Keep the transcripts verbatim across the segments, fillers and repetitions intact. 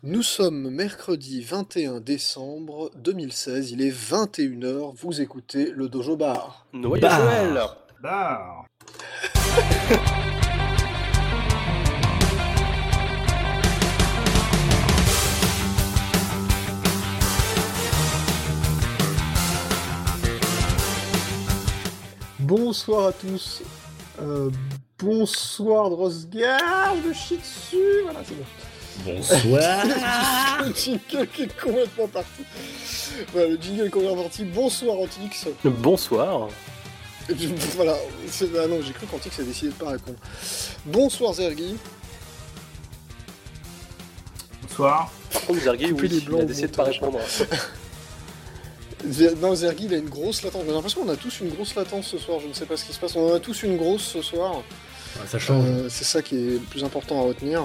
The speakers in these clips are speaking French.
Nous sommes mercredi vingt et un décembre deux mille seize, il est vingt et une heures, vous écoutez le Dojo Bar. Noël Joël. Bar. Bonsoir à tous. Euh, bonsoir Drosgar, je chie dessus, voilà c'est bon. Bonsoir. Le jingle qui est complètement parti. Voilà, le jingle est complètement parti. Bonsoir Antix. Bonsoir. Je- Voilà, c'est- ah non, j'ai cru qu'Antix a décidé de pas répondre. Bonsoir Zergi. Bonsoir. Par contre, Zergi, Couper les oui, il blancs a au décidé de pas montage. répondre. Zer- Non, Zergi, il a une grosse latence. J'ai l'impression qu'on a tous une grosse latence ce soir. Je ne sais pas ce qui se passe. On en a tous une grosse ce soir. Ah, ça change. Euh, c'est ça qui est le plus important à retenir.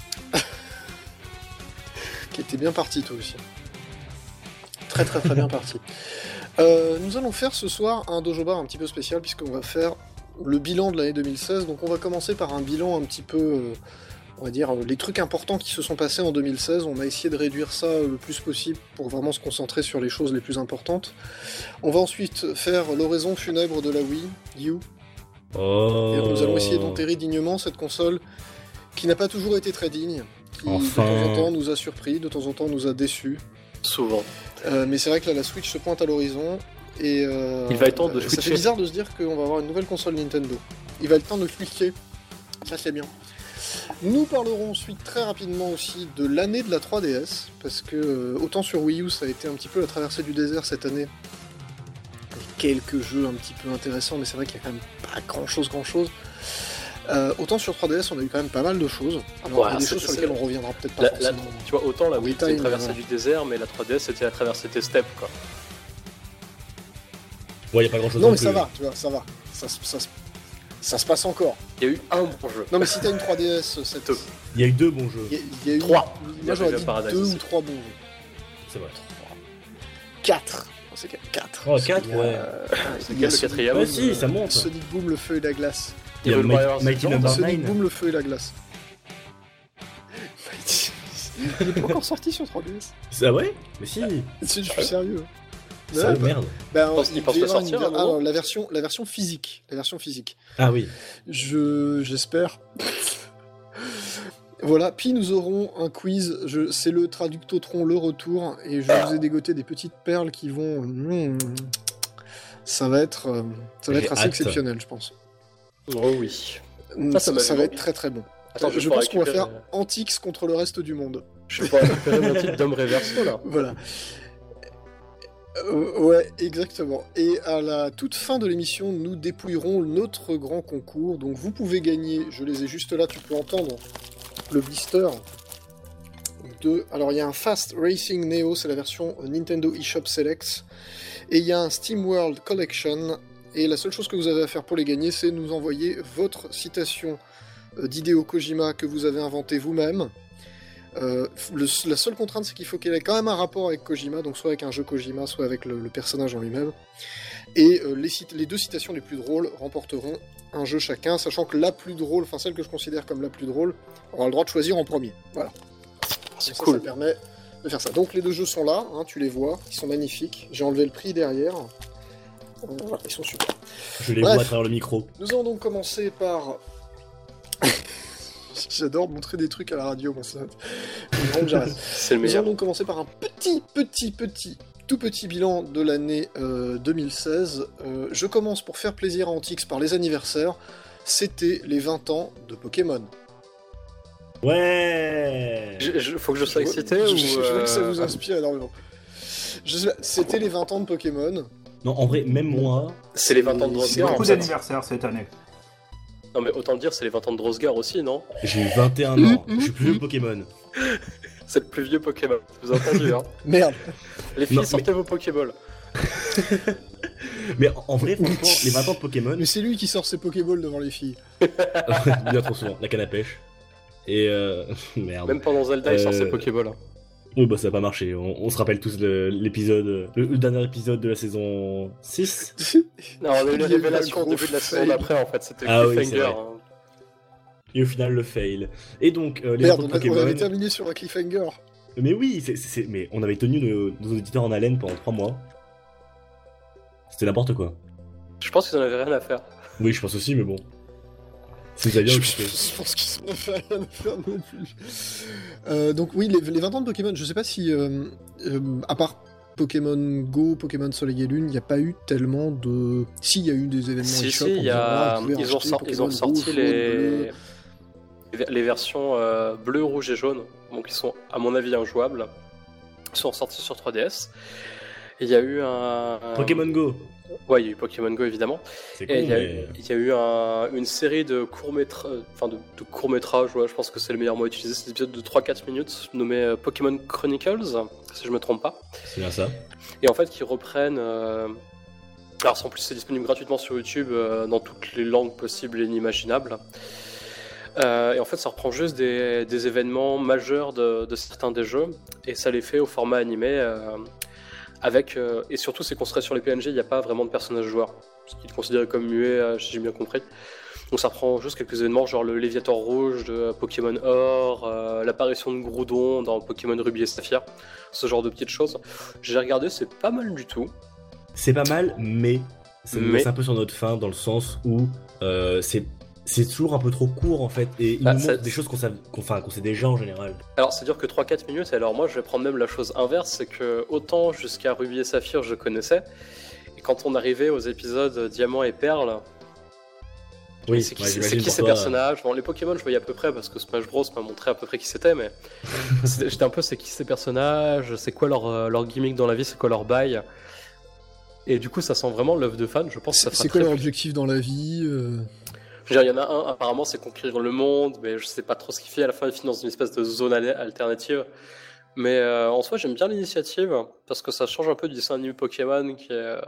Qui était bien parti, toi aussi. Très très très bien parti. Euh, nous allons faire ce soir un dojo bar un petit peu spécial puisqu'on va faire le bilan de l'année deux mille seize. Donc on va commencer par un bilan un petit peu, euh, on va dire, euh, les trucs importants qui se sont passés en deux mille seize. On a essayé de réduire ça euh, le plus possible pour vraiment se concentrer sur les choses les plus importantes. On va ensuite faire l'oraison funèbre de la Wii U. Oh. Et nous allons essayer d'enterrer dignement cette console qui n'a pas toujours été très digne, qui Enfin. de temps en temps nous a surpris, de temps en temps nous a déçus. Souvent. Euh, mais c'est vrai que là la Switch se pointe à l'horizon et euh, Il va être temps de ça fait switcher. bizarre de se dire qu'on va avoir une nouvelle console Nintendo. Il va être temps de cliquer. Ça c'est bien. Nous parlerons ensuite très rapidement aussi de l'année de la trois D S, parce que euh, autant sur Wii U ça a été un petit peu la traversée du désert cette année. Avec quelques jeux un petit peu intéressants, mais c'est vrai qu'il y a quand même pas grand chose grand chose. Euh, autant sur trois D S on a eu quand même pas mal de choses. Alors Ouais, il y a des c'est- choses sur c'est- lesquelles on reviendra peut-être pas La, la- forcément. tu vois, autant la Wii c'était Time, une traversée ouais. du désert, mais la trois D S c'était la traversée des steppes, quoi. Ouais, y a pas grand chose. Non mais ça va, tu vois, ça va. Ça, se- ça, se- ça se passe encore. Il y a eu un bon jeu. Non mais si t'as une trois D S, cette... Deux. Il y a eu deux bons jeux. il y a, il y a eu... Trois. Il y Moi a j'aurais Ninja dit Paradise deux aussi. ou trois bons jeux. C'est vrai. Quatre. Oh, c'est quatre. Oh, quatre, Il y a, ouais. euh, C'est il y a quel le Sonic quatrième Boom, Ouais, si, ça monte. Sonic Boom, le feu et la glace. Il y a Evil Mighty- Warriors Mighty Zero. Number Sonic nine. Boom, le feu et la glace. Il est pas encore sorti sur trois D S. Ah ouais. Mais si. Si, je suis sérieux. Ça, Ouais, bah, merde. bah, Il pense- il il pense va y le avoir une sortir, ver- à un moment alors, la version, la version physique. La version physique. Ah oui. Je, j'espère. Voilà, puis nous aurons un quiz, je, c'est le Traductotron le retour, et je vous ai dégoté des petites perles qui vont... hmm, ça va être, euh, ça va J'ai être assez hâte. exceptionnel, je pense. Oh oui. Hmm, Ça, Ça, ça m'a ça fait va envie. être très très bon. Attends, je je, pense qu'on va récupérer... faire Antix contre le reste du monde. Je vais pas récupérer mon titre d'homme réverso, là. Voilà. Euh, ouais, exactement. Et à la toute fin de l'émission, nous dépouillerons notre grand concours. Donc vous pouvez gagner, je les ai juste là, tu peux entendre le blister de... Alors il y a un Fast Racing Neo, c'est la version Nintendo eShop Selects. Et il y a un Steam World Collection. Et la seule chose que vous avez à faire pour les gagner, c'est nous envoyer votre citation euh, d'Hideo Kojima que vous avez inventée vous-même. Euh, le- la seule contrainte, c'est qu'il faut qu'elle ait quand même un rapport avec Kojima, donc soit avec un jeu Kojima, soit avec le, le personnage en lui-même. Et euh, les, cit- les deux citations les plus drôles remporteront un jeu chacun, sachant que la plus drôle, enfin celle que je considère comme la plus drôle, aura le droit de choisir en premier. Voilà. C'est Ça, cool. ça permet de faire ça. Donc les deux jeux sont là, hein, tu les vois, ils sont magnifiques. J'ai enlevé le prix derrière. Euh, voilà, ils sont super. Je les Bref. vois à travers le micro. Nous allons donc commencer par... J'adore montrer des trucs à la radio, moi ça... Vraiment que j'arrête. C'est le Nous meilleur. allons donc commencer par un petit, petit, petit, tout petit bilan de l'année euh, deux mille seize. Euh, je commence pour faire plaisir à Antix par les anniversaires. C'était les vingt ans de Pokémon. Ouais. Je- je- faut que je sois Je- excité je, ou... je, je veux que ça euh, vous inspire énormément. Je sais pas, C'était les vingt ans de Pokémon. Non, en vrai, même moi. C'est les vingt ans de C'est Drosgar, en beaucoup fait. d'anniversaires cette année. Non, mais autant le dire, c'est les vingt ans de Drosgar aussi, non? J'ai eu vingt et un ans. Je suis plus vieux que Pokémon. C'est le plus vieux Pokémon, vous avez entendu, hein? Merde. Les filles, Non, mais- sortez vos Pokéballs. Mais en- en vrai, franchement, les vingt ans de Pokémon. Mais c'est lui qui sort ses Pokéballs devant les filles. Bien trop souvent. La canne à pêche. Et euh. Merde. Même pendant Zelda, il sort Euh, ses Pokéballs. hein. Oui, bah ça n'a pas marché. On, on se rappelle tous le- l'épisode, le, le dernier épisode de la saison six. Non, on a eu Il y a les eu un révélations au gros début de la saison fail. d'après, en fait, c'était Ah oui, c'est cliffhanger. vrai. hein. Et au final, le fail. Et donc, euh, les Merde, autres on, a- on Pokémon. avait terminé sur un cliffhanger. Mais oui, c'est, c'est- mais on avait tenu nos, nos auditeurs en haleine pendant trois mois. C'était n'importe quoi. Je pense qu'ils en avaient rien à faire. Oui, je pense aussi, mais bon. C'est ça bien Je, occupé. je pense qu'ils en ont fait rien à faire non plus. Euh, donc oui, les, les vingt ans de Pokémon, je sais pas si, euh, euh, à part Pokémon Go, Pokémon Soleil et Lune, il n'y a pas eu tellement de... Si, il y a eu des événements Si, eShop, si, en il y disant, ah, a... vous pouvez ils, ont acheter sor- ils ont Pokémon sorti Rouge, les... bleu. les versions euh, bleu, rouge et jaune, donc ils sont à mon avis injouables. Ils sont sortis sur trois D S. Il y a eu un... Pokémon Go. Ouais, il y a eu Pokémon Go évidemment. C'est Et cool, il y a, mais... eu- il y a eu un- une série de courts-métrages, enfin de, de courts-métrages, ouais, je pense que c'est le meilleur mot à utiliser, c'est des épisodes de trois à quatre minutes, nommé euh, Pokémon Chronicles, si je me trompe pas. C'est bien ça. Et en fait, qui reprennent. euh, Alors, en plus, c'est disponible gratuitement sur YouTube euh, dans toutes les langues possibles et inimaginables. Euh, et en fait, ça reprend juste des, des événements majeurs de, de certains des jeux, et ça les fait au format animé. euh, avec, euh, et surtout, c'est construit sur les P N G, il n'y a pas vraiment de personnages joueurs, ce qui est considéré comme muet, euh, si j'ai bien compris. Donc ça reprend juste quelques événements, genre le Léviator rouge de Pokémon Or, euh, l'apparition de Groudon dans Pokémon Ruby et Saphir, ce genre de petites choses. J'ai regardé, c'est pas mal du tout. C'est pas mal, mais ça nous Mais- laisse un peu sur notre faim dans le sens où euh, c'est c'est toujours un peu trop court en fait et il Bah, nous ça- montre des choses qu'on savait- qu'on enfin, qu'on sait déjà en général. Alors c'est dur que trois à quatre minutes, et alors moi je vais prendre même la chose inverse, c'est que autant jusqu'à Ruby et Saphir je connaissais, et quand on arrivait aux épisodes Diamant et Perle, Oui, c'est qui, ouais, c'est- j'imagine c'est qui pour ces toi, personnages? Bon, les Pokémon je voyais à peu près parce que Smash Bros m'a montré à peu près qui c'était, mais c'était- j'étais un peu c'est qui ces personnages, c'est quoi leur, euh, leur gimmick dans la vie, c'est quoi leur bail. Et du coup ça sent vraiment l'œuvre de fan, je pense que ça C'est fera c'est quoi très leur objectif dans la vie euh, Je veux dire, il y en a un, apparemment, c'est conquérir le monde, mais je sais pas trop ce qu'il fait. À la fin, il finit dans une espèce de zone al- alternative. Mais euh, en soi, j'aime bien l'initiative, parce que ça change un peu du dessin animé Pokémon, qui est, euh,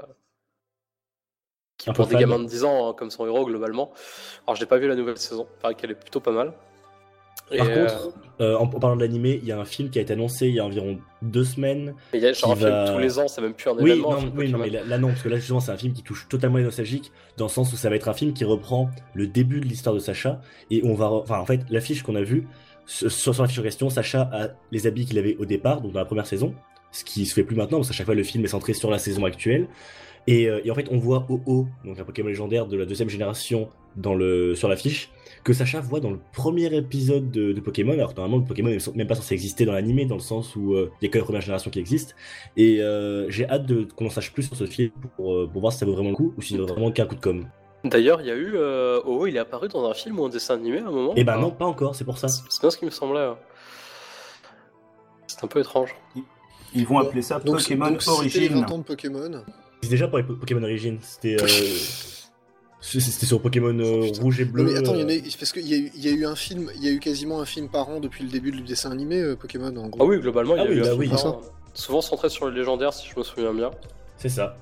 qui Un pour peu des fade. gamins de dix ans, hein, comme son héros, globalement. Alors, j'ai pas vu la nouvelle saison, il paraît qu'elle est plutôt pas mal. Et, Par euh, contre, euh, en, en parlant de l'animé, il y a un film qui a été annoncé il y a environ deux semaines. il y a genre un qui film va- tous les ans, c'est même plus un Oui, événement. un non, film oui, non, Pokémon. mais là, là, non, parce que là justement c'est un film qui touche totalement les nostalgiques, dans le sens où ça va être un film qui reprend le début de l'histoire de Sacha, et on va, re- enfin en fait l'affiche qu'on a vue, sur, sur l'affiche en question, Sacha a les habits qu'il avait au départ, donc dans la première saison, ce qui se fait plus maintenant, parce qu'à chaque fois le film est centré sur la saison actuelle, et, euh, et en fait on voit Ho-Oh, donc un Pokémon légendaire de la deuxième génération dans le, sur l'affiche, que Sacha voit dans le premier épisode de, de Pokémon, alors que normalement le Pokémon n'est même pas censé exister dans l'animé, dans le sens où euh, il y a que la première génération qui existe. Et euh, j'ai hâte de qu'on en sache plus sur ce film pour, euh, pour voir si ça vaut vraiment le coup ou si c'est vraiment qu'un coup de com. D'ailleurs, il y a eu. Euh... Oh, il est apparu dans un film ou un dessin animé à un moment Et bah ou non, pas pas encore, c'est pour ça. C'est c'est bien ce qui me semblait. hein. C'est un peu étrange. Ils vont appeler ça donc, Pokémon donc, c'était les Origin. vingt ans de Pokémon. C'est déjà pour les Po- Pokémon Origin, c'était euh, c'était sur Pokémon euh, Oh, putain. rouge et bleu. Non mais attends, il y en euh, a, parce qu'il y, a eu- il y a eu un film, il y a eu quasiment un film par an depuis le début du dessin animé euh, Pokémon en gros. Ah oui, globalement, il y Ah a oui, eu bah un oui. film, Ça. hein, souvent centré sur les légendaires, si je me souviens bien. C'est ça.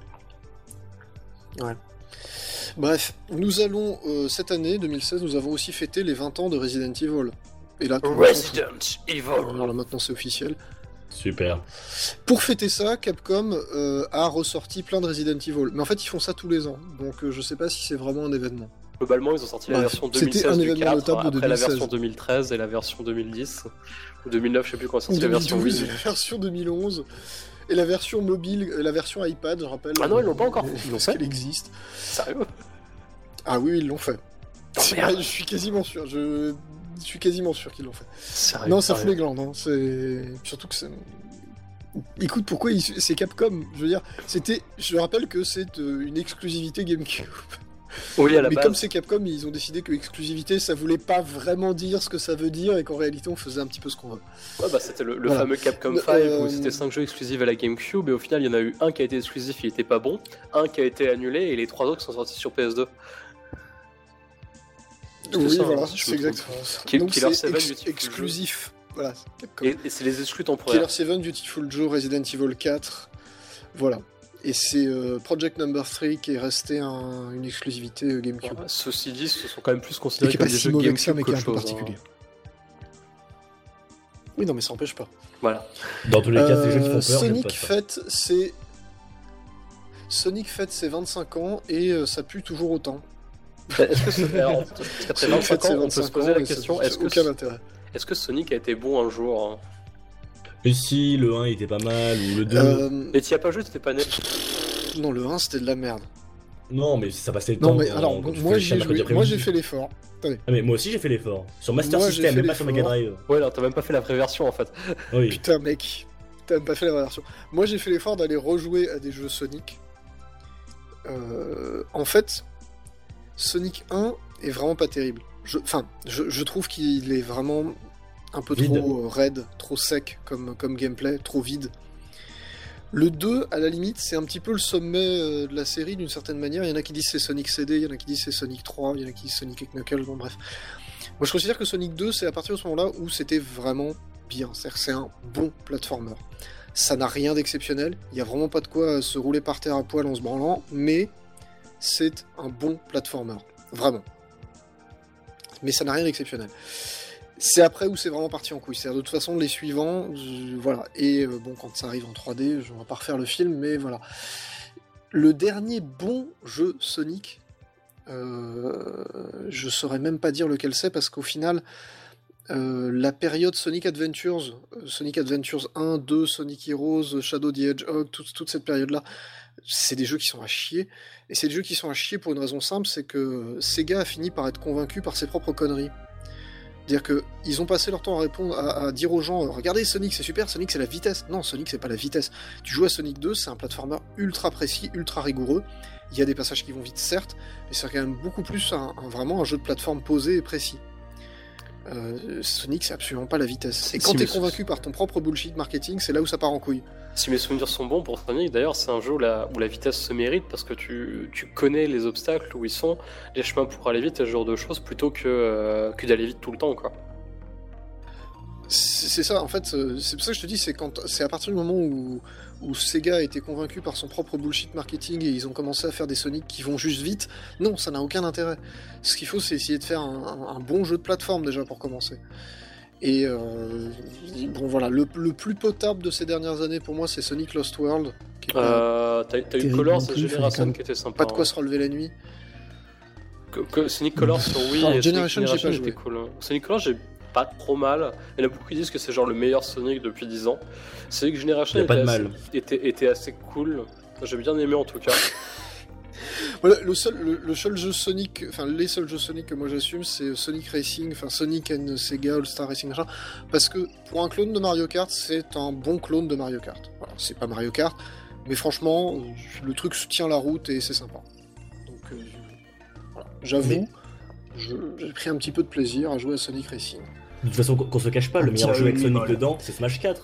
Bref, nous allons euh, cette année deux mille seize, nous avons aussi fêté les vingt ans de Resident Evil. Et là, tout le monde s'en fout. Evil. Alors là, maintenant c'est officiel. Super. Pour fêter ça, Capcom euh, a ressorti plein de Resident Evil. Mais en fait, ils font ça tous les ans. Donc euh, je sais pas si c'est vraiment un événement. Globalement, ils ont sorti la Bref, version c'était deux mille seize un du événement quatre, notable de après la deux mille seize. version deux mille treize et la version deux mille dix. Ou deux mille neuf, je sais plus quand est sorti la version deux mille douze, Wii. la version deux mille onze. Et la version mobile, euh, la version iPad, je rappelle. Ah non, ils l'ont pas encore. euh, Ils l'ont parce fait qu'elle existe. Sérieux Ah oui, ils l'ont fait. C'est merde. vrai, je suis quasiment sûr. Je, je suis quasiment sûr qu'ils l'ont fait. Sérieux non, ça fout sérieux. les glandes. Hein. C'est surtout que c'est. Écoute, pourquoi ils- c'est Capcom? Je veux dire, c'était. Je rappelle que c'est euh, une exclusivité GameCube. Oui, à la Mais base. comme c'est Capcom, ils ont décidé que exclusivité, ça voulait pas vraiment dire ce que ça veut dire et qu'en réalité, on faisait un petit peu ce qu'on veut. Ouais, bah, c'était le, le Voilà. fameux Capcom Euh, cinq euh, où c'était cinq jeux exclusifs à la GameCube et au final il y en a eu un qui a été exclusif, il était pas bon, un qui a été annulé et les trois autres sont sortis sur P S deux. C'était Oui, ça, voilà, hein, si je c'est me trompe. exactement ça. Kill- Donc Killer c'est seven, ex- Beautiful exclusif. Voilà, c'est Capcom. Et, et c'est les exclus temporaires. Killer seven, Beautiful Joe, Resident Evil quatre. Voilà. Et c'est euh, Project Number trois qui est resté un- une exclusivité euh, GameCube. Ouais, ceci dit, ce sont quand même plus Et considérés qui est comme pas des si jeux mauvais que ça, GameCube mais qui est un qu'autre peu chose. particulier. hein. Oui, non, mais ça n'empêche pas. Voilà. Dans tous les cas, c'est des jeux qui font Euh, peur. j'aime Sonic pas ça. fête ses... Sonic fête ses vingt-cinq ans et euh, ça pue toujours autant. Est-ce que ce- alors, parce qu'après Sonic fête vingt-cinq ses ans, on peut se vingt-cinq poser ans la et ça question n'a est-ce que, aucun intérêt. est-ce que Sonic a été bon un jour hein Et si le un était pas mal, ou le deux... Euh, Et t'y as pas joué, t'étais pas né. Non, le un c'était de la merde. Non, mais ça passait le Non, temps. mais quand- alors, quand bon, tu moi fais le j'ai chien joué, mercredi moi j'ai après-midi. fait l'effort. Attendez. Ah, mais moi aussi j'ai fait l'effort. Sur Master Moi, j'ai System, fait même pas sur Mega l'effort. Drive. Ouais, non, t'as même pas fait la vraie version en fait. Oui. Putain, mec, t'as même pas fait la vraie version. Moi j'ai fait l'effort d'aller rejouer à des jeux Sonic. Euh, en fait, Sonic un est vraiment pas terrible. Je- Enfin, je, je trouve qu'il est vraiment un peu Vide. trop euh, raide, trop sec comme, comme gameplay, trop vide. Le deux, à la limite, c'est un petit peu le sommet euh, de la série d'une certaine manière. Il y en a qui disent c'est Sonic C D, il y en a qui disent c'est Sonic trois, il y en a qui disent Sonic et Knuckles, bon bref. Moi je considère que Sonic deux, c'est à partir de ce moment-là où c'était vraiment bien. C'est-à-dire que c'est un bon platformer. Ça n'a rien d'exceptionnel, il n'y a vraiment pas de quoi se rouler par terre à poil en se branlant, mais c'est un bon platformer. Vraiment. Mais ça n'a rien d'exceptionnel. C'est après où c'est vraiment parti en couille. C'est-à-dire de toute façon les suivants, je- voilà. Et euh, bon, quand ça arrive en trois D, je ne vais pas refaire le film, mais voilà. Le dernier bon jeu Sonic, euh, je saurais même pas dire lequel c'est parce qu'au final, euh, la période Sonic Adventures, euh, Sonic Adventures un, deux, Sonic Heroes, Shadow the Hedgehog, toute, toute cette période-là, c'est des jeux qui sont à chier. Et c'est des jeux qui sont à chier pour une raison simple, c'est que Sega a fini par être convaincu par ses propres conneries. C'est-à-dire qu'ils ont passé leur temps à répondre, à, à dire aux gens euh, regardez Sonic c'est super, Sonic c'est la vitesse. Non, Sonic c'est pas la vitesse. Tu joues à Sonic deux, c'est un platformer ultra précis, ultra rigoureux. Il y a des passages qui vont vite certes, mais c'est quand même beaucoup plus un, un- vraiment un jeu de plateforme posé et précis. Euh, Sonic c'est absolument pas la vitesse. Et quand Si, t'es mais- convaincu par ton propre bullshit marketing, c'est là où ça part en couille. Si mes souvenirs sont bons pour Sonic, d'ailleurs, c'est un jeu où la, où la vitesse se mérite parce que tu, tu connais les obstacles, où ils sont, les chemins pour aller vite et ce genre de choses, plutôt que, euh, que d'aller vite tout le temps, quoi. C'est c'est ça, en fait, euh, c'est pour ça que je te dis, c'est quand, c'est à partir du moment où, où Sega a été convaincu par son propre bullshit marketing et ils ont commencé à faire des Sonic qui vont juste vite. Non, ça n'a aucun intérêt. Ce qu'il faut, c'est essayer de faire un, un- un bon jeu de plateforme déjà pour commencer. Et euh, bon, voilà, le, le plus potable de ces dernières années pour moi, c'est Sonic Lost World, qui est pas, Euh, t'as, t'as eu terrible Colors non cette plus, génération fallait quand qui était sympa. pas de quoi hein. se relever la nuit. Que- que Sonic Colors sur Wii Alors, et Generation, Sonic j'ai pas Generation était joué. cool. hein. Sonic Colors, j'ai pas trop mal. Il y en a beaucoup qui disent que c'est genre le meilleur Sonic depuis dix ans. Sonic Generation Y a pas était, de assez, mal. était, était assez cool. Moi, j'ai bien aimé en tout cas. Voilà, le seul, le, le seul jeu Sonic, enfin les seuls jeux Sonic que moi j'assume, c'est Sonic Racing, enfin Sonic and Sega All Star Racing machin, parce que pour un clone de Mario Kart, c'est un bon clone de Mario Kart. Voilà, c'est pas Mario Kart, mais franchement, euh, le truc tient la route et c'est sympa. Donc, euh, voilà. J'avoue, Mais- je- j'ai pris un petit peu de plaisir à jouer à Sonic Racing. De toute façon, qu'on qu'on se cache pas, Un le meilleur petit jeu avec A E Sonic bémol. dedans, c'est Smash quatre.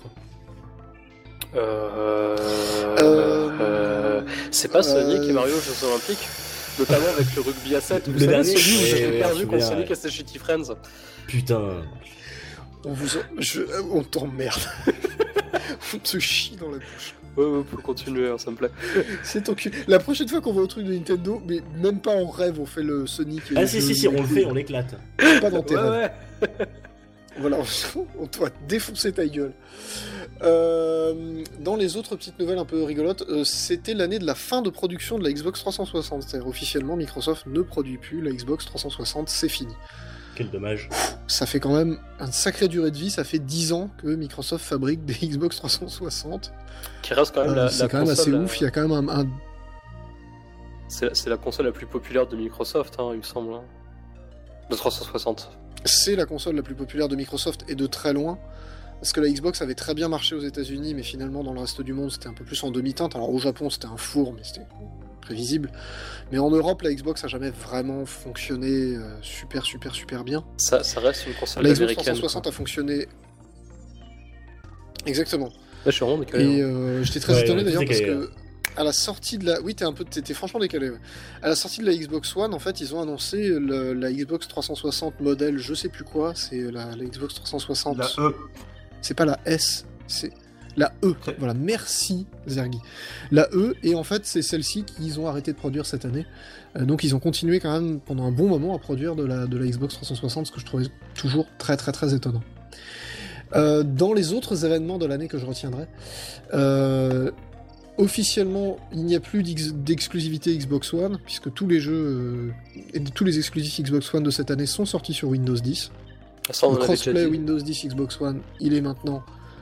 Euh... Euh, euh, C'est pas Sonic euh, et Mario aux Jeux Olympiques, notamment avec le rugby à sept. Vous Le savez, dernier, celui où ouais, j'avais ouais, perdu je contre souviens, Sonic ouais. et ses Shitty Friends. Putain. On vous, en- je- on t'emmerde. On te chie dans la bouche. Ouais, ouais, faut continuer, hein, ça me plaît. C'est enculé. La prochaine fois qu'on voit au truc de Nintendo, mais même pas en rêve, on fait le Sonic. et Ah le si jeu, si si, les on le couilles. fait, on l'éclate. Pas dans tes Ouais, rêves. ouais. Voilà, on, on doit défoncer ta gueule. Euh, dans les autres petites nouvelles un peu rigolotes, euh, c'était l'année de la fin de production de la Xbox trois cent soixante. C'est-à-dire officiellement, Microsoft ne produit plus la Xbox trois cent soixante, c'est fini. Quel dommage. Ça fait quand même une sacrée durée de vie, ça fait dix ans que Microsoft fabrique des Xbox trois cent soixante. Qui reste quand même Euh, la, c'est la quand même assez console, ouf, il y a quand même un... un- C'est, c'est la console la plus populaire de Microsoft, hein, il me semble. hein. De trois cent soixante. C'est la console la plus populaire de Microsoft et de très loin. Parce que la Xbox avait très bien marché aux États-Unis, mais finalement dans le reste du monde c'était un peu plus en demi-teinte. Alors au Japon c'était un four, mais c'était prévisible. Mais en Europe, la Xbox a jamais vraiment fonctionné euh, super super super bien. Ça, ça reste une console La Xbox américaine. trois cent soixante a fonctionné exactement. Là, je suis vraiment décalé. Et hein. euh, j'étais très Ouais, étonné ouais, d'ailleurs t'es parce décalé, que à la sortie de la, oui t'es un peu, t'étais franchement décalé. Ouais. À la sortie de la Xbox One, en fait, ils ont annoncé le- la Xbox trois cent soixante modèle, je sais plus quoi, c'est la, la Xbox trois cent soixante. La E. C'est pas la S, c'est la E. C'est- Voilà, merci Zergi. La E, et en fait, c'est celle-ci qu'ils ont arrêté de produire cette année. Euh, donc, ils ont continué quand même pendant un bon moment à produire de la, de la Xbox trois cent soixante, ce que je trouvais toujours très très très étonnant. Euh, dans les autres événements de l'année que je retiendrai, euh, officiellement, il n'y a plus d'ex- d'exclusivité Xbox One, puisque tous les jeux euh, et tous les exclusifs Xbox One de cette année sont sortis sur Windows dix. Ça, on Le en avait déjà crossplay dit. Windows dix Xbox One, il est maintenant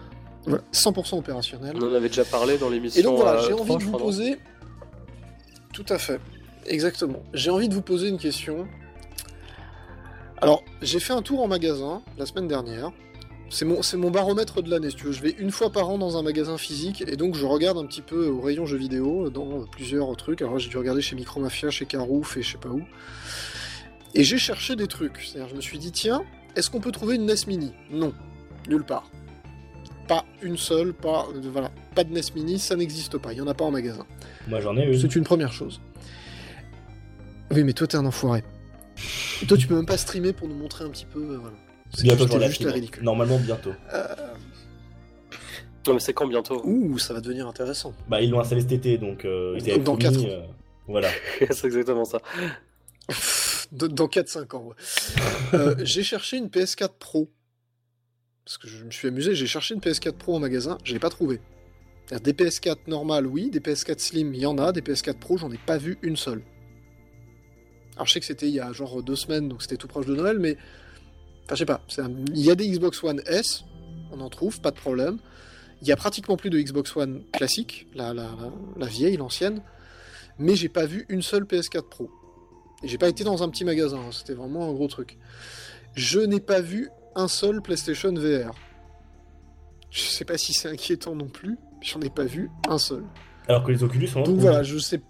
Voilà, cent pour cent opérationnel. On en avait déjà parlé dans l'émission. Et donc voilà, euh, j'ai envie trois, de je vous crois, non poser... Tout à fait, exactement. J'ai envie de vous poser une question. Alors, j'ai fait un tour en magasin la semaine dernière. C'est mon, c'est mon baromètre de l'année, si tu veux. Je vais une fois par an dans un magasin physique, et donc je regarde un petit peu au rayon jeux vidéo, dans plusieurs trucs. Alors j'ai dû regarder chez Micromafia, chez Carouf, et je sais pas où. Et j'ai cherché des trucs. C'est-à-dire, je me suis dit, tiens, est-ce qu'on peut trouver une N E S Mini ? Non, nulle part. Pas une seule, pas, euh, voilà, pas de N E S Mini, ça n'existe pas, il n'y en a pas en magasin. Moi j'en ai une. C'est une première chose. Oui, mais toi t'es un enfoiré. Et toi tu peux même pas streamer pour nous montrer un petit peu, euh, voilà. C'est Bientôt juste, j'en ai juste une. ridicule. Normalement bientôt. Euh, Non, mais c'est quand bientôt Ouh, ça va devenir intéressant. Bah ils l'ont installé cet été donc euh, ils avaient Dans promis, quatre ans. euh, voilà. C'est exactement ça. De- Dans quatre cinq ans, ouais. Euh, j'ai cherché une P S quatre Pro. Parce que je me suis amusé, j'ai cherché une P S quatre Pro en magasin, je l'ai pas trouvé. C'est-à-dire, des P S quatre normales, oui, des P S quatre Slim, il y en a, des P S quatre Pro, j'en ai pas vu une seule. Alors je sais que c'était il y a genre deux semaines, donc c'était tout proche de Noël, mais... Enfin, je sais pas, c'est un- il y a des Xbox One S, on en trouve, pas de problème. Il y a pratiquement plus de Xbox One classique, la, la, la, la vieille, l'ancienne, mais j'ai pas vu une seule P S quatre Pro. Et j'ai pas été dans un petit magasin, hein, c'était vraiment un gros truc. Je n'ai pas vu un seul PlayStation V R. Je sais pas si c'est inquiétant non plus, mais j'en ai pas vu un seul. Alors que les Oculus sont Donc voilà, je sais.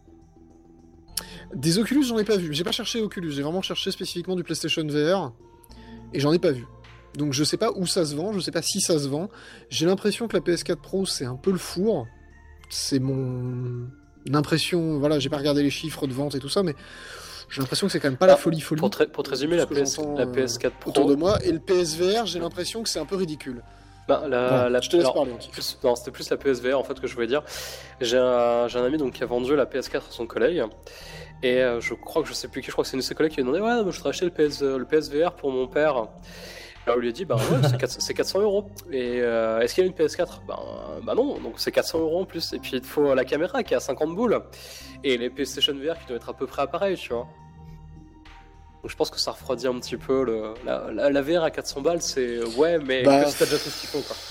Des Oculus, j'en ai pas vu. J'ai pas cherché Oculus, j'ai vraiment cherché spécifiquement du PlayStation V R, et j'en ai pas vu. Donc je sais pas où ça se vend, je sais pas si ça se vend. J'ai l'impression que la P S quatre Pro, c'est un peu le four. C'est mon impression, voilà, j'ai pas regardé les chiffres de vente et tout ça, mais j'ai l'impression que c'est quand même pas la Ah, folie folie. Pour te, pour te résumer, la, Ce que P S, j'entends, la euh, P S quatre Pro. autour de moi, et le P S V R, j'ai l'impression que c'est un peu ridicule. Ben, la, Voilà, la- je te laisse alors, parler, Antique. plus- non, c'était plus la P S V R en fait que je voulais dire. J'ai un, j'ai un ami donc qui a vendu la P S quatre à son collègue. Et euh, je crois que je sais plus qui, je crois que c'est une de ses collègues qui lui a demandé ouais, mais je voudrais acheter le, P S, euh, le P S V R pour mon père. Alors il lui a dit bah ouais, c'est quatre- c'est quatre cents euros. Et euh, est-ce qu'il y a une P S quatre bah, bah non, donc c'est quatre cents euros en plus. Et puis il te faut la caméra qui est à cinquante boules. Et les PlayStation V R qui doivent être à peu près pareil, tu vois. Donc je pense que ça refroidit un petit peu le... la, la, la V R à quatre cents balles, c'est ouais, mais Bah, que si t'as déjà tout ce qu'il faut quoi.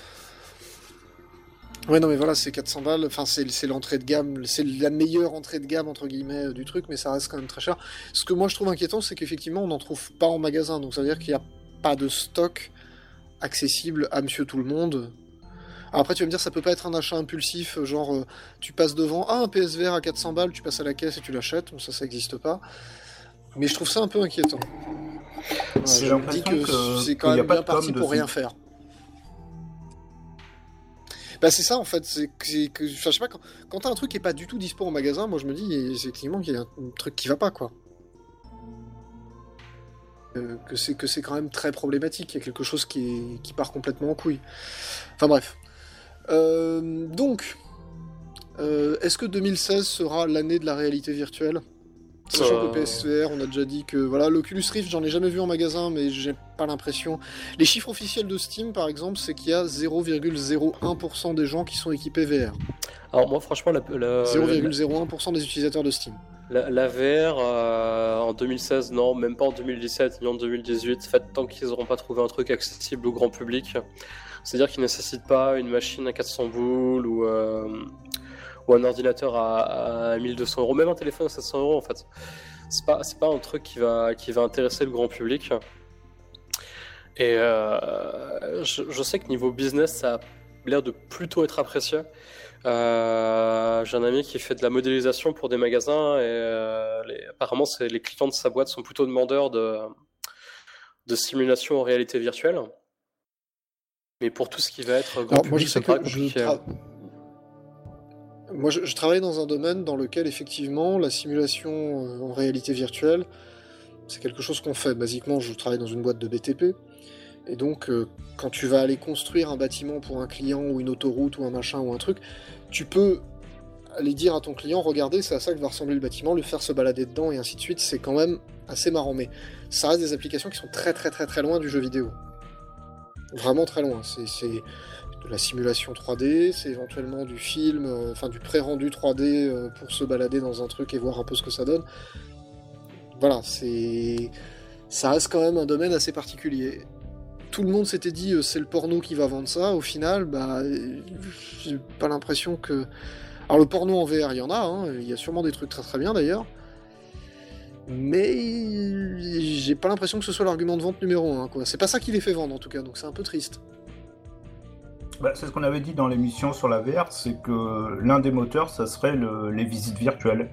Ouais, non, mais voilà, c'est quatre cents balles, enfin, c'est c'est l'entrée de gamme, c'est la meilleure entrée de gamme, entre guillemets, euh, du truc, mais ça reste quand même très cher. Ce que moi je trouve inquiétant, c'est qu'effectivement, on n'en trouve pas en magasin, donc ça veut dire qu'il n'y a pas de stock accessible à monsieur tout le monde. Alors après, tu vas me dire, ça peut pas être un achat impulsif, genre, euh, tu passes devant, ah, un P S V R à quatre cents balles, tu passes à la caisse et tu l'achètes, bon, ça, ça existe pas. Mais je trouve ça un peu inquiétant. Voilà, J'ai je me dis l'impression que, que- c'est quand qu'il y a même pas bien de com parti pour dessus. rien faire. Bah c'est ça en fait, c'est que, c'est que- enfin, je sais pas, quand, quand t'as un truc qui est pas du tout dispo en magasin, moi je me dis effectivement qu'il y a un, un truc qui va pas quoi. Euh, que c'est que c'est quand même très problématique, il y a quelque chose qui, est, qui part complètement en couille. Enfin bref. Euh, donc, euh, est-ce que deux mille seize sera l'année de la réalité virtuelle ? Sachant que le P S V R, on a déjà dit que voilà, l'Oculus Rift, j'en ai jamais vu en magasin, mais j'ai pas l'impression. Les chiffres officiels de Steam, par exemple, c'est qu'il y a zéro virgule zéro un pour cent des gens qui sont équipés V R. Alors moi franchement la, la, zéro la, virgule zéro un pour cent des utilisateurs de Steam. la- la V R euh, en deux mille seize, non, même pas en deux mille dix-sept ni en deux mille dix-huit, en fait, tant qu'ils n'auront pas trouvé un truc accessible au grand public, c'est-à-dire qu'ils ne nécessitent pas une machine à quatre cents boules ou, euh, ou un ordinateur à, à mille deux cents euros, même un téléphone à sept cents euros en fait. C'est pas, c'est pas un truc qui va, qui va intéresser le grand public. Et euh, je, je sais que niveau business, ça a l'air de plutôt être apprécié. Euh, j'ai un ami qui fait de la modélisation pour des magasins et euh, les, apparemment c'est, les clients de sa boîte sont plutôt demandeurs de, de simulation en réalité virtuelle. Mais pour tout ce qui va être grand Alors, public, moi je sais ça paraît que je, compliqué. tra- moi, je, je travaille dans un domaine dans lequel effectivement la simulation euh, en réalité virtuelle, c'est quelque chose qu'on fait. Basiquement, je travaille dans une boîte de B T P. Et donc, euh, quand tu vas aller construire un bâtiment pour un client ou une autoroute ou un machin ou un truc, tu peux aller dire à ton client, regardez, c'est à ça que va ressembler le bâtiment, lui faire se balader dedans et ainsi de suite. C'est quand même assez marrant. Mais ça reste des applications qui sont très très très très loin du jeu vidéo. Vraiment très loin. C'est, c'est de la simulation trois D, c'est éventuellement du film, euh, enfin du pré-rendu trois D euh, pour se balader dans un truc et voir un peu ce que ça donne. Voilà, c'est... ça reste quand même un domaine assez particulier. tout le monde s'était dit euh, c'est le porno qui va vendre ça. Au final, bah, euh, j'ai pas l'impression que. Alors le porno en V R, il y en a, hein, il y a sûrement des trucs très très bien d'ailleurs. Mais j'ai pas l'impression que ce soit l'argument de vente numéro un, quoi. C'est pas ça qui les fait vendre en tout cas, donc c'est un peu triste. Bah, c'est ce qu'on avait dit dans l'émission sur la V R, c'est que l'un des moteurs, ça serait le- les visites virtuelles.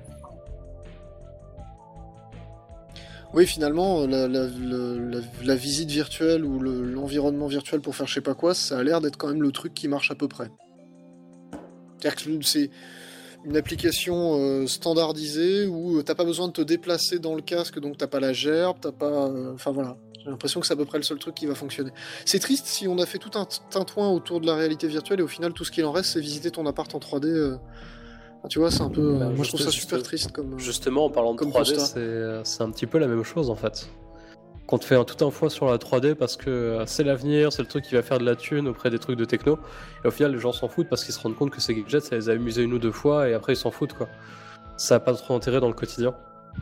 Oui, finalement, la, la- la- la- la visite virtuelle ou le- l'environnement virtuel pour faire je sais pas quoi, ça a l'air d'être quand même le truc qui marche à peu près. C'est-à-dire que c'est une application euh, standardisée où t'as pas besoin de te déplacer dans le casque, donc t'as pas la gerbe, t'as pas... euh, Enfin voilà, j'ai l'impression que c'est à peu près le seul truc qui va fonctionner. C'est triste si on a fait tout un tintouin autour de la réalité virtuelle et au final tout ce qu'il en reste c'est visiter ton appart en trois D. euh. Enfin, tu vois, c'est un peu... euh, Bah, moi je juste- trouve ça juste- super triste comme... euh, Justement, en parlant de Comme trois D, constat. c'est c'est un petit peu la même chose en fait. Quand on fait un, tout un foin sur la trois D parce que euh, c'est l'avenir, c'est le truc qui va faire de la thune auprès des trucs de techno, et au final les gens s'en foutent parce qu'ils se rendent compte que ces gadgets ça les a amusés une ou deux fois et après ils s'en foutent quoi. Ça n'a pas trop d'intérêt dans le quotidien.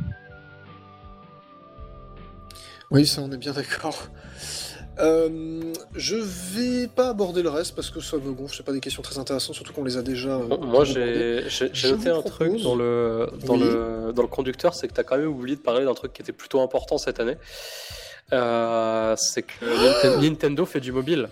Oui, ça on est bien d'accord. Euh, je vais pas aborder le reste parce que ça me gonfle, c'est pas des questions très intéressantes, surtout qu'on les a déjà... euh, Bon, moi abordées. j'ai j'ai- j'ai Je noté vous un truc propose- dans le, dans, Oui. le, dans le conducteur, c'est que tu as quand même oublié de parler d'un truc qui était plutôt important cette année. Euh, c'est que Ninten- Nintendo fait du mobile.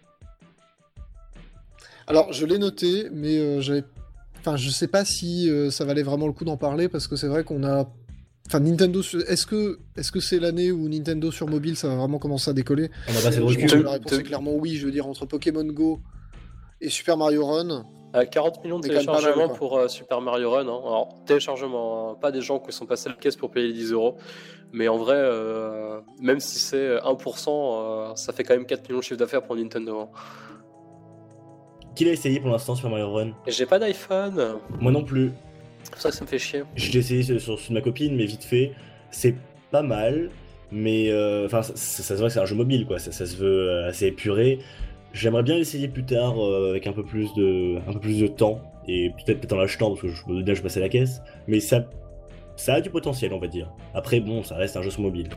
Alors, je l'ai noté, mais euh, j'avais... Enfin, je sais pas si euh, ça valait vraiment le coup d'en parler, parce que c'est vrai qu'on a... Enfin, Nintendo... sur- Est-ce que est-ce que c'est l'année où Nintendo sur mobile, ça va vraiment commencer à décoller? On a passé le Je pense recul. que la réponse de- est clairement oui, je veux dire, entre Pokémon Go et Super Mario Run... Euh, quarante millions de C'est quand même pas mal, téléchargements quoi. pour euh, Super Mario Run. hein. Alors, téléchargements, hein, pas des gens qui sont passés à la caisse pour payer les dix euros. Mais en vrai, euh, même si c'est un pour cent, euh, ça fait quand même quatre millions de chiffre d'affaires pour Nintendo. hein. Qui l'a essayé pour l'instant sur Mario Run? Et j'ai pas d'iPhone, Moi non plus. c'est pour ça que ça me fait chier. Je l'ai essayé sur, sur celui de ma copine, mais vite fait. C'est pas mal, mais euh, enfin, ça, ça- ça se voit que c'est un jeu mobile, quoi. Ça, ça se veut euh, assez épuré. J'aimerais bien l'essayer plus tard euh, avec un peu plus de, un peu plus de temps et peut-être peut-être en l'achetant parce que je me doute bien que je passe à la caisse. Mais ça, ça a du potentiel, on va dire. Après, bon, ça reste un jeu sur mobile.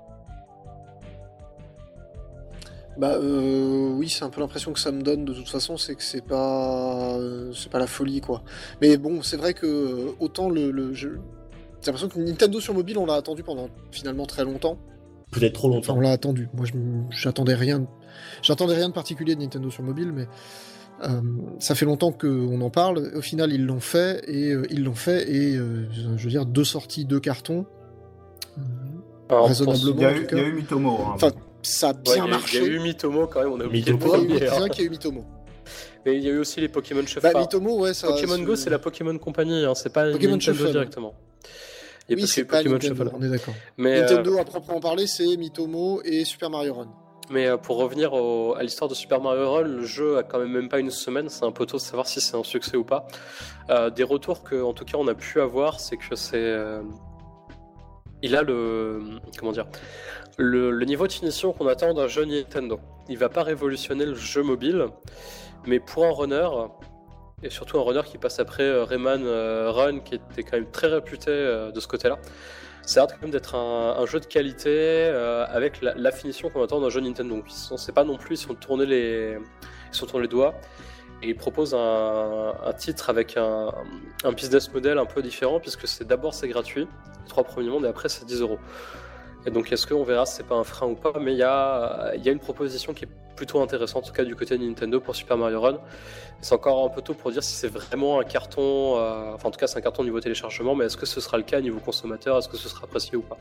Bah euh, oui, c'est un peu l'impression que ça me donne de toute façon, c'est que c'est pas euh, c'est pas la folie quoi. Mais bon, c'est vrai que euh, autant le, le jeu... J'ai l'impression que Nintendo sur mobile, on l'a attendu pendant finalement très longtemps. Peut-être trop Enfin, longtemps. on l'a attendu. Moi, je m- j'attendais rien, de- j'attendais rien de particulier de Nintendo sur mobile, mais euh, ça fait longtemps qu'on en parle. Au final, ils l'ont fait et euh, ils l'ont fait et euh, je veux dire deux sorties, deux cartons. Euh, Alors, Raisonnablement. Il y a en eu, tout cas. il y a eu Mitomo. hein. Enfin, ça a Ouais, bien il y a- marché. Il y a eu Mitomo quand même, on a oublié le Mitomo, Ouais, il y a eu- premier. c'est hein. vrai qu'il y a eu Mitomo. Mais il y a eu aussi les Pokémon Chef. Bah, Enfin, Mitomo, ouais, ça. Pokémon Go, c'est la Pokémon Company, hein, c'est pas Pokémon Nintendo Shuffle. directement. Il y a Oui, parce c'est que pas Pokémon Nintendo, Shuffle. on est d'accord. Mais, euh, Nintendo, à proprement parler, c'est Mitomo et Super Mario Run. mais euh, pour revenir au- à l'histoire de Super Mario Run, le jeu a quand même même pas une semaine, c'est un peu tôt de savoir si c'est un succès ou pas. Euh, des retours que, en tout cas, on a pu avoir, c'est que c'est. euh, Il a le. Comment dire le, le niveau de finition qu'on attend d'un jeu Nintendo. Il va pas révolutionner le jeu mobile, mais pour un runner, et surtout un runner qui passe après euh, Rayman euh, Run, qui était quand même très réputé euh, de ce côté-là, ça a l'air quand même d'être un, un jeu de qualité euh, avec la, la finition qu'on attend d'un jeu Nintendo. Donc, ils sont, c'est pas non plus, ils sont tournés les, ils sont tournés les doigts et ils proposent un, un titre avec un, un business model un peu différent puisque c'est d'abord c'est gratuit, les trois premiers mondes, et après c'est dix euros. Et donc est-ce qu'on verra si c'est pas un frein ou pas, mais il y a, il y a une proposition qui est plutôt intéressante, en tout cas du côté de Nintendo pour Super Mario Run. C'est encore un peu tôt pour dire si c'est vraiment un carton, euh, enfin en tout cas c'est un carton niveau téléchargement, mais est-ce que ce sera le cas niveau consommateur, est-ce que ce sera apprécié ou pas?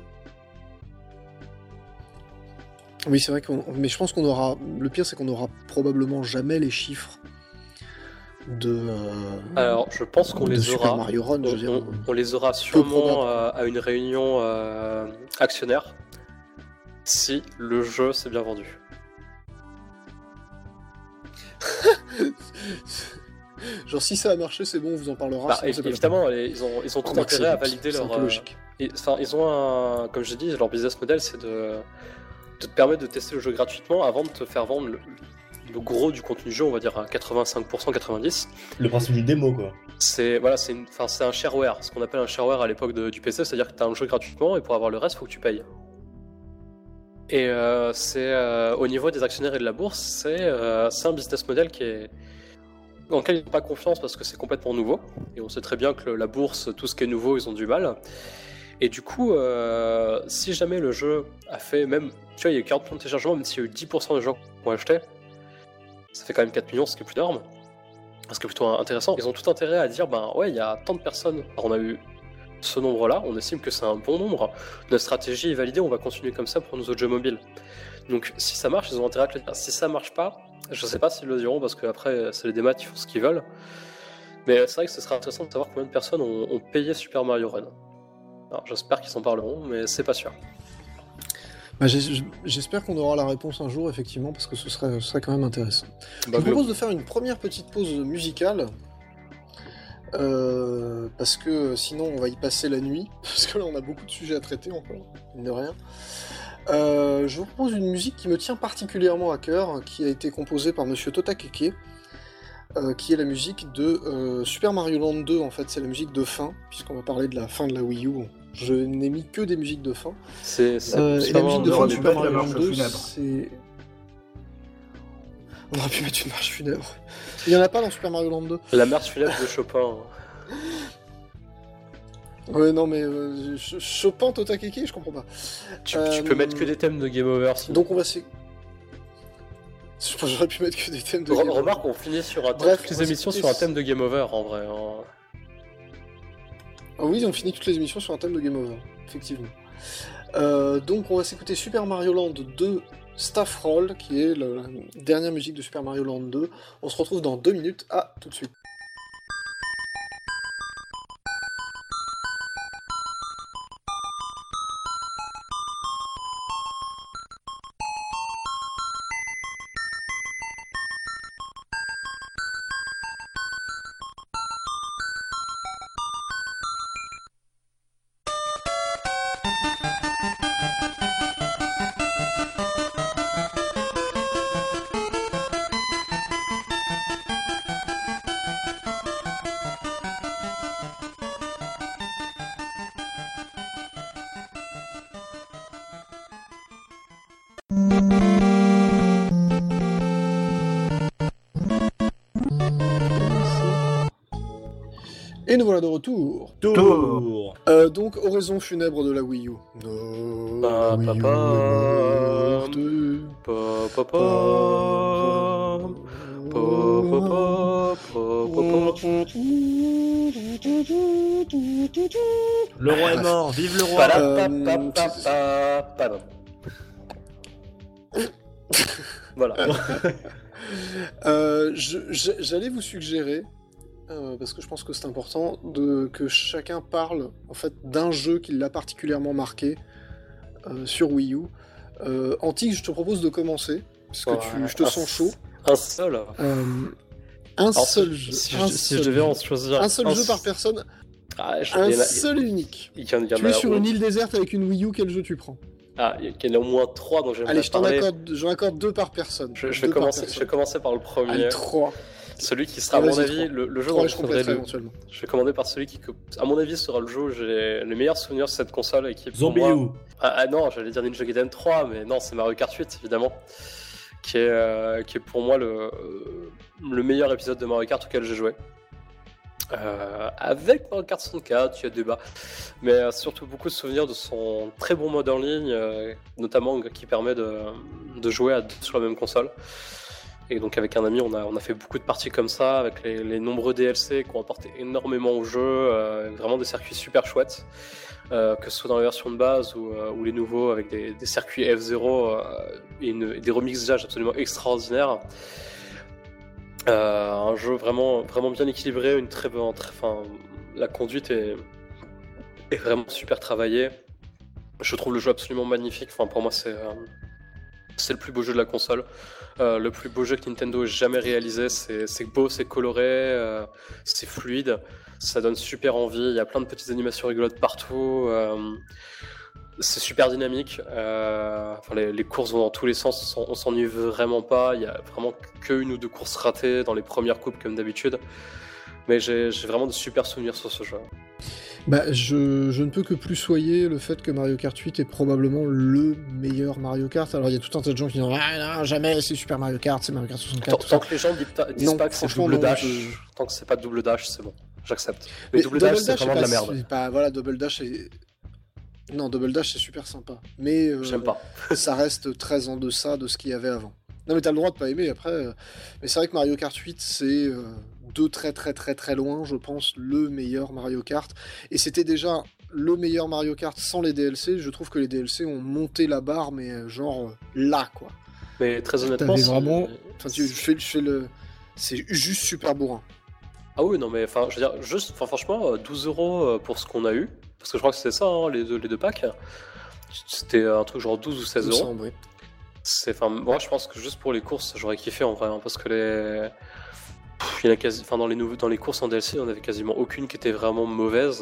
Oui, c'est vrai qu'on. Mais je pense qu'on aura. Le pire, c'est qu'on aura probablement jamais les chiffres de. euh, Alors je pense qu'on de les Super aura. Mario Run, je On, veux dire. on- on les aura probable. sûrement euh, à une réunion euh, actionnaire si le jeu s'est bien vendu. Genre, si ça a marché, c'est bon, on vous en parlera. Bah, sinon, c'est pas la évidemment, les- ils ont, ils ont peine. tout Remarque, intérêt à c'est- valider c'est un leur. peu euh, logique. et- Enfin, ils ont un, comme j'ai dit, leur business model, c'est de, de te permettre de tester le jeu gratuitement avant de te faire vendre le, le gros du contenu du jeu, on va dire à quatre-vingt-cinq pour cent, quatre-vingt-dix. Le principe du démo, quoi. C'est voilà, c'est une, enfin, c'est un shareware, ce qu'on appelle un shareware à l'époque de- du P C, c'est-à-dire que tu as un jeu gratuitement et pour avoir le reste, faut que tu payes. Et euh, c'est euh, au niveau des actionnaires et de la bourse, c'est euh, c'est un business model qui est dans lequel ils n'ont pas confiance parce que c'est complètement nouveau. Et on sait très bien que la bourse, tout ce qui est nouveau, ils ont du mal. Et du coup, euh, si jamais le jeu a fait même, tu vois, il y a eu quarante millions de téléchargements, même s'il y a eu dix pour cent des gens qui ont acheté, ça fait quand même quatre millions, ce qui est plus énorme, ce qui est plutôt intéressant. Ils ont tout intérêt à dire, ben ouais, il y a tant de personnes, alors on a eu ce nombre-là, on estime que c'est un bon nombre, notre stratégie est validée, on va continuer comme ça pour nos autres jeux mobiles. Donc si ça marche, ils ont intérêt à te le dire. Si ça marche pas, je sais pas s'ils le diront, parce qu'après, c'est les démats, ils font ce qu'ils veulent. Mais c'est vrai que ce sera intéressant de savoir combien de personnes ont, ont payé Super Mario Run. Alors j'espère qu'ils en parleront, mais c'est pas sûr. Bah, j'ai- j'espère qu'on aura la réponse un jour, effectivement, parce que ce serait, ce serait quand même intéressant. Je Bah, vous propose de faire une première petite pause musicale, euh, parce que sinon on va y passer la nuit, parce que là on a beaucoup de sujets à traiter encore, mine de rien. Euh, je vous propose une musique qui me tient particulièrement à cœur, qui a été composée par Monsieur Tota Keke, euh, qui est la musique de euh, Super Mario Land deux, en fait, c'est la musique de fin, puisqu'on va parler de la fin de la Wii U. Je n'ai mis que des musiques de fin. C'est c'est Euh, et Super la musique de Mario fin de tu Super peux mettre la Mario Land marche deux, funèbre. c'est... On aurait pu mettre une marche funèbre. Il n'y en a pas dans Super Mario Land deux. La marche funèbre de Chopin. Ouais, non, mais euh, Ch- Chopin, Tota Keke, je comprends pas. Tu, Euh, tu peux mettre que des thèmes de Game Over. Sinon. Donc on va se... Je pense que j'aurais pu mettre que des thèmes de Re- Game Over. Remarque, on finit sur un thème, Bref, toutes on les va émissions s'écouter sur un thème de Game Over en vrai. hein. Ah oui, on finit toutes les émissions sur un thème de Game Over, effectivement. Euh, donc on va s'écouter Super Mario Land deux Staff Roll, qui est la la dernière musique de Super Mario Land deux. On se retrouve dans deux minutes. À tout de suite. Et nous voilà de retour. Tour. Euh, donc, oraison funèbre de la Wii U. No, Pa, la Wii pa, U pa. est morte. Pa, pa, pa, pa, pa, pa, pa, pa. Le roi est mort, vive le roi. Pala, Euh, pa, pa, pa, pa, pa. Voilà. Euh, je- je- J'allais vous suggérer, euh, parce que je pense que c'est important, de, que chacun parle en fait d'un jeu qui l'a particulièrement marqué euh, sur Wii U. Euh, Antique, je te propose de commencer, parce que tu, je te Un- sens chaud. Un seul. Euh, un Alors, seul si, jeu. si un je, si seul je devais jeu. en choisir Un seul jeu s- par personne, Ah, je- un il y en a- seul et unique. il y en- il y en Tu a es sur au- une île déserte avec une Wii U, quel jeu tu prends? Ah, il y en a au moins trois dont j'aimerais Allez, je t'en parler. accorde, j'en accorde deux par personne. Je, je vais Deux par commencer, je personne. vais commencer par le premier. Allez, trois. Celui qui sera, à Ah, mon vas-y, avis, trois. le, le jeu Trois, dont et je je voudrais compléterai le... éventuellement. Je vais commander par celui qui, à mon avis, sera le jeu où j'ai les meilleurs souvenirs de cette console et qui, pour Zombie moi... U. Ah, ah non, j'allais dire Ninja Gaiden trois, mais non, c'est Mario Kart huit, évidemment. Qui est, euh, qui est pour moi le, le meilleur épisode de Mario Kart auquel j'ai joué. Euh, avec Mario Kart soixante-quatre, il y a débat. Mais euh, surtout beaucoup de souvenirs de son très bon mode en ligne, euh, notamment qui permet de, de jouer à deux sur la même console. Et donc avec un ami, on a, on a fait beaucoup de parties comme ça, avec les, les nombreux D L C qui ont apporté énormément au jeu, euh, vraiment des circuits super chouettes, euh, que ce soit dans la version de base ou, euh, ou les nouveaux avec des, des circuits F zéro euh, et, une- et des remixages absolument extraordinaires. Euh, un jeu vraiment, vraiment bien équilibré, une très bonne, très, enfin, la conduite est, est vraiment super travaillée. Je trouve le jeu absolument magnifique. Enfin, pour moi, c'est euh, c'est le plus beau jeu de la console, Euh, le plus beau jeu que Nintendo ait jamais réalisé. C'est c'est beau, c'est coloré, euh, c'est fluide, ça donne super envie. Il y a plein de petites animations rigolotes partout. euh, c'est super dynamique. euh, enfin, les, les courses vont dans tous les sens, on s'ennuie vraiment pas. Il y a vraiment qu'une ou deux courses ratées dans les premières coupes comme d'habitude. Mais j'ai j'ai vraiment de super souvenirs sur ce jeu. Bah, je, je ne peux que plus soyer le fait que Mario Kart huit est probablement le meilleur Mario Kart. Alors il y a tout un tas de gens qui disent ah non, jamais c'est Super Mario Kart, c'est Mario Kart soixante-quatre. Tant, tout tant ça. que les gens disent, ta- disent Non, pas que c'est franchement, double non, dash, je- tant que c'est pas double dash, c'est bon, j'accepte. Mais, Mais double dash, c'est vraiment de la pas- merde. c'est pas- voilà, Double Dash est... Non, Double Dash c'est super sympa. Mais euh, J'aime pas. ça reste très en deçà de ce qu'il y avait avant. Non mais t'as le droit de pas aimer après. euh, Mais c'est vrai que Mario Kart huit c'est euh, de très très très très loin, je pense, le meilleur Mario Kart. Et c'était déjà le meilleur Mario Kart sans les D L C. Je trouve que les D L C ont monté la barre, mais euh, genre euh, là quoi. Mais très honnêtement, T'avais c'est- vraiment... Enfin, tu, je fais, je fais le... C'est juste super bourrin. Ah oui, non mais enfin, je veux dire, juste, enfin franchement, euh, douze euros pour ce qu'on a eu, parce que je crois que c'était ça, hein, les, deux, les deux packs. C'était un truc genre douze ou seize Il me euros. semble, oui. C'est, enfin, moi je pense que juste pour les courses, j'aurais kiffé en vrai, hein, parce que les, Pff, il y en a quasi, enfin dans les nouveaux, dans les courses en D L C, il n'y en avait quasiment aucune qui était vraiment mauvaise.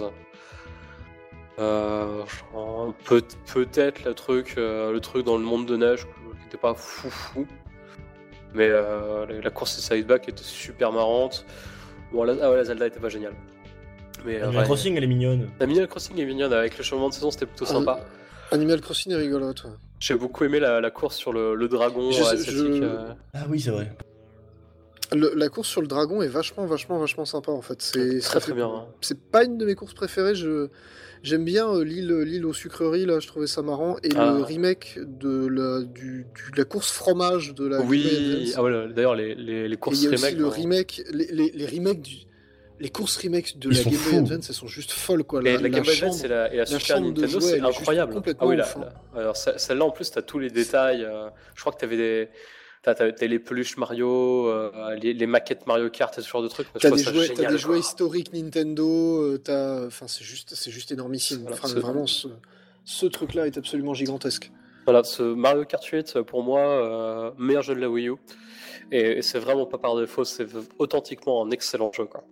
Euh, genre, peut, peut-être le truc, euh, le truc dans le monde de neige qui était pas fou fou, mais euh, la, la course de Sideback était super marrante. Bon, la, ah ouais, la Zelda était pas géniale. Mais euh, Animal ouais, Crossing, elle est mignonne. Animal Crossing est mignonne avec le changement de saison, c'était plutôt sympa. Animal Crossing est rigolote, ouais. J'ai beaucoup aimé la, la course sur le, le dragon Je- euh, asiatique. je- euh. Ah oui, c'est vrai. Le- la course sur le dragon est vachement, vachement, vachement sympa en fait. C'est Très, ça très fait- bien, hein. C'est pas une de mes courses préférées. Je j'aime bien euh, l'île, l'île aux sucreries là. Je trouvais ça marrant. Et Ah. le remake de la du, du- de la course fromage de la Game Boy Oui, Advance. ah ouais, d'ailleurs les, les, les Et courses il y a aussi remake. le hein. remake, les, les, les remakes du, les courses remakes de Ils la sont Game Boy fous. Advance, elles sont juste folles quoi. Et La, la la Game Boy chambre- Advance et la, et la Super chambre de Nintendo, jouets, c'est elle est juste incroyable. complètement Ah oui, la, ouf, hein. la- alors ce- celle-là en plus, t'as tous les détails. euh, je crois que t'avais des, t'as, t'as, t'as les peluches Mario, euh, les, les maquettes Mario Kart et ce genre de trucs. mais je T'as trouve des ça jouets, génial, t'as des jouets quoi. historiques Nintendo. euh, T'as, enfin c'est juste, c'est juste énormissime. Voilà, Enfin, c'est- vraiment, ce, ce truc-là est absolument gigantesque. Voilà, ce Mario Kart huit, pour moi, euh, meilleur jeu de la Wii U. Et, et c'est vraiment pas par défaut, c'est authentiquement un excellent jeu, quoi.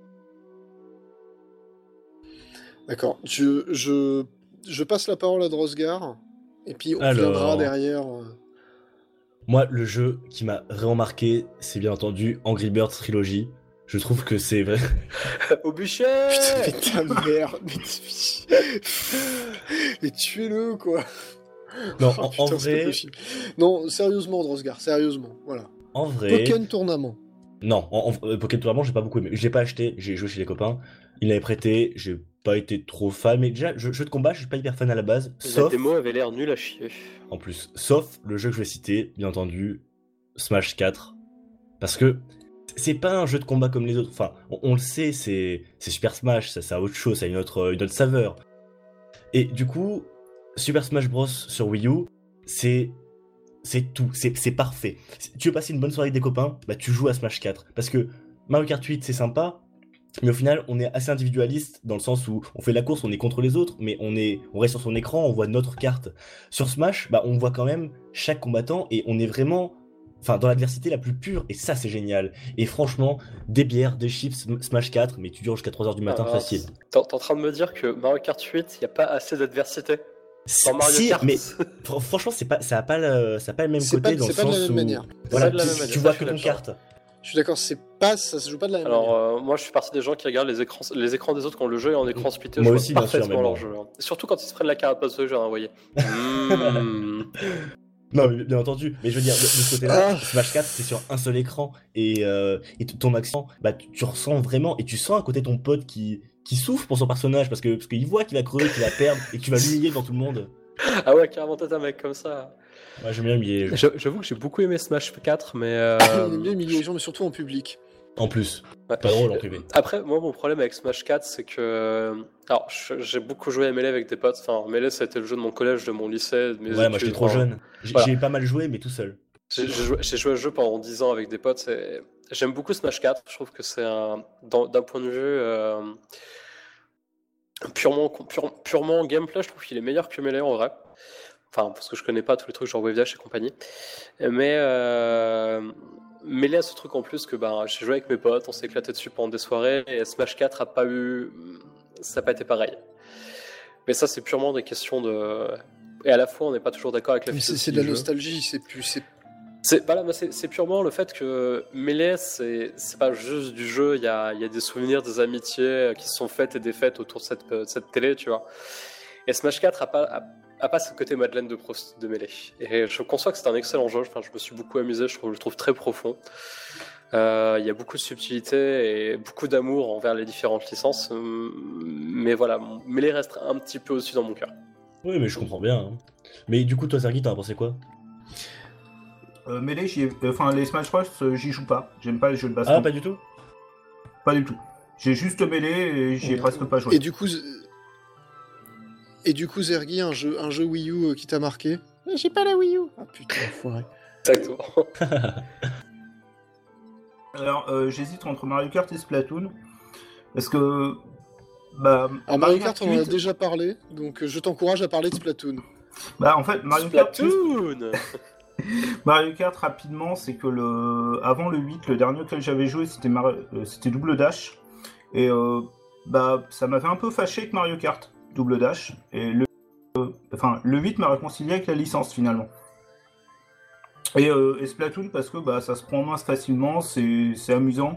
D'accord. Je, je, je passe la parole à Drosgar, et puis on Alors. viendra derrière. euh. Moi, le jeu qui m'a vraiment marqué, c'est bien entendu Angry Birds Trilogy. Je trouve que c'est vrai. Au bûcher. Putain, mais ta mère, mais, mais tuez-le quoi. Non, Oh, en, putain, en c'est pas vrai, possible. Non, sérieusement, Drosgar, sérieusement, voilà. en vrai. Pokémon Tournament. Non, en, en- euh, Pokémon Tournament, j'ai pas beaucoup aimé. Je l'ai pas acheté, j'ai joué chez les copains. Ils l'avaient prêté, j'ai pas été trop fan. Mais déjà, jeu, jeu de combat, je suis pas hyper fan à la base. La Sauf, démo avait l'air nulle à chier. en plus, sauf le jeu que je vais citer, bien entendu, Smash quatre. Parce que c'est pas un jeu de combat comme les autres. Enfin, on, on le sait, c'est c'est Super Smash, ça, ça a autre chose, ça a une autre, une autre saveur. Et du coup, Super Smash Bros sur Wii U, c'est c'est tout, c'est c'est parfait. Si tu veux passer une bonne soirée avec des copains, bah tu joues à Smash quatre. Parce que Mario Kart huit, c'est sympa, mais au final, on est assez individualiste dans le sens où on fait la course, on est contre les autres, mais on est, on reste sur son écran, on voit notre carte. Sur Smash, bah on voit quand même chaque combattant et on est vraiment, enfin, dans l'adversité la plus pure, et ça c'est génial. Et franchement, des bières, des chips, Smash quatre, mais tu dures jusqu'à trois heures du matin Ah, facile. T'es t'es en train de me dire que Mario Kart huit, il n'y a pas assez d'adversité dans Mario Si, Kart. mais fr- franchement, c'est pas, ça a pas le, ça a pas le même C'est côté pas- dans c'est le pas de la sens même où, manière. voilà, C'est pas de la tu, même manière, tu ça, vois je que suis ton d'accord. carte. Je suis d'accord, c'est pas, ça se joue pas de la même Alors, manière. euh, moi, je suis partie des gens qui regardent les écrans, les écrans des autres quand le jeu est en écran splitté. Moi je aussi, vois bien sûr, parfaitement mais leur bon. jeu. hein. Et surtout quand ils se prennent la carapace de jeu, hein, vous voyez. Mmh. Non, mais bien entendu. Mais je veux dire, de, de ce côté-là, Ah. Smash quatre, c'est sur un seul écran. Et, euh, et t- ton accent, bah, tu, tu ressens vraiment. Et tu sens à côté ton pote qui, qui souffre pour son personnage. Parce que parce qu'il voit qu'il va crever, qu'il va perdre. Et que tu vas l'humilier devant tout le monde. Ah ouais, carrément, t'es un mec comme ça. Ouais, j'aime bien humilier les gens. J'a- J'avoue que j'ai beaucoup aimé Smash quatre, mais. euh, Il aime bien humilier les gens, mais surtout en public. En plus, ouais. pas drôle en privé. Après, moi, mon problème avec Smash quatre, c'est que. Alors, je- j'ai beaucoup joué à Melee avec des potes. Enfin, Melee, ça a été le jeu de mon collège, de mon lycée, de mes Ouais, moi études, j'étais trop enfin, jeune. J'ai voilà. j'ai pas mal joué, mais tout seul. J'ai j'ai joué, j'ai joué à ce jeu pendant dix ans avec des potes. et J'aime beaucoup Smash quatre. Je trouve que c'est un. dans- D'un point de vue. euh, Purement, pure- purement gameplay, je trouve qu'il est meilleur que Melee en vrai. Enfin, parce que je connais pas tous les trucs genre Wave Dash et compagnie. Mais. Euh... Melee a ce truc en plus que ben, j'ai joué avec mes potes, on s'est éclaté dessus pendant des soirées, et Smash quatre a pas eu. Ça n'a pas été pareil. Mais ça, c'est purement des questions de. Et à la fois, on n'est pas toujours d'accord avec la Mais c'est philosophie c'est de la du jeu. nostalgie, c'est plus, c'est C'est, bah là, bah, c'est, c'est purement le fait que Melee, c'est, c'est pas juste du jeu, il y a, il y a des souvenirs, des amitiés qui se sont faites et défaites autour de cette, de cette télé, tu vois. Et Smash quatre a pas, a, a pas ce côté Madeleine de Proust de Melee. Et je conçois que c'est un excellent jeu, enfin, je me suis beaucoup amusé, je trouve, je le trouve très profond. Euh, il y a beaucoup de subtilité et beaucoup d'amour envers les différentes licences, mais voilà, Melee reste un petit peu au-dessus dans mon cœur. Oui, mais je comprends bien. Hein. Mais du coup, toi, Sergi, t'en as pensé quoi? Euh, Melee, j'y ai... enfin les Smash Bros, euh, j'y joue pas. J'aime pas les jeux de baston. Ah, pas du tout? Pas du tout. J'ai juste Melee et j'y ai Ouais. presque pas joué. Et du coup, Z- et du coup, Zergi, un jeu, un jeu Wii U euh, qui t'a marqué? Eh, J'ai pas la Wii U. Ah putain, enfoiré. Exactement. Alors, euh, j'hésite entre Mario Kart et Splatoon. Parce que. Bah, Alors Mario Kart, on en a huit, déjà parlé, donc euh, je t'encourage à parler de Splatoon. Bah, en fait, Mario Kart, Splatoon. Mario Kart, rapidement, c'est que le avant le huit, le dernier auquel j'avais joué, c'était Mar... euh, c'était Double Dash. Et euh, bah, ça m'avait un peu fâché avec Mario Kart, Double Dash. Et le, euh, enfin, le huit m'a réconcilié avec la licence, finalement. Et, euh, et Splatoon, parce que bah, ça se prend en main facilement, c'est c'est amusant.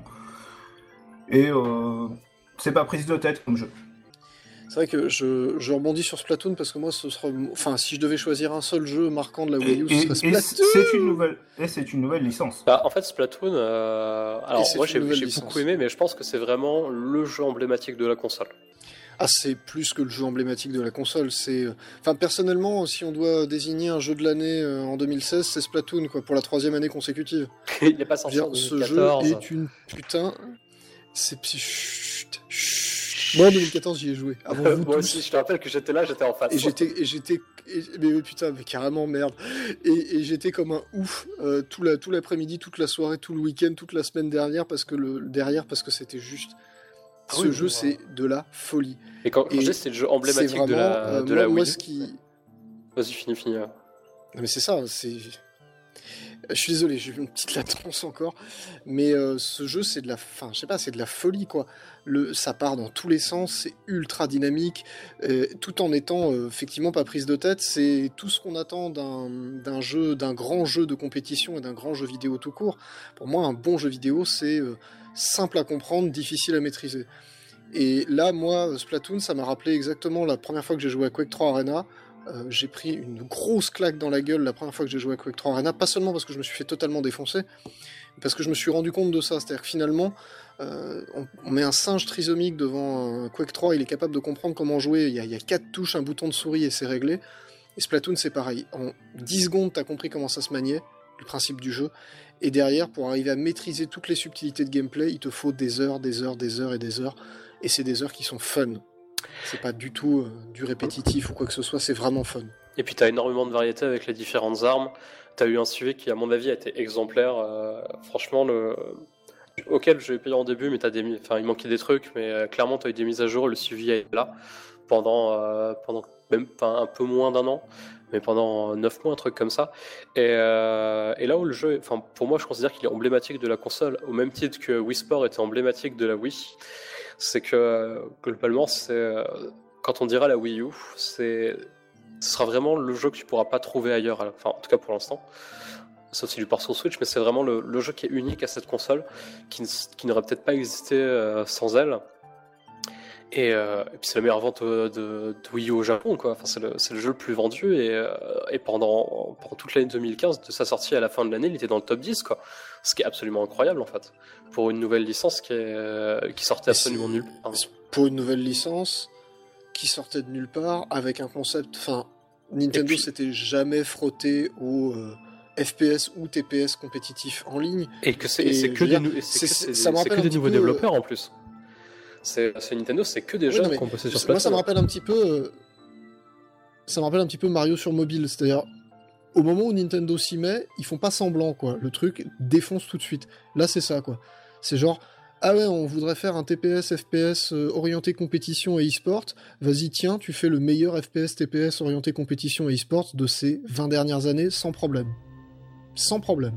Et euh, c'est pas prise de tête comme jeu. C'est vrai que je, je rebondis sur Splatoon parce que moi, ce sera, enfin, si je devais choisir un seul jeu marquant de la Wii U, Et, ce et- serait et Splatoon. c'est une nouvelle, et c'est une nouvelle licence. Bah, en fait, Splatoon, euh, alors c'est moi une j'ai, nouvelle j'ai licence. beaucoup aimé, mais je pense que c'est vraiment le jeu emblématique de la console. Ah, c'est plus que le jeu emblématique de la console. C'est, euh, enfin, personnellement, si on doit désigner un jeu de l'année euh, en deux mille seize, c'est Splatoon, quoi, pour la troisième année consécutive. Il n'est pas Je sorti veux en dire, ce deux mille jeu quatorze. est une putain. C'est chut, chut. Moi, en deux mille quatorze, j'y ai joué. Avant vous Moi tous. aussi, je te rappelle que j'étais là, j'étais en face. Et j'étais, et j'étais, et- mais oui, putain, mais carrément merde. Et, et j'étais comme un ouf euh, tout, la, tout l'après-midi, toute la soirée, tout le week-end, toute la semaine dernière parce que le derrière parce que c'était juste. Ah Ce oui, jeu, ouais. c'est de la folie. Et quand, quand Et je dis c'est le jeu C'est emblématique vraiment de la, euh, de moi, la moi, Wii U. ce qui. Vas-y, finis, finis. euh. Non, mais c'est ça, c'est. Je suis désolé, j'ai eu une petite latence encore, mais euh, ce jeu c'est de la, enfin, je sais pas, c'est de la folie quoi. Le, ça part dans tous les sens, c'est ultra dynamique, euh, tout en étant euh, effectivement pas prise de tête. C'est tout ce qu'on attend d'un d'un jeu, d'un grand jeu de compétition et d'un grand jeu vidéo tout court. Pour moi, un bon jeu vidéo c'est euh, simple à comprendre, difficile à maîtriser. Et là, moi, Splatoon, ça m'a rappelé exactement la première fois que j'ai joué à Quake trois Arena. Euh, j'ai pris une grosse claque dans la gueule la première fois que j'ai joué à Quake trois Arena, pas seulement parce que je me suis fait totalement défoncer, mais parce que je me suis rendu compte de ça. C'est-à-dire que finalement, euh, on, on met un singe trisomique devant un Quake trois, il est capable de comprendre comment jouer. Il y a, il y a quatre touches, un bouton de souris et c'est réglé. Et Splatoon, c'est pareil. En dix secondes, t'as compris comment ça se maniait, le principe du jeu. Et derrière, pour arriver à maîtriser toutes les subtilités de gameplay, il te faut des heures, des heures, des heures et des heures. Et c'est des heures qui sont fun. C'est pas du tout euh, du répétitif ou quoi que ce soit, c'est vraiment fun. Et puis t'as énormément de variété avec les différentes armes. T'as eu un suivi qui, à mon avis, a été exemplaire. Euh, franchement, le auquel j'ai payé en début, mais t'as des, mi- enfin, il manquait des trucs, mais euh, clairement t'as eu des mises à jour. Le suivi est là pendant, euh, pendant même, enfin, un peu moins d'un an, mais pendant neuf mois, un truc comme ça. Et, euh, et là où le jeu, enfin, pour moi, je considère qu'il est emblématique de la console, au même titre que Wii Sport était emblématique de la Wii. C'est que globalement, c'est euh, quand on dira la Wii U, c'est ce sera vraiment le jeu que tu pourras pas trouver ailleurs, à la- enfin en tout cas pour l'instant, sauf si tu pars sur Switch, mais c'est vraiment le, le jeu qui est unique à cette console, qui, ne- qui n'aurait peut-être pas existé euh, sans elle. Et, euh, et puis c'est la meilleure vente de, de, de Wii U au Japon, quoi. Enfin, c'est, le, c'est le jeu le plus vendu, et, euh, et pendant, pendant toute l'année deux mille quinze, de sa sortie à la fin de l'année, il était dans le top dix, quoi. Ce qui est absolument incroyable, en fait, pour une nouvelle licence qui, est, euh, qui sortait Et absolument c'est- nulle part. Pour une nouvelle licence qui sortait de nulle part, avec un concept. Enfin, Nintendo puis- s'était jamais frotté au euh, F P S ou T P S compétitif en ligne. Et que c'est, Et et c'est je que veux des, dire, nou- et c'est c'est- que c'est- c'est ça me des- c'est rappelle que un des petit nouveaux peu, développeurs en plus. C'est, c'est Nintendo, c'est que des Oui, jeunes non, mais qui ont bossé sur moi, ça me Splatoon. rappelle un petit peu. euh, Ça me rappelle un petit peu Mario sur mobile. C'est-à-dire, au moment où Nintendo s'y met, ils font pas semblant, quoi. Le truc défonce tout de suite. Là, c'est ça, quoi. C'est genre. Ah ouais, on voudrait faire un T P S, F P S euh, orienté compétition et e-sport. Vas-y, tiens, tu fais le meilleur F P S, T P S orienté compétition et e-sport de ces vingt dernières années sans problème. Sans problème.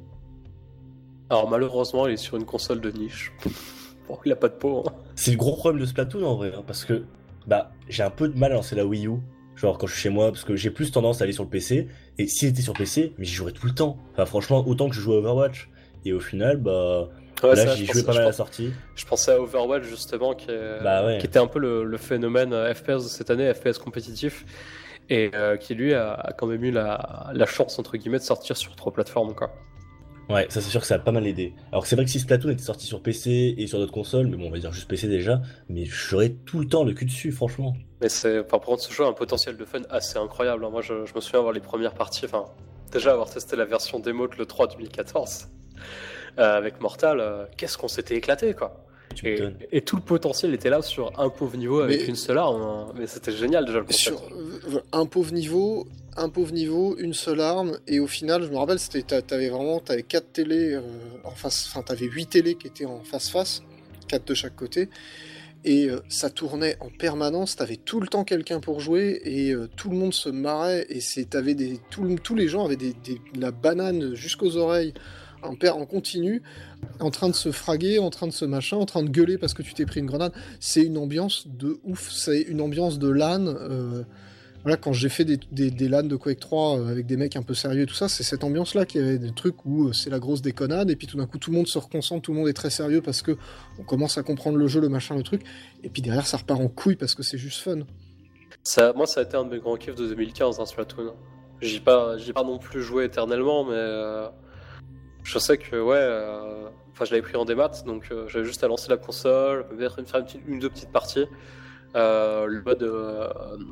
Alors malheureusement, il est sur une console de niche. Bon, il a pas de peau. Hein. C'est le gros problème de Splatoon en vrai, hein, parce que bah j'ai un peu de mal à lancer la Wii U, genre quand je suis chez moi, parce que j'ai plus tendance à aller sur le P C, Et s'il était sur P C, mais j'y jouerais tout le temps. Enfin, franchement, autant que je joue à Overwatch. Et au final, bah. Ouais, là, ça, j'y je jouais pensais- pas je mal à la pense- sortie. Je pensais à Overwatch justement, qui, est- Bah ouais. qui était un peu le, le phénomène euh, F P S de cette année, F P S compétitif, et euh, qui lui a, a quand même eu la, la chance entre guillemets de sortir sur trois plateformes quoi. Ouais, ça c'est sûr que ça a pas mal aidé. Alors que c'est vrai que si Splatoon était sorti sur P C et sur d'autres consoles, mais bon, on va dire juste P C déjà, mais j'aurais tout le temps le cul dessus, franchement. Mais c'est, enfin, par contre, ce jeu a un potentiel de fun assez incroyable. hein. Moi, je, je me souviens avoir les premières parties, enfin, déjà avoir testé la version démo de l'E trois deux mille quatorze euh, avec Mortal. euh, qu'est-ce qu'on s'était éclaté, quoi. Tu Et, m'étonnes. et tout le potentiel était là sur un pauvre niveau avec Mais- une seule arme. hein. Mais c'était génial déjà le concept. Sur euh, voilà, un pauvre niveau, un pauvre niveau, une seule arme, et au final, je me rappelle, c'était t'a- t'avais vraiment, t'avais quatre télés euh, en face, enfin t'avais huit télés qui étaient en face face, quatre de chaque côté, et euh, ça tournait en permanence. T'avais tout le temps quelqu'un pour jouer, et euh, tout le monde se marrait, et c'est t'avais des, tout le- tous les gens avaient des, des- la banane jusqu'aux oreilles. En, per- en continu, en train de se fraguer, en train de se machin, en train de gueuler parce que tu t'es pris une grenade. C'est une ambiance de ouf, c'est une ambiance de LAN. euh, voilà, quand j'ai fait des, des, des LAN de Quake trois euh, avec des mecs un peu sérieux et tout ça, c'est cette ambiance-là qui avait des trucs où euh, c'est la grosse déconnade, et puis tout d'un coup tout le monde se reconcentre, tout le monde est très sérieux parce que on commence à comprendre le jeu, le machin, le truc, et puis derrière ça repart en couille parce que c'est juste fun. Ça, moi, ça a été un de mes grands kiffs de deux mille quinze, hein, Splatoon. J'y ai pas, j'y ai pas non plus joué éternellement, mais euh, je sais que, ouais, euh, enfin, je l'avais pris en démat, donc euh, j'avais juste à lancer la console, peut-être faire une, petite, une ou deux petites parties. Euh, le mode, euh,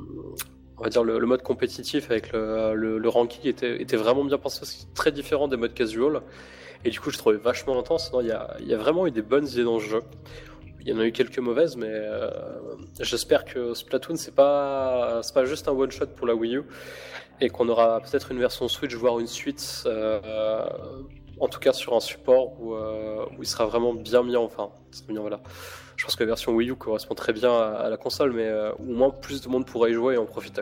on va dire le, le mode compétitif avec le, le, le ranking était, était vraiment bien pensé, c'est très différent des modes casual. Et du coup, je trouvais vachement intense. Non, il y a, il y a vraiment eu des bonnes idées dans ce jeu. Il y en a eu quelques mauvaises, mais euh, j'espère que Splatoon, c'est pas, c'est pas juste un one-shot pour la Wii U, et qu'on aura peut-être une version Switch, voire une suite, euh, en tout cas sur un support où, euh, où il sera vraiment bien mis en... Enfin, c'est bien, voilà. Je pense que la version Wii U correspond très bien à, à la console, mais euh, au moins plus de monde pourra y jouer et en profiter.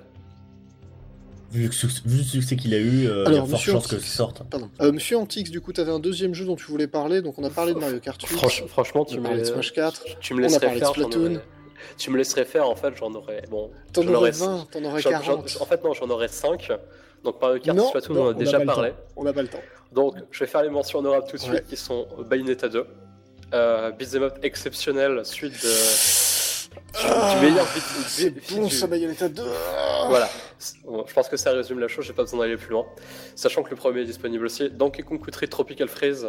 Vu, le succès- vu le succès qu'il a eu, euh, il y a Alors, forte monsieur chance que Antix, ça sorte. pardon. Euh, monsieur Antix, du coup, t'avais un deuxième jeu dont tu voulais parler, donc on a parlé de Mario Kart huit, Franch- franchement, tu on a me, parlé de Smash quatre, tu me on a laisserais parlé de faire, j'en Splatoon. aurais- tu me laisserais faire, en fait, j'en aurais... Bon, t'en j'en aurais vingt, t'en aurais j'en- j'en- quarante. En fait, non, j'en aurais cinq. Donc Mario Kart, Non, Splatoon, non, on en a on déjà n'a pas le parlé. temps. On n'a pas le temps. Donc, je vais faire les mentions honorables tout de suite, Ouais. qui sont Bayonetta deux, euh, Beat'em Up exceptionnel, suite de... Ah, du meilleur beat- c'est beat- bon du- ça, Bayonetta deux. Voilà, Bon, je pense que ça résume la chose, j'ai pas besoin d'aller plus loin. Sachant que le premier est disponible aussi. Donkey Kong Country Tropical Freeze,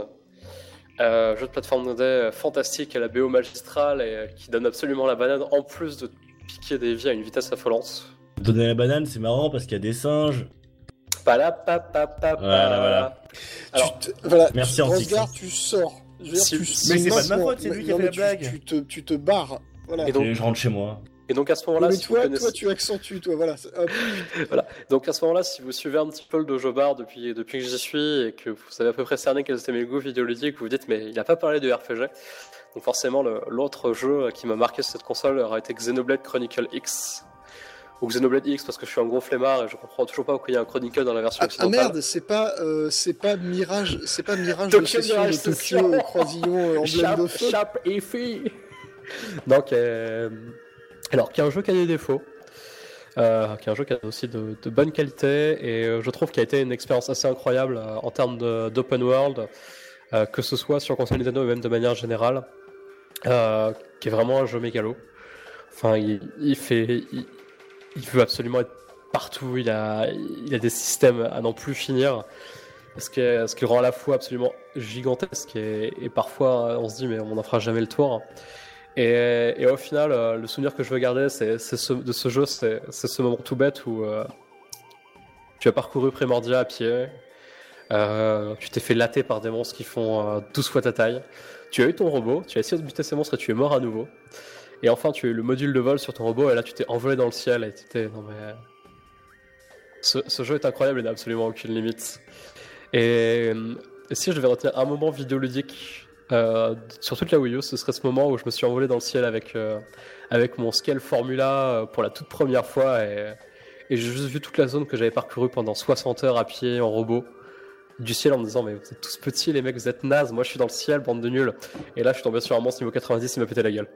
euh, jeu de plateforme deux D fantastique à la B O magistrale et euh, qui donne absolument la banane, en plus de piquer des vies à une vitesse affolante. Donner la banane, c'est marrant parce qu'il y a des singes. Palapapapapa. Voilà, voilà. Alors, Tu te- voilà, Merci, tu, Antix. Rosgard, tu sors. Je veux dire, Si- tu- si- Mais c'est pas de ma non, faute, c'est mais- lui qui a non, fait mais la tu- blague. Tu, te, tu te barres. Voilà. Et donc- Et je rentre chez moi. et donc à ce moment-là, mais si toi, vous connaissez... toi, tu accentues, toi, voilà. c'est- hop. Voilà. Donc à ce moment-là, si vous suivez un petit peu le Dojo Bar depuis, depuis que j'y suis et que vous avez à peu près cerné quels étaient mes goûts vidéoludiques, vous vous dites mais il n'a pas parlé de R P G. Donc forcément, le- l'autre jeu qui m'a marqué sur cette console aurait été Xenoblade Chronicle X. Ou Xenoblade X parce que je suis un gros flemmard et je comprends toujours pas pourquoi il y a un Chronicle dans la version Ah, ah, occidentale. merde, c'est pas, euh, c'est pas Mirage, c'est pas Mirage Tokyo de session Mirage de Tokyo, Session. euh, Croisillon, euh, emblème Chape, de feu. chape et fille. Donc, euh, alors, qui est un jeu qui a des défauts, euh, qui est un jeu qui a aussi de, de bonne qualité, et euh, je trouve qu'il a été une expérience assez incroyable euh, en termes de- d'open world, euh, que ce soit sur console Nintendo et même de manière générale, euh, qui est vraiment un jeu mégalo. Enfin, il, il fait, il, il veut absolument être partout. Il a, il a des systèmes à n'en plus finir. Ce qui, est, ce qui le rend à la fois absolument gigantesque et, et parfois on se dit mais on n'en fera jamais le tour. Et, et au final, euh, le souvenir que je veux garder c'est, c'est ce, de ce jeu, c'est, c'est ce moment tout bête où euh, tu as parcouru Primordia à pied, euh, tu t'es fait latter par des monstres qui font euh, douze fois ta taille, tu as eu ton robot, tu as essayé de buter ces monstres et tu es mort à nouveau. Et enfin, tu as eu le module de vol sur ton robot et là tu t'es envolé dans le ciel et tu t'es... Non mais... Ce, ce jeu est incroyable et n'a absolument aucune limite. Et, et si je devais retenir un moment vidéoludique euh, sur toute la Wii U, ce serait ce moment où je me suis envolé dans le ciel avec, euh, avec mon Scale Formula euh, pour la toute première fois et, et j'ai juste vu toute la zone que j'avais parcourue pendant soixante heures à pied en robot du ciel en me disant mais vous êtes tous petits les mecs, vous êtes nazes, moi je suis dans le ciel, bande de nuls. Et là je suis tombé sur un monstre niveau quatre-vingt-dix, il m'a pété la gueule.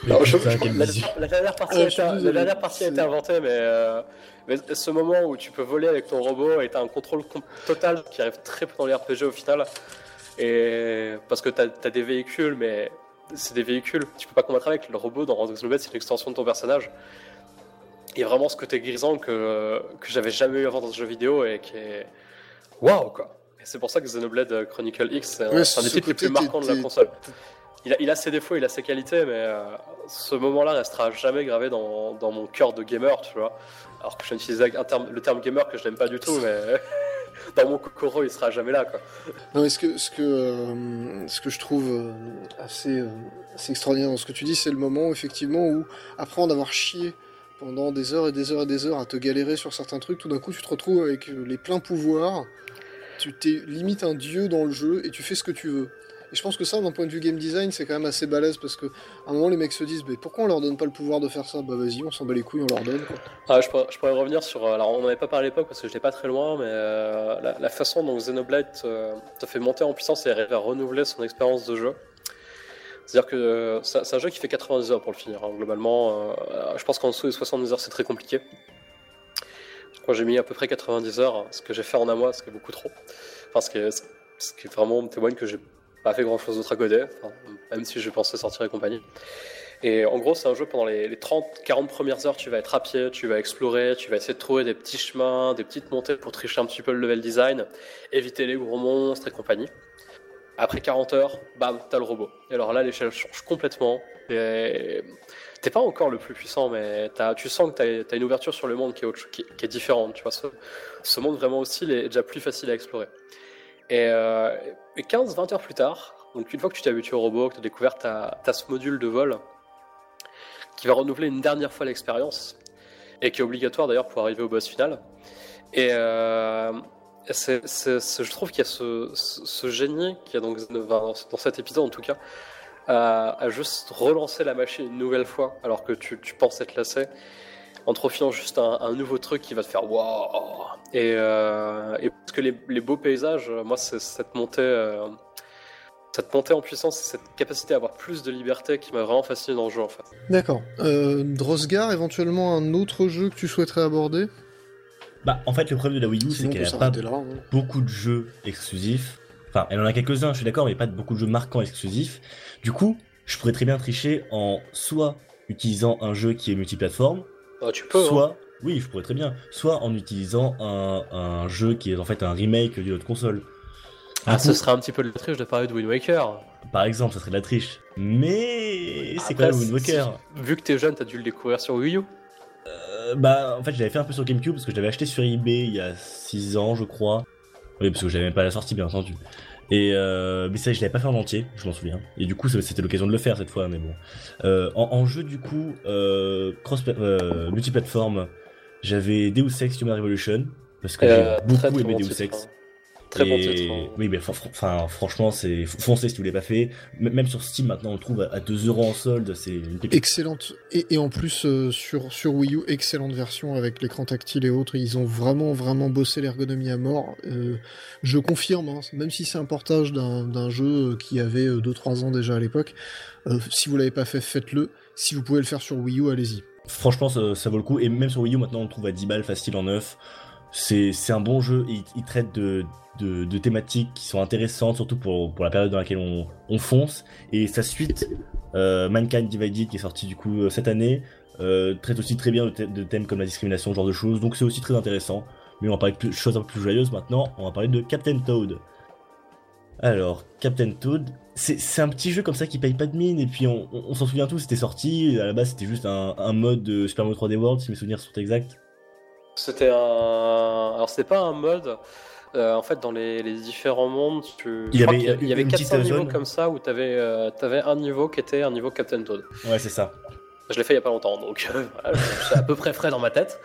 Alors, je- putain, je- quelle la, vision. la dernière partie, Ah, a je suis été, la désolé. dernière partie a été C'est- inventée, mais, euh, mais ce moment où tu peux voler avec ton robot et t'as un contrôle com- total qui arrive très peu dans les R P G au final. Et parce que t'as as des véhicules, mais c'est des véhicules, tu peux pas combattre avec. Le robot dans Xenoblade, c'est une extension de ton personnage. Il y a vraiment ce côté grisant que, que j'avais jamais eu avant dans ce jeu vidéo et qui est. Waouh quoi! Et c'est pour ça que Xenoblade Chronicle X, c'est un, Ouais, c'est un des ce titres les côté plus marquants de la t'es- console. Il a, il a ses défauts, il a ses qualités, mais euh, ce moment-là restera jamais gravé dans, dans mon cœur de gamer, tu vois. Alors que je viens d'utiliser un terme- le terme gamer que je n'aime pas du tout, mais dans mon Kokoro, il sera jamais là, quoi. Non, mais ce que, ce que, euh, ce que je trouve euh, assez, euh, assez extraordinaire dans ce que tu dis, c'est le moment, effectivement, où, après en avoir chié pendant des heures et des heures et des heures à te galérer sur certains trucs, tout d'un coup, tu te retrouves avec euh, les pleins pouvoirs, tu t'es limite un dieu dans le jeu, et tu fais ce que tu veux. Et je pense que ça, d'un point de vue game design, c'est quand même assez balèze, parce que à un moment, les mecs se disent, mais pourquoi on leur donne pas le pouvoir de faire ça? Bah vas-y, on s'en bat les couilles, on leur donne, quoi. Ah, je, pourrais, je pourrais revenir sur. euh, Alors, on n'en avait pas parlé à l'époque parce que j'étais pas très loin, mais euh, la, la façon dont Xenoblade euh, te fait monter en puissance et arrive à renouveler son expérience de jeu. C'est-à-dire que euh, c'est c'est un jeu qui fait quatre-vingt-dix heures pour le finir. Hein. Globalement, euh, je pense qu'en dessous des soixante-dix heures, c'est très compliqué. Moi, j'ai mis à peu près quatre-vingt-dix heures, ce que j'ai fait en un mois, ce qui est beaucoup trop. Enfin, ce qui, est, ce qui est vraiment témoigne que j'ai pas fait grand-chose d'autre à côté, enfin, même si je pensais sortir et compagnie. Et en gros, c'est un jeu pendant les, les trente à quarante premières heures, tu vas être à pied, tu vas explorer, tu vas essayer de trouver des petits chemins, des petites montées pour tricher un petit peu le level design, éviter les gros monstres et compagnie. Après quarante heures, bam, t'as le robot. Et alors là, l'échelle change complètement. Et t'es pas encore le plus puissant, mais t'as, tu sens que t'as, t'as une ouverture sur le monde qui est, autre, qui, qui est différente. Tu vois, ce, ce monde vraiment hostile est déjà plus facile à explorer. Et, euh, et quinze à vingt heures plus tard, donc une fois que tu t'es habitué au robot, que tu as découvert ta, ta ce module de vol, qui va renouveler une dernière fois l'expérience, et qui est obligatoire d'ailleurs pour arriver au boss final. Et euh, c'est, c'est, c'est, je trouve qu'il y a ce, ce, ce génie, qui a donc, dans, dans cet épisode en tout cas, à, à juste relancer la machine une nouvelle fois, alors que tu, tu penses être lassé, en te refilant juste un, un nouveau truc qui va te faire waouh. Et, euh, et parce que les, les beaux paysages, moi, c'est cette montée, euh, cette montée en puissance, cette capacité à avoir plus de liberté qui m'a vraiment fasciné dans le jeu, en fait. D'accord. Euh, Drosgar, éventuellement un autre jeu que tu souhaiterais aborder? Bah, en fait, le problème de la Wii U, c'est Sinon, on qu'elle peut a pas s'arrêter là. hein. beaucoup de jeux exclusifs. Enfin, elle en a quelques-uns, je suis d'accord, mais pas beaucoup de jeux marquants exclusifs. Du coup, je pourrais très bien tricher en soit utilisant un jeu qui est multiplateforme, Ah, tu peux, soit, hein. oui, je pourrais très bien, soit en utilisant un, un jeu qui est en fait un remake d'une autre console. Ah, Du ce coup, serait un petit peu de la triche de parler de Wind Waker. par exemple, ça serait de la triche. Mais c'est Après, quand même Wind Waker. si- vu que t'es jeune, t'as dû le découvrir sur Wii U. Euh, bah, en fait, je l'avais fait un peu sur GameCube parce que je l'avais acheté sur eBay il y a six ans, je crois. Oui, parce que j'avais même pas la sortie, bien entendu. Et euh, mais ça, je l'avais pas fait en entier, je m'en souviens. Et du coup, ça- c'était l'occasion de le faire cette fois, mais bon. Euh, en, en jeu, du coup, euh, cross, euh, multiplateforme, j'avais Deus Ex Human Revolution parce que Euh, j'ai beaucoup très, très aimé bon Deus titre, Ex. hein. Très bon Et- titre. hein. Oui, mais fr- fr- enfin, franchement, c'est foncez si vous l'avez pas fait. M- Même sur Steam, maintenant, on le trouve à- à deux euros en solde. C'est une pépite. Excellente. Et, et en plus, euh, sur, sur Wii U, excellente version avec l'écran tactile et autres. Ils ont vraiment, vraiment bossé l'ergonomie à mort. Euh, je confirme, hein, même si c'est un portage d'un d'un jeu qui avait deux trois ans déjà à l'époque. Euh, si vous l'avez pas fait, faites-le. Si vous pouvez le faire sur Wii U, allez-y. Franchement, ça, ça vaut le coup. Et même sur Wii U, maintenant, on le trouve à dix balles facile en neuf. C'est c'est un bon jeu. Il, il traite de, de, de thématiques qui sont intéressantes, surtout pour, pour la période dans laquelle on, on fonce. Et sa suite, euh, Mankind Divided, qui est sorti du coup euh, cette année, euh, traite aussi très bien de, thè- de thèmes comme la discrimination, ce genre de choses. Donc c'est aussi très intéressant. Mais on va parler de plus- choses un peu plus joyeuses maintenant. On va parler de Captain Toad. Alors, Captain Toad, c'est c'est un petit jeu comme ça qui paye pas de mine, et puis on, on, on s'en souvient tous, c'était sorti, à la base c'était juste un, un mode de Super Mario trois D World, si mes souvenirs sont exacts. C'était un. Alors, c'était pas un mode. Euh, en fait, dans les, les différents mondes, tu... Il je y crois avait qu'il y, il y avait une quatre petite cinq niveaux zone. comme ça où t'avais euh, t'avais un niveau qui était un niveau Captain Toad. Ouais, c'est ça. Je l'ai fait il y a pas longtemps, donc euh, voilà, c'est à peu près frais dans ma tête.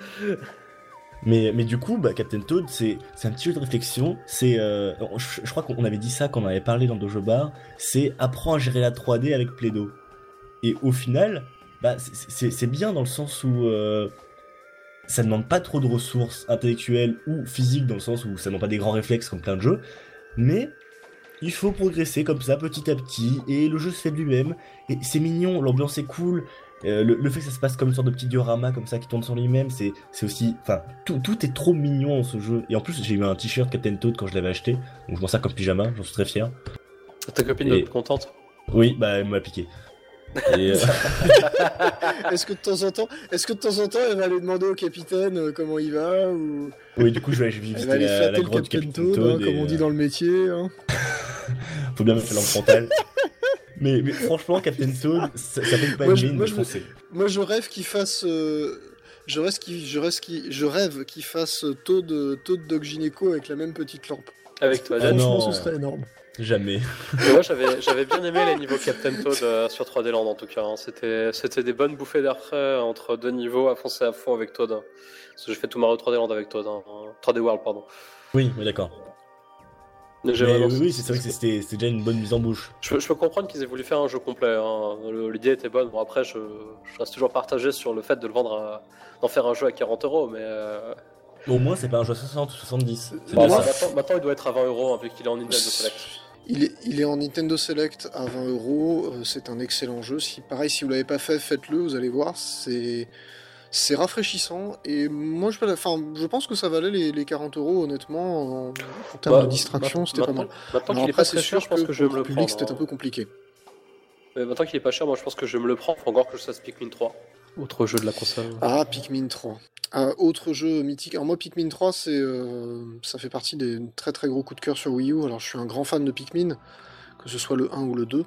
Mais, mais du coup, bah, Captain Toad, c'est c'est un petit jeu de réflexion, c'est... Euh, je, je crois qu'on avait dit ça quand on avait parlé dans Dojo Bar, c'est apprends à gérer la trois D avec Play-Doh. Et au final, bah, c'est- c'est c'est bien dans le sens où... Euh, ça ne demande pas trop de ressources intellectuelles ou physiques, dans le sens où ça ne demande pas des grands réflexes comme plein de jeux, mais il faut progresser comme ça, petit à petit, et le jeu se fait de lui-même, et c'est mignon, l'ambiance est cool, euh, le, le fait que ça se passe comme une sorte de petit diorama comme ça qui tourne sur lui-même, c'est c'est aussi... Enfin, tout, tout est trop mignon dans ce jeu, et en plus j'ai eu un t-shirt Captain Toad quand je l'avais acheté, donc je m'en sers comme pyjama, j'en suis très fier. Ta copine Et- doit être contente. Oui, bah elle m'a piqué. Et, euh, Est-ce que de temps en temps, est-ce que de temps en temps, elle va aller demander au capitaine euh, comment il va ou oui, du coup je vais, je vais elle visiter va aller la, flatter la le grotte du Captain Capitaine Toad, hein, Toad, comme et, on dit euh, dans le métier. Hein. faut bien mettre la lampe frontale. Mais, mais franchement, Captain Toad, ça, ça fait pas Moi, une je- mine moi, de je- français. Moi, je rêve qu'il fasse. euh, Je rêve qu'il, je rêve qu'il, je rêve qu'il fasse Toad, Toad Dog Gynéco avec la même petite lampe. Avec toi, Ah Jen. Franchement, non. ce serait énorme. Jamais. Mais moi j'avais j'avais bien aimé les niveaux Captain Toad euh, sur trois D Land en tout cas. hein. C'était c'était des bonnes bouffées d'air frais entre deux niveaux à foncer à fond avec Toad. hein. Parce que j'ai fait tout Mario trois D Land avec Toad. hein. trois D World pardon. Oui, mais d'accord. Mais j'ai Mais vraiment- oui, oui, c'est vrai que c'était c'était déjà une bonne mise en bouche. Je peux, je peux comprendre qu'ils aient voulu faire un jeu complet. hein. Le- L'idée était bonne. Bon après je, je reste toujours partagé sur le fait de le vendre à, d'en faire un jeu à quarante euros. Mais euh, Au moins, c'est pas un jeu à soixante ou soixante-dix. C'est bon, déjà ça, ça. maintenant, maintenant, il doit être à vingt euros hein, vu qu'il est en Nintendo Select. Il est, il est en Nintendo Select à vingt euros. euh, C'est un excellent jeu. Si, pareil, si vous l'avez pas fait, faites-le. Vous allez voir, c'est c'est rafraîchissant. Et moi, je, enfin, je pense que ça valait les, les quarante euros, honnêtement, en, en termes Bah, de distraction, ma- c'était pas maintenant- mal. Maintenant Alors qu'il est après, pas c'est très cher, sûr je pense que, je vais pour me le le public, prendre. c'était un hein. peu compliqué. Mais maintenant qu'il est pas cher, moi je pense que je vais me le prendre. Faut encore que je fasse Pikmin trois. Autre jeu de la console. Ah, Pikmin trois. Un autre jeu mythique. Alors moi, Pikmin trois, c'est, euh, ça fait partie des très très gros coups de cœur sur Wii U. Alors je suis un grand fan de Pikmin, que ce soit le un ou le deux.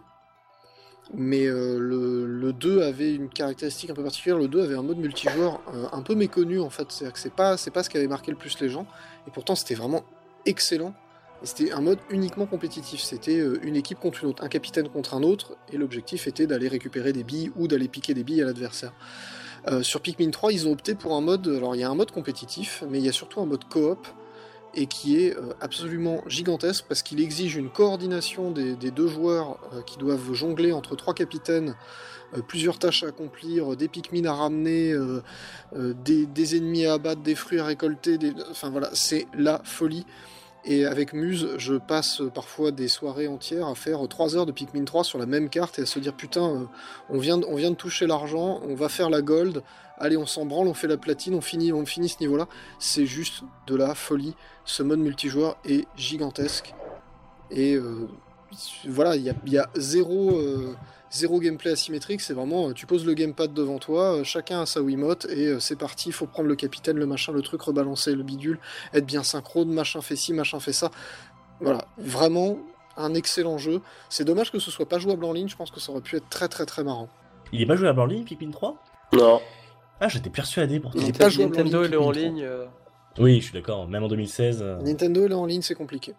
Mais euh, le, le deux avait une caractéristique un peu particulière. Le deux avait un mode multijoueur euh, un peu méconnu en fait. C'est-à-dire que c'est pas, c'est pas ce qui avait marqué le plus les gens. Et pourtant, c'était vraiment excellent. Et c'était un mode uniquement compétitif. C'était euh, une équipe contre une autre, un capitaine contre un autre. Et l'objectif était d'aller récupérer des billes ou d'aller piquer des billes à l'adversaire. Euh, sur Pikmin trois, ils ont opté pour un mode. Alors, il y a un mode compétitif, mais il y a surtout un mode coop, et qui est euh, absolument gigantesque parce qu'il exige une coordination des, des deux joueurs euh, qui doivent jongler entre trois capitaines, euh, plusieurs tâches à accomplir, des Pikmin à ramener, euh, euh, des, des ennemis à abattre, des fruits à récolter. Des... Enfin voilà, c'est la folie. Et avec Muse, je passe euh, parfois des soirées entières à faire trois heures de Pikmin trois sur la même carte et à se dire putain, euh, on, vient de, on vient de toucher l'argent, on va faire la gold, allez on s'en branle, on fait la platine, on finit, on finit ce niveau-là. C'est juste de la folie. Ce mode multijoueur est gigantesque. Et euh, voilà, il y a, y a zéro, euh, zéro gameplay asymétrique, c'est vraiment, euh, tu poses le gamepad devant toi, euh, chacun a sa Wiimote, et euh, c'est parti, il faut prendre le capitaine, le machin, le truc, rebalancer le bidule, être bien synchrone, machin fait ci, machin fait ça. Voilà, vraiment un excellent jeu. C'est dommage que ce soit pas jouable en ligne, je pense que ça aurait pu être très très très marrant. Il est pas jouable en ligne, Pikmin trois? Non. Ah, j'étais persuadé pourtant. Il est pas jouable en Nintendo ligne, il est en Pikmin ligne. euh, Oui, je suis d'accord, même en deux mille seize. euh, Nintendo, là en ligne, c'est compliqué.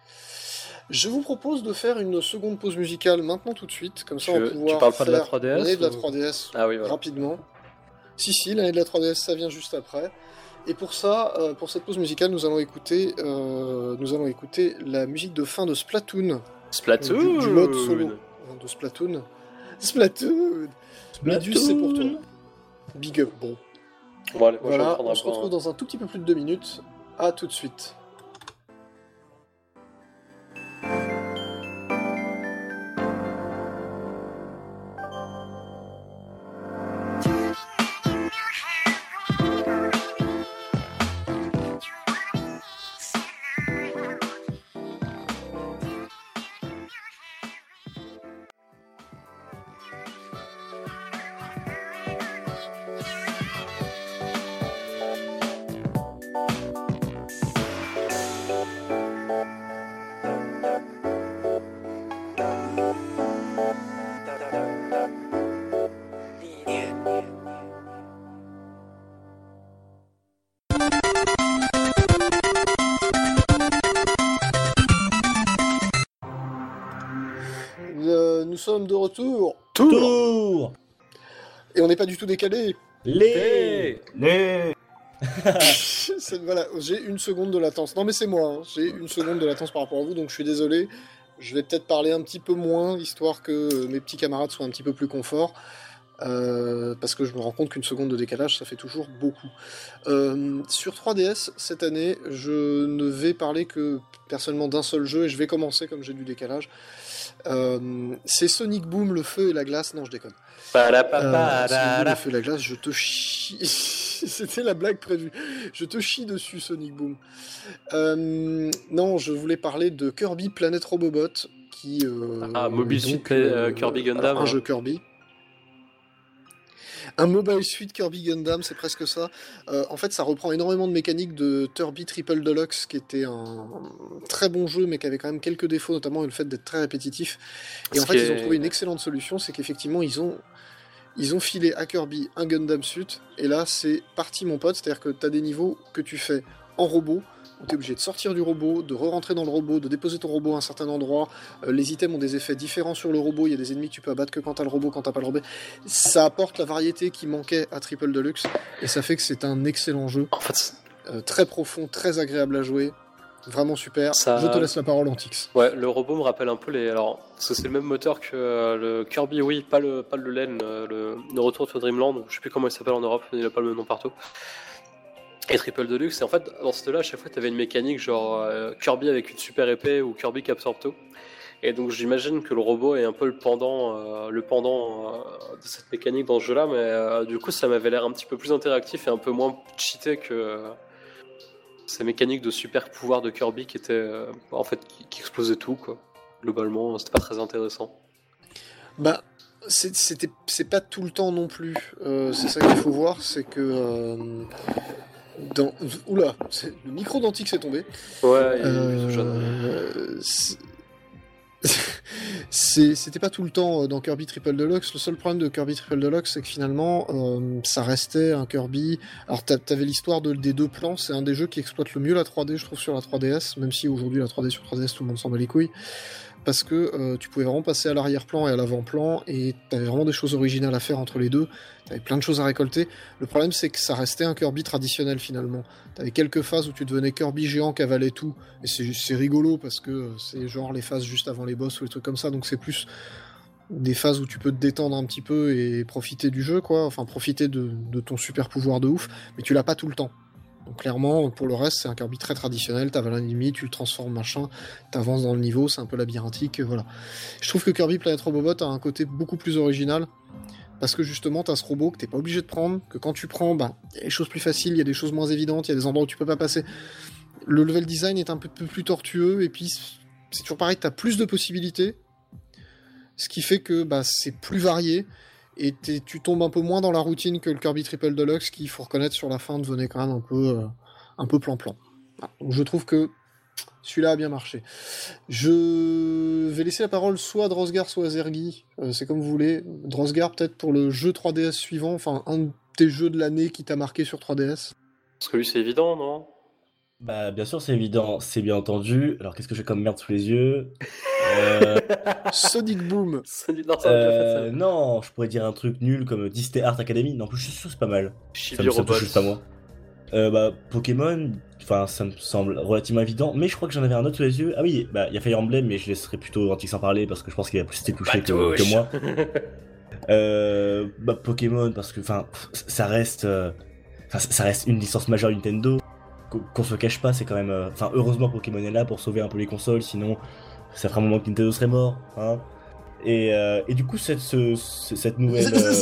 Je vous propose de faire une seconde pause musicale maintenant tout de suite, comme ça Tu- on va tu pouvoir parles pas de la faire trois D S l'année de la ou- trois D S Ah oui, voilà. rapidement. Si, si, l'année de la trois D S, ça vient juste après. Et pour ça, euh, pour cette pause musicale, nous allons écouter, euh, nous allons écouter la musique de fin de Splatoon, Splatoon du, du mode solo de Splatoon. Splatoon. Méduse, c'est pour toi. Big up, bon. Bon, allez, moi, je vais Voilà, prendre on un se point. retrouve dans un tout petit peu plus de deux minutes. À tout de suite. Euh, nous sommes de retour. Tour Et on n'est pas du tout décalé. Les Hey Les... C'est- voilà, j'ai une seconde de latence. Non mais c'est moi, hein. J'ai une seconde de latence par rapport à vous, donc je suis désolé. Je vais peut-être parler un petit peu moins, histoire que euh, mes petits camarades soient un petit peu plus confort. Euh, parce que je me rends compte qu'une seconde de décalage, ça fait toujours beaucoup. Euh, sur trois D S, cette année, je ne vais parler que personnellement d'un seul jeu, et je vais commencer comme j'ai du décalage. Euh, c'est Sonic Boom, le feu et la glace. Non, je déconne. Euh, Sonic Boom, le feu et la glace, je te chie. C'était la blague prévue. Je te chie dessus, Sonic Boom. Euh, non, je voulais parler de Kirby Planet Robobot, qui... Euh, ah, Mobile donc, Suit euh, Kirby Gundam. Alors, un hein. jeu Kirby. Un Mobile Suit Kirby Gundam, c'est presque ça. Euh, en fait, ça reprend énormément de mécaniques de Turby Triple Deluxe, qui était un très bon jeu, mais qui avait quand même quelques défauts, notamment le fait d'être très répétitif. Et Ce en fait, qui ils ont est- trouvé une excellente solution, c'est qu'effectivement, ils ont, ils ont filé à Kirby un Gundam Suit, et là, c'est parti, mon pote. C'est-à-dire que tu as des niveaux que tu fais en robot, où tu es obligé de sortir du robot, de re-rentrer dans le robot, de déposer ton robot à un certain endroit. Euh, les items ont des effets différents sur le robot. Il y a des ennemis que tu peux abattre que quand t'as le robot, quand t'as pas le robot. Ça apporte la variété qui manquait à Triple Deluxe, et ça fait que c'est un excellent jeu. En fait, Euh, très profond, très agréable à jouer. Vraiment super. Ça- Je te laisse la parole, Antix. ouais, le robot me rappelle un peu les. Alors, parce que c'est le même moteur que euh, le Kirby, oui, pas le, pas le L E N, euh, le, le Retour sur Dreamland. Je sais plus comment il s'appelle en Europe, mais il a pas le même nom partout. Et Triple Deluxe, et en fait, dans ce là à chaque fois, tu avais une mécanique genre euh, Kirby avec une super épée ou Kirby qui absorbe tout. Et donc, j'imagine que le robot est un peu le pendant, euh, le pendant euh, de cette mécanique dans ce jeu-là, mais euh, du coup, ça m'avait l'air un petit peu plus interactif et un peu moins cheaté que euh, ces mécaniques de super pouvoir de Kirby qui étaient, euh, en fait, qui, qui explosaient tout, quoi. Globalement, c'était pas très intéressant. Bah, c'est- c'était, c'est pas tout le temps non plus. Euh, c'est ça qu'il faut voir, c'est que euh, dans, oula, c'est- le micro d'Antix est tombé. Ouais, il est Euh, tout jeune. c'est- c'est- C'était pas tout le temps euh, dans Kirby Triple Deluxe. Le seul problème de Kirby Triple Deluxe, c'est que finalement, euh, ça restait un Kirby. Alors, t'a- t'avais l'histoire de, des deux plans. C'est un des jeux qui exploite le mieux la trois D, je trouve, sur la trois D S. Même si aujourd'hui, la trois D sur trois D S, tout le monde s'en bat les couilles. Parce que euh, tu pouvais vraiment passer à l'arrière-plan et à l'avant-plan, et t'avais vraiment des choses originales à faire entre les deux. T'avais plein de choses à récolter. Le problème, c'est que ça restait un Kirby traditionnel finalement. T'avais quelques phases où tu devenais Kirby géant qui avalait tout, et c'est, c'est rigolo parce que euh, c'est genre les phases juste avant les boss ou les trucs comme ça, donc c'est plus des phases où tu peux te détendre un petit peu et profiter du jeu, quoi. Enfin, profiter de, de ton super pouvoir de ouf, mais tu l'as pas tout le temps. Donc clairement, pour le reste, c'est un Kirby très traditionnel. T'avales un ennemi, tu le transformes, machin, t'avances dans le niveau, c'est un peu labyrinthique, voilà. Je trouve que Kirby Planet Robobot a un côté beaucoup plus original, parce que justement, t'as ce robot que t'es pas obligé de prendre, que quand tu prends, bah, y a des choses plus faciles, il y a des choses moins évidentes, il y a des endroits où tu peux pas passer. Le level design est un peu plus tortueux, et puis c'est toujours pareil, t'as plus de possibilités, ce qui fait que bah, c'est plus varié, et t'es- tu tombes un peu moins dans la routine que le Kirby Triple Deluxe, qui, il faut reconnaître, sur la fin, devenait quand même un peu euh, un peu plan-plan. Voilà. Donc je trouve que celui-là a bien marché. Je vais laisser la parole soit à Drosgar, soit à Zergi, euh, c'est comme vous voulez. Drosgar, peut-être pour le jeu trois D S suivant, enfin un de tes jeux de l'année qui t'a marqué sur trois D S. Parce que lui, c'est évident, non? Bah, bien sûr, c'est évident, c'est bien entendu. Alors, qu'est-ce que j'ai comme merde sous les yeux? Euh, Sonic Boom. Ça dit- non, ça m'a déjà fait euh, ça. non, je pourrais dire un truc nul comme Disney Art Academy. Non, en plus, je suis sûr que c'est pas mal. Ça Chibi me, ça me Robot. touche juste pas moi. Euh, bah, Pokémon, enfin, ça me semble relativement évident, mais je crois que j'en avais un autre sous les yeux. Ah oui, bah, il y a Fire Emblem, mais je laisserai plutôt Antix en parler parce que je pense qu'il a plus été touché que, Batouche. que moi. Euh, bah, Pokémon, parce que, enfin, ça reste, euh, enfin, ça reste une licence majeure Nintendo. Qu'on qu'on se cache pas, c'est quand même, euh, enfin, heureusement Pokémon est là pour sauver un peu les consoles, sinon, ça ferait un moment que Nintendo serait mort, hein. Et, euh, et du coup, cette, ce- ce- cette nouvelle. euh,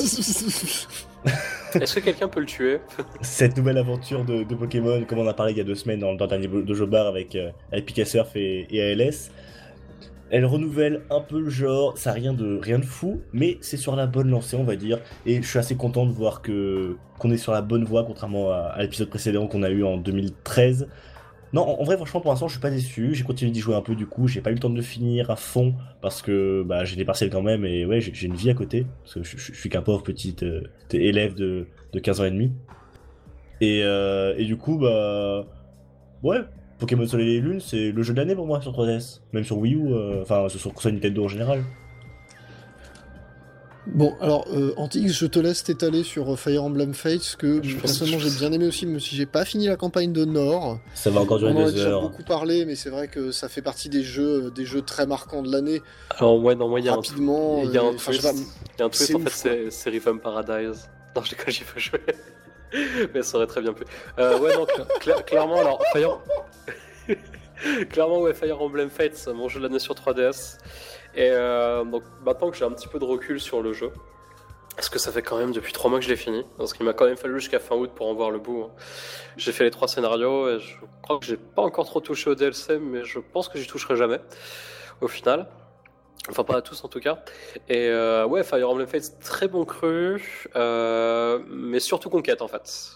Est-ce que quelqu'un peut le tuer? Cette nouvelle aventure de, de Pokémon, comme on en a parlé il y a deux semaines dans, dans le dernier Dojo Bar avec, euh, avec Picasurf et, et A L S, elle renouvelle un peu le genre, ça a rien de, rien de fou, mais c'est sur la bonne lancée, on va dire, et je suis assez content de voir que qu'on est sur la bonne voie, contrairement à, à l'épisode précédent qu'on a eu en deux mille treize. Non, en, en vrai, franchement, pour l'instant, je suis pas déçu, j'ai continué d'y jouer un peu du coup, j'ai pas eu le temps de le finir à fond, parce que bah, j'ai des partiels quand même, et ouais, j'ai j'ai une vie à côté, parce que je, je- je suis qu'un pauvre petit euh, élève de, de quinze ans et demi. Et, euh, et du coup, bah. Ouais, Pokémon Soleil et Lune, c'est le jeu de l'année pour moi sur trois D S. Même sur Wii U, euh, enfin sur console Nintendo en général. Bon, alors, euh, Antix, je te laisse t'étaler sur euh, Fire Emblem Fates, que Je pense- personnellement j'ai bien aimé aussi, même si j'ai pas fini la campagne de Nord. Ça va encore durer On en a deux déjà heures. beaucoup parlé, mais c'est vrai que ça fait partie des jeux, euh, des jeux très marquants de l'année. Alors, ouais, non, moi, il y a un truc. Rapidement, Il y a un euh, enfin, je twist, sais pas, il y a un twist c'est en fait, ouf, quoi. c'est, c'est Rhythm Paradise. Non, je déconne, j'y pas joué. Mais ça aurait très bien pu. Euh, ouais, non, cla- cla- clairement, alors, Fire. Clairement, ouais, Fire Emblem Fates, c'est mon jeu de l'année sur trois D S. Et euh, donc, maintenant que j'ai un petit peu de recul sur le jeu, parce que ça fait quand même depuis trois mois que je l'ai fini, parce qu'il m'a quand même fallu jusqu'à fin août pour en voir le bout. hein. J'ai fait les trois scénarios et je crois que j'ai pas encore trop touché au D L C, mais je pense que j'y toucherai jamais, au final. Enfin, pas à tous en tout cas. Et euh, ouais, Fire Emblem Fates, très bon cru, euh, mais surtout conquête en fait.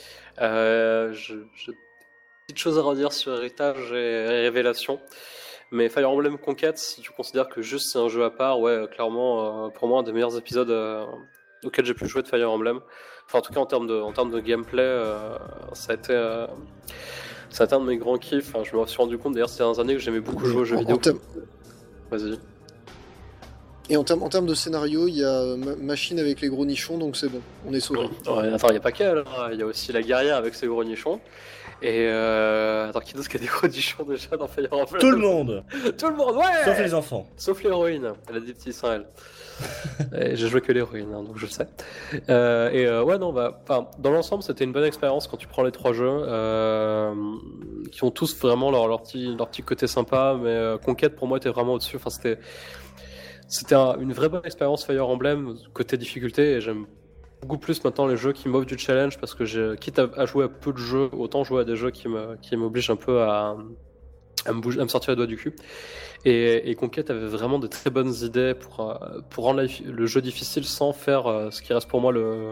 Euh, je, je... Petite chose à redire sur Héritage et Révélation. Mais Fire Emblem Conquête, si tu considères que juste c'est un jeu à part, ouais, clairement, euh, pour moi, un des meilleurs épisodes euh, auxquels j'ai pu jouer de Fire Emblem. Enfin, en tout cas, en termes de, en termes de gameplay, euh, ça a été. Euh, ça a été un de mes grands kiffs. Enfin, je me suis rendu compte d'ailleurs ces dernières années que j'aimais beaucoup jouer aux jeux En- en vidéo. termes- Vas-y. Et en termes, en termes de scénario, il y a euh, ma- Machine avec les gros nichons, donc c'est bon, on est sauvé. Ouais, attends, il n'y a pas qu'elle, hein. Il y a aussi la guerrière avec ses gros nichons. Et euh... attends, qui d'autre qui a des gros nichons déjà dans Fire Emblem? Tout le monde, Tout le monde, ouais. sauf les enfants. Sauf l'héroïne, elle a des petits seins, elle. Et j'ai joué que l'héroïne, hein, donc je le sais. Euh, et euh, ouais, non, bah, enfin, dans l'ensemble, c'était une bonne expérience quand tu prends les trois jeux, euh, qui ont tous vraiment leur, leur, petit, leur petit côté sympa, mais euh, Conquête pour moi était vraiment au-dessus. Enfin, c'était c'était un- une vraie bonne expérience Fire Emblem, côté difficulté, et j'aime beaucoup plus maintenant les jeux qui m'offrent du challenge, parce que j'ai, quitte à, à jouer à peu de jeux, autant jouer à des jeux qui, me, qui m'obligent un peu à, à, me bouger, à me sortir les doigts du cul. Et, et Conquête avait vraiment de très bonnes idées pour, euh, pour rendre la- le jeu difficile sans faire euh, ce qui reste pour moi le,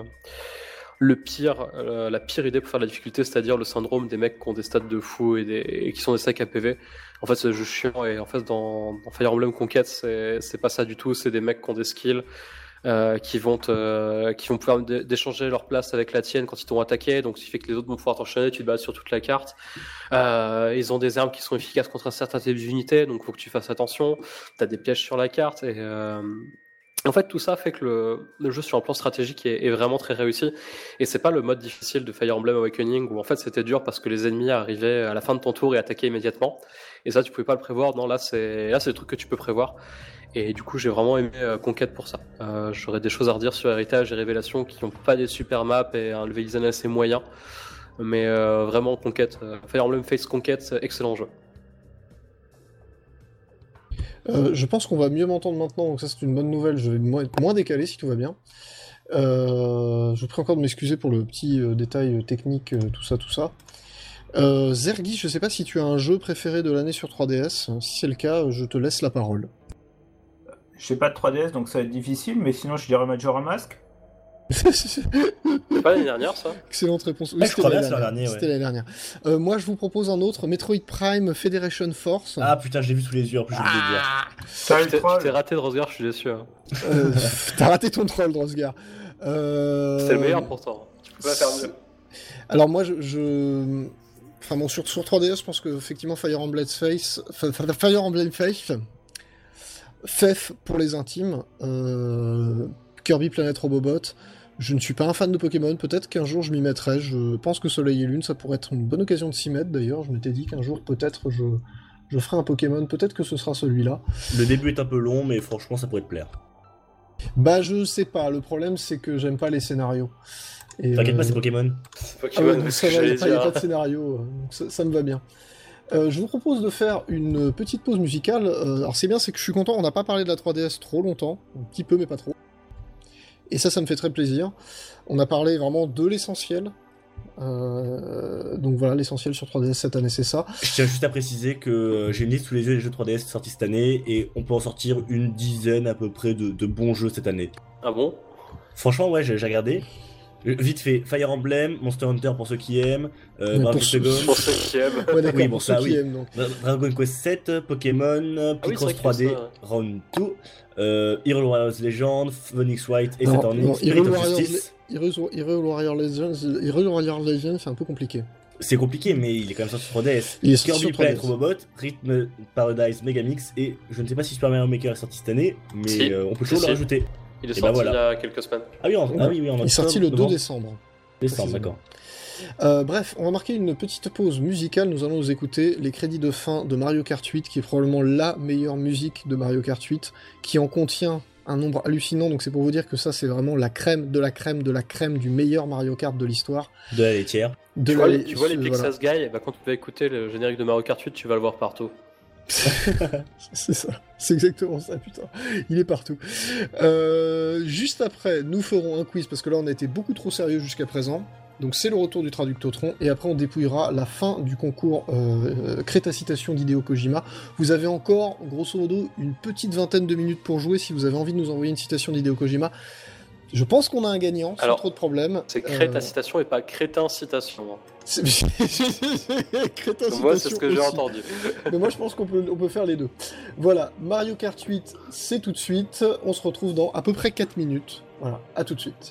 le pire, euh, la pire idée pour faire la difficulté, c'est-à-dire le syndrome des mecs qui ont des stats de fou et, des, et qui sont des sacs à P V. En fait, c'est juste chiant, et en fait, dans, dans Fire Emblem Conquête, c'est, c'est pas ça du tout, c'est des mecs qui ont des skills. Euh, qui vont te, qui vont pouvoir d- d'échanger leur place avec la tienne quand ils t'ont attaqué, donc ce qui fait que les autres vont pouvoir t'enchaîner, tu te bats sur toute la carte. Euh, ils ont des armes qui sont efficaces contre un certain type d'unité, donc faut que tu fasses attention. T'as des pièges sur la carte, et euh... en fait tout ça fait que le, le jeu sur un plan stratégique est, est vraiment très réussi. Et c'est pas le mode difficile de Fire Emblem Awakening où en fait c'était dur parce que les ennemis arrivaient à la fin de ton tour et attaquaient immédiatement. Et ça tu pouvais pas le prévoir. Non, là c'est là c'est le truc que tu peux prévoir. Et du coup, j'ai vraiment aimé euh, Conquête pour ça. Euh, j'aurais des choses à redire sur Héritage et Révélation qui n'ont pas des super maps et un level design assez moyen. Mais euh, vraiment, Conquête, euh, Fire Emblem Fates Conquête, excellent jeu. Euh, je pense qu'on va mieux m'entendre maintenant, donc ça c'est une bonne nouvelle, je vais moins- être moins décalé si tout va bien. Euh, je vous prie encore de m'excuser pour le petit euh, détail euh, technique, euh, tout ça, tout ça. Euh, Zergi, je sais pas si tu as un jeu préféré de l'année sur trois D S. Si c'est le cas, je te laisse la parole. J'ai pas de trois D S, donc ça va être difficile, mais sinon je dirais Majora Mask. C'est pas l'année dernière, ça? Excellente réponse. Oui, Ah, je c'était crois l'année bien, c'est l'an dernière. dernier, ouais. C'était l'année dernière. Euh, moi, je vous propose un autre, Metroid Prime Federation Force. Ah putain, je l'ai vu sous les yeux, en plus j'ai oublié de dire. Ça, Tu le t'es, tu troll. t'es raté de Rosgar, je suis déçu. hein. Euh, T'as raté ton troll, Drosgar. Euh... C'était le meilleur pourtant. Tu peux pas faire mieux. Alors moi, je... je... Enfin bon, sur, sur trois D S, je pense que effectivement Fire Emblem Face... Fa- fa- Fire Emblem Face... F E F pour les intimes. Euh... Kirby Planet Robobot. Je ne suis pas un fan de Pokémon, peut-être qu'un jour je m'y mettrai. Je pense que Soleil et Lune, ça pourrait être une bonne occasion de s'y mettre d'ailleurs. Je m'étais dit qu'un jour peut-être je... je ferai un Pokémon, peut-être que ce sera celui-là. Le début est un peu long, mais franchement, ça pourrait te plaire. Bah je sais pas, le problème c'est que j'aime pas les scénarios. Et, T'inquiète euh, pas, c'est Pokémon. C'est Ah Pokémon, ouais, donc parce ça que va, il n'y j'allais a, pas dire. de scénario, euh, donc ça, ça me va bien. Euh, je vous propose de faire une petite pause musicale. Euh, alors c'est bien, c'est que je suis content, on n'a pas parlé de la trois D S trop longtemps, un petit peu mais pas trop. Et ça, ça me fait très plaisir. On a parlé vraiment de l'essentiel. Euh, donc voilà, l'essentiel sur trois D S cette année, c'est ça. Je tiens juste à préciser que euh, j'ai une liste sous les yeux des jeux trois D S sortis cette année, et on peut en sortir une dizaine à peu près de, de bons jeux cette année. Ah bon? Franchement, ouais, j'ai j'ai regardé. Euh, Vite fait, Fire Emblem, Monster Hunter pour ceux qui aiment, euh, Mais Bravely pour ceux- Second, Pour ceux qui aiment. Ouais, d'accord, Oui, bon, pour ça, ceux qui oui. aiment, donc. Dra- Dragon Quest sept, Pokémon, Ah oui, Picross c'est vrai trois qu'il y D, a ça, Round deux, euh, Hero Warriors Legend, Phoenix White et Non, Saturnin, non, Spirit Hero of Warriors, Justice. Hero, Hero Warrior Legends, Hero Warrior Legends, c'est un peu compliqué. C'est compliqué, mais il est quand même sorti sur trois D S. Il est sorti Kirby sur trois D Planet S. Robobot, Rhythm Paradise Megamix, et je ne sais pas si Super Mario Maker est sorti cette année, mais Si. euh, on peut Si, toujours si. le rajouter. Il est Et bah sorti voilà. il y a quelques semaines. Ah oui, en, ah oui, oui, en Il est sorti le deux octobre, décembre. décembre, précisément. d'accord. Euh, bref, on va marquer une petite pause musicale. Nous allons nous écouter les crédits de fin de Mario Kart huit, qui est probablement la meilleure musique de Mario Kart huit, qui en contient un nombre hallucinant. Donc c'est pour vous dire que ça, c'est vraiment la crème de la crème de la crème du meilleur Mario Kart de l'histoire. De la laitière. De Tu la- vois, les, tu vois les ce- Pixas voilà. Guy, et bah, quand tu vas écouter le générique de Mario Kart huit, tu vas le voir partout. C'est ça, c'est exactement ça, putain. Il est partout. Euh, juste après, nous ferons un quiz, parce que là, on a été beaucoup trop sérieux jusqu'à présent. Donc c'est le retour du Traductotron, et après on dépouillera la fin du concours euh, Crétacitation d'Hideo Kojima. Vous avez encore, grosso modo, une petite vingtaine de minutes pour jouer si vous avez envie de nous envoyer une citation d'Hideo Kojima. Je pense qu'on a un gagnant, sans Alors, trop de problèmes. C'est Euh, Créta citation et pas Crétin citation. c'est- Crétacitation Moi, c'est ce que j'ai aussi. entendu. Mais moi je pense qu'on peut, on peut faire les deux. Voilà, Mario Kart huit, c'est tout de suite. On se retrouve dans à peu près quatre minutes. Voilà, à tout de suite.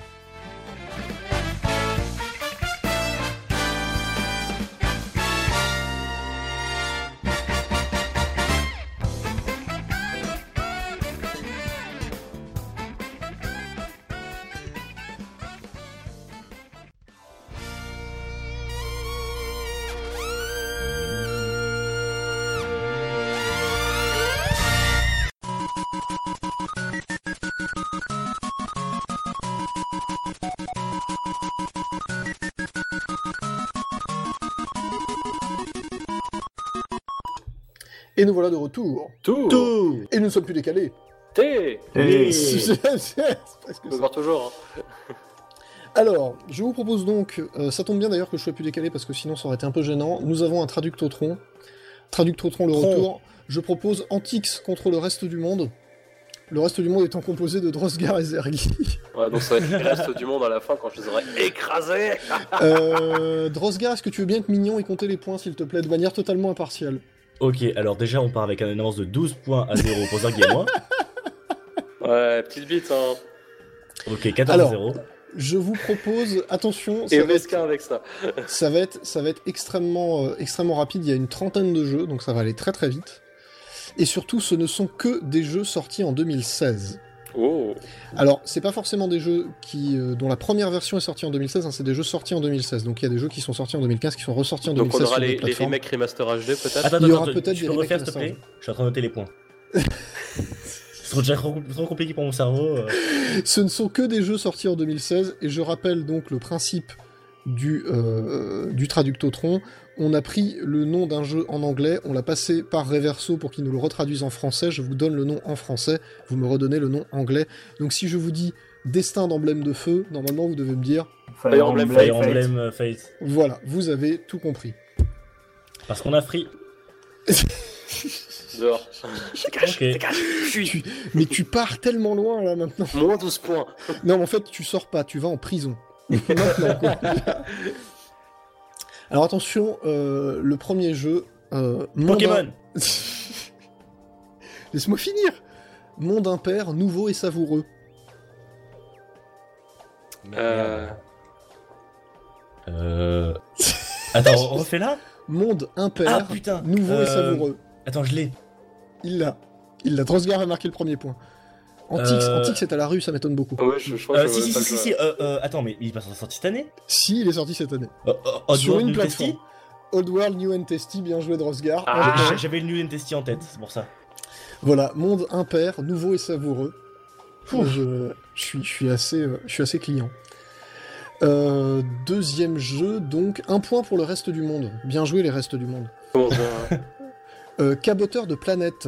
Et nous voilà de retour. Tout. Tout. Et nous ne sommes plus décalés. T. Et... C'est c'est presque On ça. peut voir toujours. hein. Alors, je vous propose donc, euh, ça tombe bien d'ailleurs que je sois plus décalé parce que sinon ça aurait été un peu gênant. Nous avons un Traductotron. Traductotron le Tron. retour. Je propose Antix contre le reste du monde. Le reste du monde étant composé de Drosgar et Zergi. Ouais, donc ça va être le reste du monde à la fin quand je les aurai écrasés. euh, Drosgar, est-ce que tu veux bien être mignon et compter les points s'il te plaît, de manière totalement impartiale? Ok, alors déjà on part avec un avance de douze points à zéro pour Zergi et moi. Ouais, petite bite, hein. Ok, quatorze Alors, à zéro. Je vous propose, attention, Et ça va, Vesca être, avec ça. ça va être, ça va être extrêmement, euh, extrêmement rapide. Il y a une trentaine de jeux, donc ça va aller très très vite. Et surtout, ce ne sont que des jeux sortis en deux mille seize. Oh. Alors, c'est pas forcément des jeux qui, euh, dont la première version est sortie en deux mille seize, hein, c'est des jeux sortis en deux mille seize. Donc il y a des jeux qui sont sortis en deux mille quinze, qui sont ressortis en Donc deux mille on seize aura sur les, d'autres les plateformes. remakes remaster H D peut-être. Attends, Il y attends, aura attends, peut-être tu des peux remakes refaire s'il te remaster. plaît. Je suis en train de noter les points. C'est trop déjà trop, trop compliqué pour mon cerveau. euh. Ce ne sont que des jeux sortis en deux mille seize, et je rappelle donc le principe du, euh, du Traductotron. On a pris le nom d'un jeu en anglais, on l'a passé par Reverso pour qu'il nous le retraduise en français, je vous donne le nom en français, vous me redonnez le nom anglais. Donc si je vous dis Destin d'emblème de feu, normalement vous devez me dire, Fire Fire Emblem Emblem Fire Fate. Emblem euh, Fate. voilà, vous avez tout compris. Parce qu'on a free. Dehors. Dégage, Ok. dégage, fuis. Tu- Mais tu pars tellement loin là maintenant. Moins douze points. Non, mais en fait, tu sors pas, tu vas en prison. Maintenant, quoi. Alors attention, euh, le premier jeu... Euh, Monde Pokémon. im- Laisse-moi finir. Monde impair, nouveau et savoureux. Euh... Euh... Attends, on refait là. Monde impair, Ah putain. nouveau Euh, et savoureux. Attends, je l'ai. Il l'a. Il l'a. Drosgar a marqué le premier point. Antix, Euh, Antix est à la rue, ça m'étonne beaucoup. Ouais, je, je crois que Euh, je si, vais si, pas si, le si, jouer. si, euh, euh, attends, mais il est pas sorti cette année Si, il est sorti cette année. euh, euh, Sur Oddworld une New plateforme. Testy. Old World, New and Tasty, bien joué Drosgar. Ah. Un point. J'ai- J'avais le New and Testy en tête, c'est pour ça. Voilà, monde impair, nouveau et savoureux. Moi, je, je suis, je suis assez, euh, je suis assez client. Euh, deuxième jeu, donc un point pour le reste du monde. Bien joué les restes du monde. Comment ça Euh, caboteur de planète.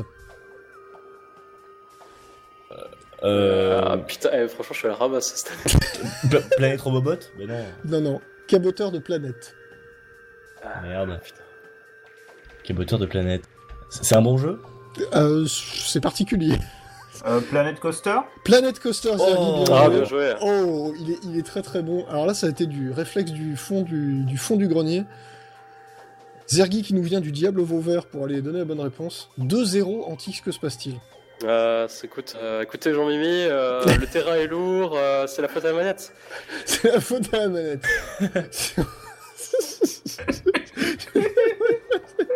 Euh... Ah, putain, eh, franchement, je suis à la ramasse cette année. Pla- Planète Robobot. Mais non. Non, non, caboteur de planète. Merde. Caboteur de planète. C'est c'est un bon jeu. Euh, c'est particulier. Euh, Planet Coaster. Planet Coaster Zergi, Oh. bien Ah, joué. bien joué. Oh, il est, il est très très bon. Alors là, ça a été du réflexe du fond du, du fond du grenier. Zergi qui nous vient du Diable Vauvert pour aller donner la bonne réponse. deux zéro Antix, que se passe-t-il? Euh, c'est- écoute, euh, écoutez, Jean-Mimi, euh, le terrain est lourd, euh, c'est la faute à la manette. C'est la faute à la manette.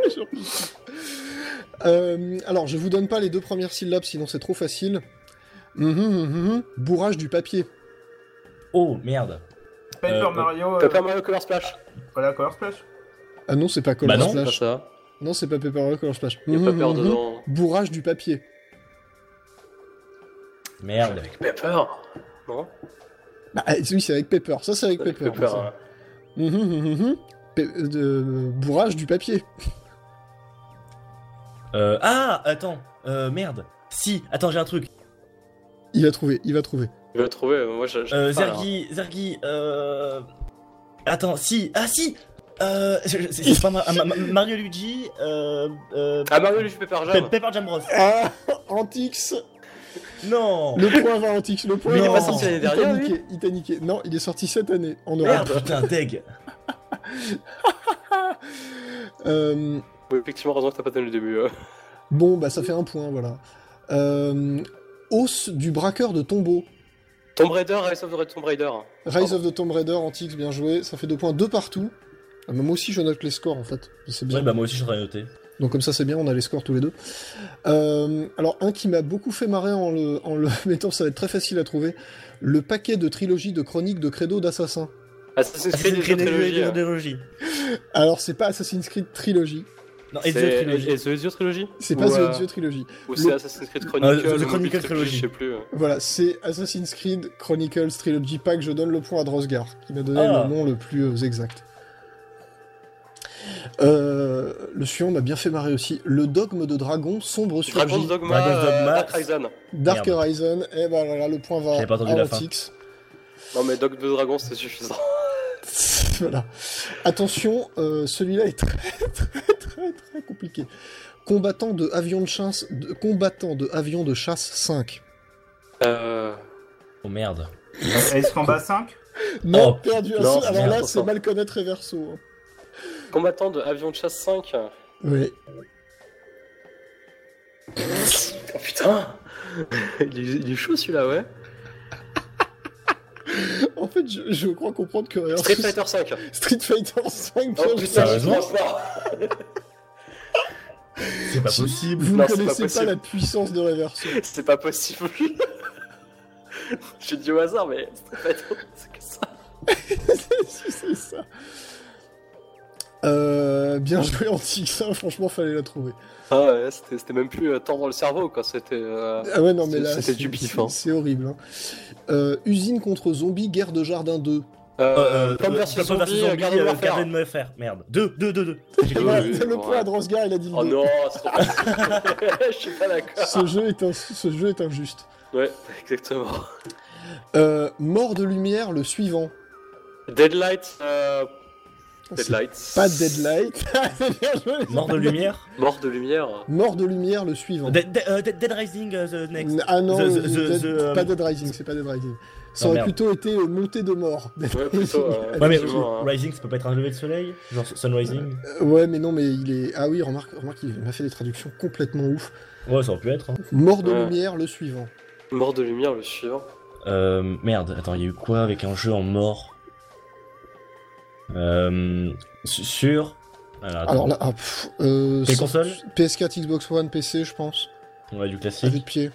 Euh, alors, je vous donne pas les deux premières syllabes, sinon c'est trop facile. Mhm, mhm, mhm. Bourrage du papier. Oh, merde. Paper Euh, Mario. euh, Paper Mario Color Splash. Voilà, Color Splash. Ah non, c'est pas Color Bah non, C'est pas Splash. ça. Non, c'est pas Paper Mario Color Splash. Il y a Mhm, Paper mhm. dedans. Bourrage du papier. Merde. Avec Pepper. Non Bah, ah, oui, c'est avec Pepper. Ça, c'est avec Avec Pepper. Pepper. ça. ouais. Mhm, mhm, mhm. Pe- de- Bourrage du papier. Euh, ah, attends. Euh, merde. Si, attends, j'ai un truc. Il va trouver, il va trouver. Je vais le trouver. euh, Moi, j'ai. j'ai Euh, pas, là. Zergi, Zergi, euh... Attends, si, ah si euh, C'est c'est- c'est pas ma- ma- ma- Mario Luigi, euh... euh Ah, Mario Luigi Pepper Pe- Jam. Pepper Jam Bros. Ah, Antix. Non. Le point va à Antix. Le point Mais il est va pas à sorti Antix. l'année Il t'a dernière, lui niqué, il t'a niqué. Non, il est sorti cette année en Europe. Merde, putain, deg. Euh, Oui, effectivement, heureusement que t'as pas donné le début. euh. bon, bah ça fait un point, voilà. Euh, os du braqueur de tombeau. Tomb Raider, Rise of the Tomb Raider. Rise of the Tomb Raider, Antix, bien joué. Ça fait deux points, deux partout. Ah, mais moi aussi, je note les scores, en fait. C'est bien. Ouais, bah moi aussi, je suis en train de noter. Donc comme ça, c'est bien, on a les scores tous les deux. Euh, alors, un qui m'a beaucoup fait marrer en le, en le mettant, ça va être très facile à trouver. Le paquet de trilogie de chroniques de Credo d'Assassin. Assassin's Creed Assassin's Creed Trilogy. euh. Trilogy. Alors, c'est pas Assassin's Creed Trilogy. Non, Ezio C'est Trilogy. et The Ezio Trilogy. C'est Ou, pas euh, The Ezio Trilogy. Ou Le- c'est Assassin's Creed Chronicle. Euh, The ou Mobile Chronicle Trilogy, Trilogy. Je sais plus. euh. Voilà, c'est Assassin's Creed Chronicles Trilogy Pack. Je donne le point à Drosgar, qui m'a donné Ah. le nom le plus euh, exact. Euh, le suivant m'a bien fait marrer aussi. Le dogme de dragon sombre sur Dragon's J. Dogma, Dragon's euh, Dogma. Dark Horizon. Dark Merde. Horizon. Et ben voilà, le point va J'avais pas entendu à la fin. Antix. Non, mais Dog de Dragon, c'était suffisant. Voilà. Attention, euh, celui-là est très très très très compliqué. Combattant de avion de chasse, de, combattant de avion de chasse cinq. Euh. Oh merde. Ace Combat cinq. Non, Oh, perdu un non, seul. Alors merde, là, attends. c'est mal connaître Reverso. hein. Combattant de avion de chasse cinq. Oui. Oh putain. il, est, il est chaud celui-là, ouais. En fait, je, je crois comprendre que Reverso- Street Fighter cinq. Street Fighter cinq. Oh bien putain, joué. Sérieusement je pense pas. C'est pas possible. Vous Non, ne c'est pas connaissez pas, possible. la puissance de Reverso. C'est pas possible. J'ai dit au hasard, mais Street Fighter, c'est que ça. Si, c'est ça. Euh, bien joué Antix, hein, franchement fallait la trouver. Ah ouais, c'était c'était même plus euh, tendre le cerveau, quoi. C'était. euh, Ah ouais non mais C'est- là c'était c'est- du bif, c'est- hein. C'est horrible. hein. Euh, usine contre zombies, guerre de jardin deux. Euh, Plants euh, versus Plants versus Zombie, Zombie, Garden euh, Warfare. Garden Warfare. Merde. Deux, deux, deux, deux. J'ai Oui, Voilà, oui, le bon, point à ouais. Drosgar, il a dit le Oh deux. non, c'est trop facile. Je suis pas d'accord. Ce jeu est un- ce jeu est injuste. Ouais, exactement. Euh, mort de lumière, le suivant. Deadlight. Euh... C'est Deadlight. Pas Deadlight. C'est bien joué. Mort de lumière. Mort de lumière. Mort de lumière, le suivant. Dead, Dead- euh, Dead- Dead Rising, euh, the next. Ah non, The- euh, the- the- Dead- the, euh, pas Dead Rising, c'est pas Dead Rising. Ça Ah, aurait merde. plutôt été euh, montée de mort. Dead Ouais, Rising. plutôt, euh, Ouais, mais effectivement, hein. Rising, ça peut pas être un lever de soleil. Genre Sun Rising. Euh, ouais, mais non, mais il est. Ah oui, remarque, remarque il m'a fait des traductions complètement ouf. Ouais, ça aurait pu être. Hein. Mort de Ouais. lumière, le suivant. Mort de lumière, le suivant. Euh, merde, attends, il y a eu quoi avec un jeu en mort euh, Sur. Alors, attends. Alors là, ah, pff, euh, Les sur- consoles P S quatre, Xbox One, P C, je pense. Ouais, du À vue classique. de pied.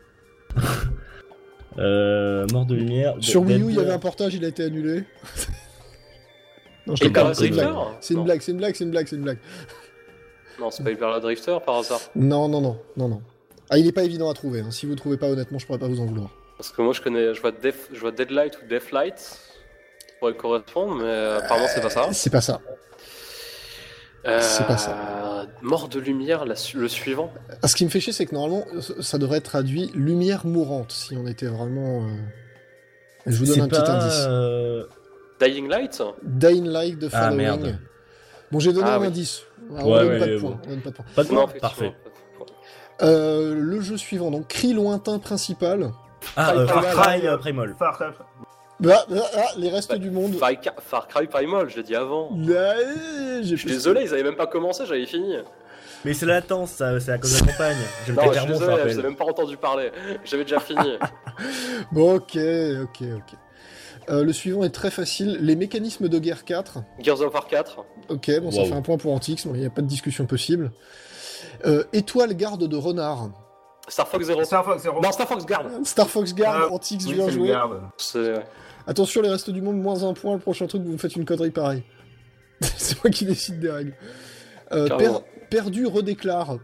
Euh, mort de lumière. Sur Dead- Wii U, il y Dead- avait un portage, il a été annulé. Non, je Et te Hyper parle, c'est une Drifter blague. C'est une Non. blague, c'est une blague, c'est une blague, c'est une blague. Non, c'est pas Hyper Drifter par hasard. Non, non, non, non, non. Ah, il est pas évident à trouver. hein. Si vous le trouvez pas, honnêtement, je pourrais pas vous en vouloir. Parce que moi je connais, je vois, Def, je vois Deadlight ou Deathlight. Ça pourrait correspondre, mais euh, apparemment c'est pas ça. C'est pas ça. Euh, c'est pas ça. Mort de lumière, la su- le suivant. Ah, ce qui me fait chier, c'est que normalement, ça devrait être traduit lumière mourante, si on était vraiment. euh, Je vous donne C'est un petit pas, indice. euh, Dying Light. Dying Light de Ah, Following. merde. Bon, j'ai donné Ah, un oui. indice. Ah, on Ouais, donne ouais, pas de ouais, points. bon. on donne pas de points. Pas de Non, point. effectivement. Parfait. Euh, le jeu suivant, donc cri lointain principal. Ah, euh, Far Far Cry, Cry euh, Primal. Far Cry. Ah, ah, ah, les restes Bah, du monde. Far, Cry- Far Cry Primal, je l'ai dit avant. Ah, j'ai Je suis désolé, ils avaient même pas commencé, j'avais fini. Mais c'est la latence, ça, c'est à cause de la campagne. J'aime Non, pas je suis Clermont, ça désolé, je rappelle. n'ai même pas entendu parler. J'avais déjà fini. Bon, ok, ok, ok. Euh, le suivant est très facile. Les mécanismes de guerre quatre. Gears of War quatre. Ok, bon, ça Wow. fait un point pour Antix, il n'y a pas de discussion possible. Euh, étoile garde de renard. Star Fox Zero. Star Fox Zero. Non, Star Fox Guard. Star Fox Guard, Ah, Antix, oui, bien c'est le joué. garde. C'est... Attention, les restes du monde, moins un point. Le prochain truc, vous me faites une connerie pareille. C'est moi qui décide des règles. Euh, per- Carrément. perdu redéclare.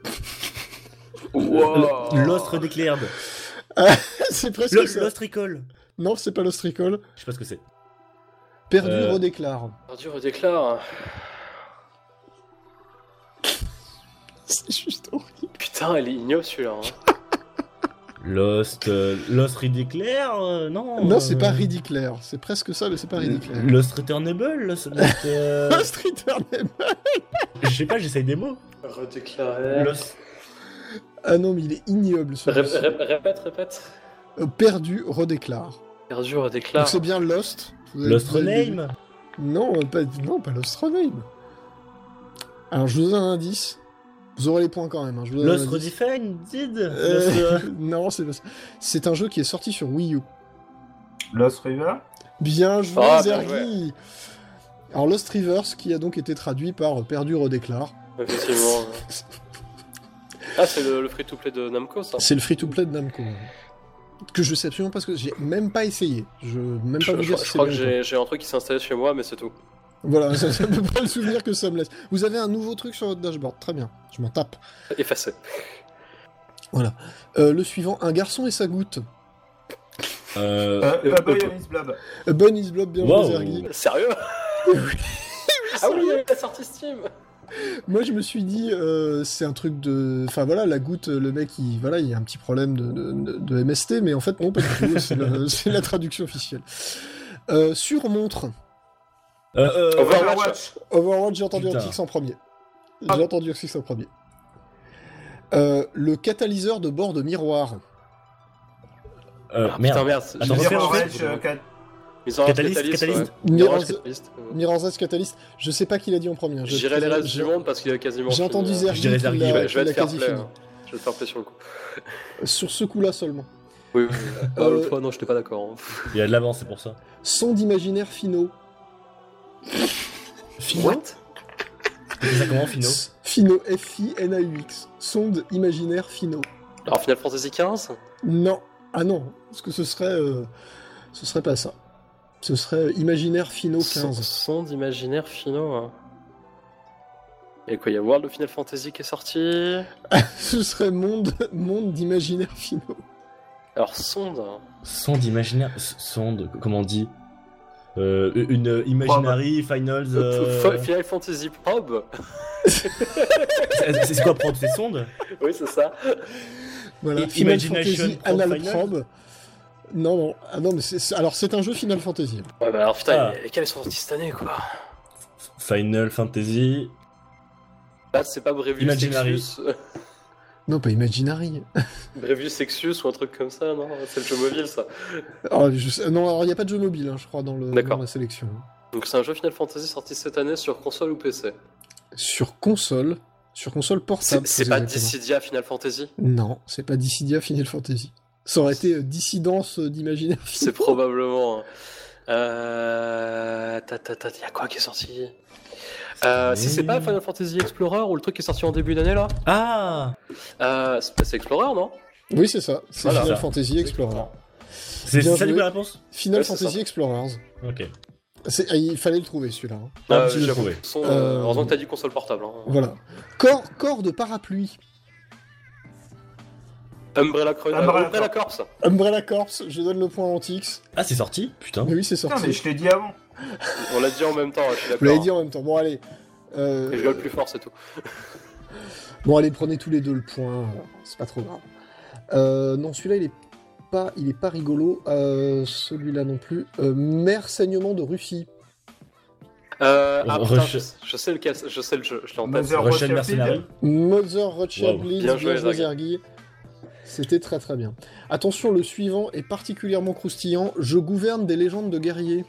Wow. Lost Redeclared. C'est presque Lo- ça. Lost Recall. Non, c'est pas Lost Recall. Je sais pas ce que c'est. Perdu Euh. redéclare. Perdu redéclare. C'est juste horrible. Putain, elle est ignoble celui-là. Hein. Lost, euh, Lost Redeclare, euh, non. Non, c'est euh, pas Ridiclair. C'est presque ça, mais c'est pas Ridiclair. Lost Returnable, Lost, Lost, euh, Lost Returnable. je sais pas, j'essaye des mots. Redéclaré. Lost. Ah non, mais il est ignoble ce Ré- jeu. ré- répète, répète. Euh, Perdu redéclare. Perdu Donc redéclare. c'est bien Lost. Vous avez- Lost vous avez deviné. Rename. Non, pas, non, pas Lost Rename. Alors je vous donne un indice. Vous aurez les points quand même. Hein. Je vous donne Lost un indice. Redefined, did. Euh, Lost, euh, non, c'est pas ça. C'est un jeu qui est sorti sur Wii U. Lost River. Bien joué, Ah, bien Zergy. Alors Lost Rivers, qui a donc été traduit par Perdu redéclare. Effectivement. Ah, c'est le, le free-to-play de Namco, ça. C'est le free-to-play de Namco. Que je sais absolument pas ce que j'ai même pas essayé. Je même Je, pas vous je- dire je si c'est crois que bien ou pas. j'ai j'ai un truc qui s'est installé chez moi, mais c'est tout. Voilà, c'est à peu près le souvenir que ça me laisse. Vous avez un nouveau truc sur votre dashboard, très bien. Je m'en tape. Effacé. Voilà. Euh, le suivant, un garçon et sa goutte. euh, Euh, euh, A Boy euh, on His Blob. A Bunny is Blob, bien Wow. joué, Zergy. Sérieux? Ah oui, il y a la sortie Steam. Moi, je me suis dit, euh, c'est un truc de... Enfin, voilà, la goutte, le mec, il, voilà, il y a un petit problème de, de, de M S T, mais en fait, non, pas du tout. C'est la, c'est la traduction officielle. Euh, surmontre. euh, euh, Overwatch. Overwatch. Overwatch, j'ai entendu Putain. Antix en premier. J'ai Ah. entendu Antix en premier. Euh, le catalyseur de bord de miroir. euh, Ah, merde. putain, merde. Attends, j'ai- refais, Mirror's refais. Edge, euh, Cat- Mirror's Catalyst, Catalyst, Catalyst. ouais. Mirror's Mirror's- Catalyst. euh, Mirror's Edge Catalyst. Je sais pas qui l'a dit en premier. hein. Je- J'irai les restes j'ai- du monde parce qu'il a quasiment J'ai fini, entendu hein. Zergy Je dirais qui Zergy, l'a Je vais, qui je vais l'a te faire quasi play. fini. hein. Je vais te faire play sur le coup. Sur ce coup-là seulement. Oui, oui. Ah, Euh, l'autre fois, non, j'étais pas d'accord. hein. Il y a de l'avance, c'est pour ça. Son d'imaginaire finaux. What? C'est ça comment, Fino? S- Finaux, F I N A U X. Sonde imaginaire finaux. Alors, Final Fantasy quinze? Non. Ah non, parce que ce serait... euh, ce serait pas ça. Ce serait imaginaire finaux Son, quinze. son d'imaginaire finaux. hein. Et quoi, il y a World of Final Fantasy qui est sorti. Ce serait monde, monde d'imaginaire finaux. Alors, sonde. Sonde imaginaire. s- Sonde, comment on dit? Euh, une euh, Imaginary Finals. euh, F- Final Fantasy Probe. C'est c'est quoi, probe? C'est sonde? Oui, c'est ça. Voilà. I- Final Imagination Fantasy Probe Anal Final Probe. Non, non. Ah non, mais c'est... c'est- Alors, c'est un jeu Final Fantasy. Ouais, bah alors, putain, Ah. lesquels sont sortis cette année, quoi. Final Fantasy. Là, c'est pas Brevius Imaginary. Sexus. Non, pas Imaginary. Brevius Sexus ou un truc comme ça, non? C'est le jeu mobile, ça. Alors, je sais- Non, alors il n'y a pas de jeu mobile, hein, je crois, dans, le... D'accord. dans la sélection. Donc, c'est un jeu Final Fantasy sorti cette année sur console ou P C. Sur console, sur console C'est portable. c'est très pas exactement. Dissidia Final Fantasy? Non, c'est pas Dissidia Final Fantasy. Ça aurait été euh, dissidence euh, d'imaginaire. C'est probablement. hein. Euh. Ta ta ta, y a quoi qui est sorti? Euh, si c'est pas Final Fantasy Explorer ou le truc qui est sorti en début d'année là? Ah! Euh, c'est c'est Explorer, non? Oui, c'est ça. C'est Voilà. Final Ça. Fantasy Explorer. C'est Bien c'est ça du joué. coup la réponse? Final Ouais, c'est Fantasy ça. Explorers. Ok. C'est- ah, il fallait le trouver celui-là. hein. Ah, Euh, tu l'as j'avoue. trouvé. Son, euh, Euh, Heureusement que t'as dit console portable. Hein. Voilà. Corps, corps de parapluie. Umbrella, Cro- euh, Umbrella Umbrella Corps. Umbrella Corps, je donne le point à Antix. Ah, c'est sorti? Putain. Mais oui, c'est Putain, sorti. mais je l'ai dit avant. On l'a dit en même temps, je suis Vous d'accord. l'avez dit en même temps. Bon, allez. Euh, Et je gueule plus fort, c'est tout. Bon, allez, prenez tous les deux le point. voilà. C'est pas trop grave. Euh, non, celui-là, il est pas, il est pas rigolo. Euh, celui-là non plus. Euh, Mère saignement de Russie. Euh, ah putain, Rush- je, je sais lequel, je sais le jeu, je l'ai en tête. Mother Russian Russia Mercenary. Mother Russia Wow. Bleeds, Bien bien joué, joué, Zergy. Zergy. C'était très très bien. Attention, le suivant est particulièrement croustillant. Je gouverne des légendes de guerriers.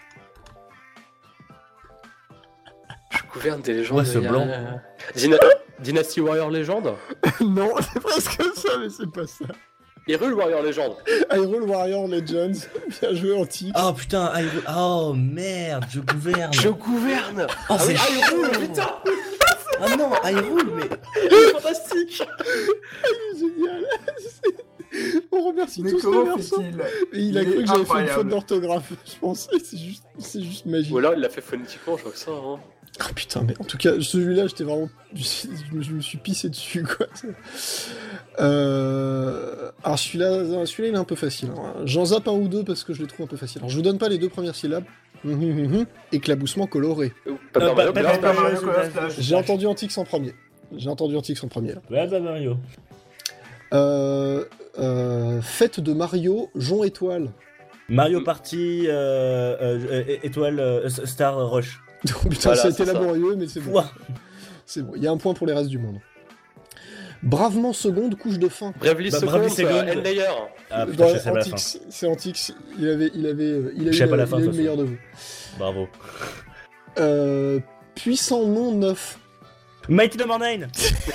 Je gouverne des légendes. Ouais, ce il y a- blanc. Dyna- Dynasty Warrior Legend. Non, c'est presque ça, mais c'est pas ça. Hyrule Warrior Legend. Hyrule Warrior Legends. Bien joué, Antix. Oh putain, Hyrule- oh merde, je gouverne. Je gouverne. Oh, Ah oui, c'est Hyrule, chaud. putain. Ah non, Hyrule, mais. Fantastique. Génial. merci Mais tous les comment garçons. fait-il Et il a Il cru est que j'avais fait une incroyable. faute d'orthographe. Je pense c'est juste, c'est juste magique. Ou alors il l'a fait phonétiquement, je crois que ça. Hein. Ah putain, mais en tout cas, celui-là, j'étais vraiment. Je me, je me suis pissé dessus, quoi. Euh... Alors celui-là, celui-là, il est un peu facile. Hein. J'en zappe un ou deux parce que je les trouve un peu faciles. Alors je vous donne pas les deux premières syllabes. Hum, hum, hum, hum. Éclaboussement coloré. Ou Paper Euh, Mario, Paper Paper Paper Mario. Mario Color Splash. J'ai entendu Antix en premier. J'ai entendu Antix en premier. Là. Ouais, bah Mario. Euh... Euh... Fête de Mario, Jon Étoile. Mario Party, euh, euh, euh, étoile, euh, Star Rush. Oh, putain, Voilà, ça a été c'est ça. laborieux, mais c'est bon. Ouah. C'est bon. Il y a un point pour les restes du monde. Bravement seconde, couche de fin. Bravely Bah, Second, Bravely Second. End Layer. Ah putain, Dans je sais pas la fin. Antix, c'est Antix. Il avait, il avait, euh, il a Je eu, sais pas la- la fin, il a eu de le toute meilleur de vous. Bravo. Euh, puissant nom neuf. Mighty Number neuf.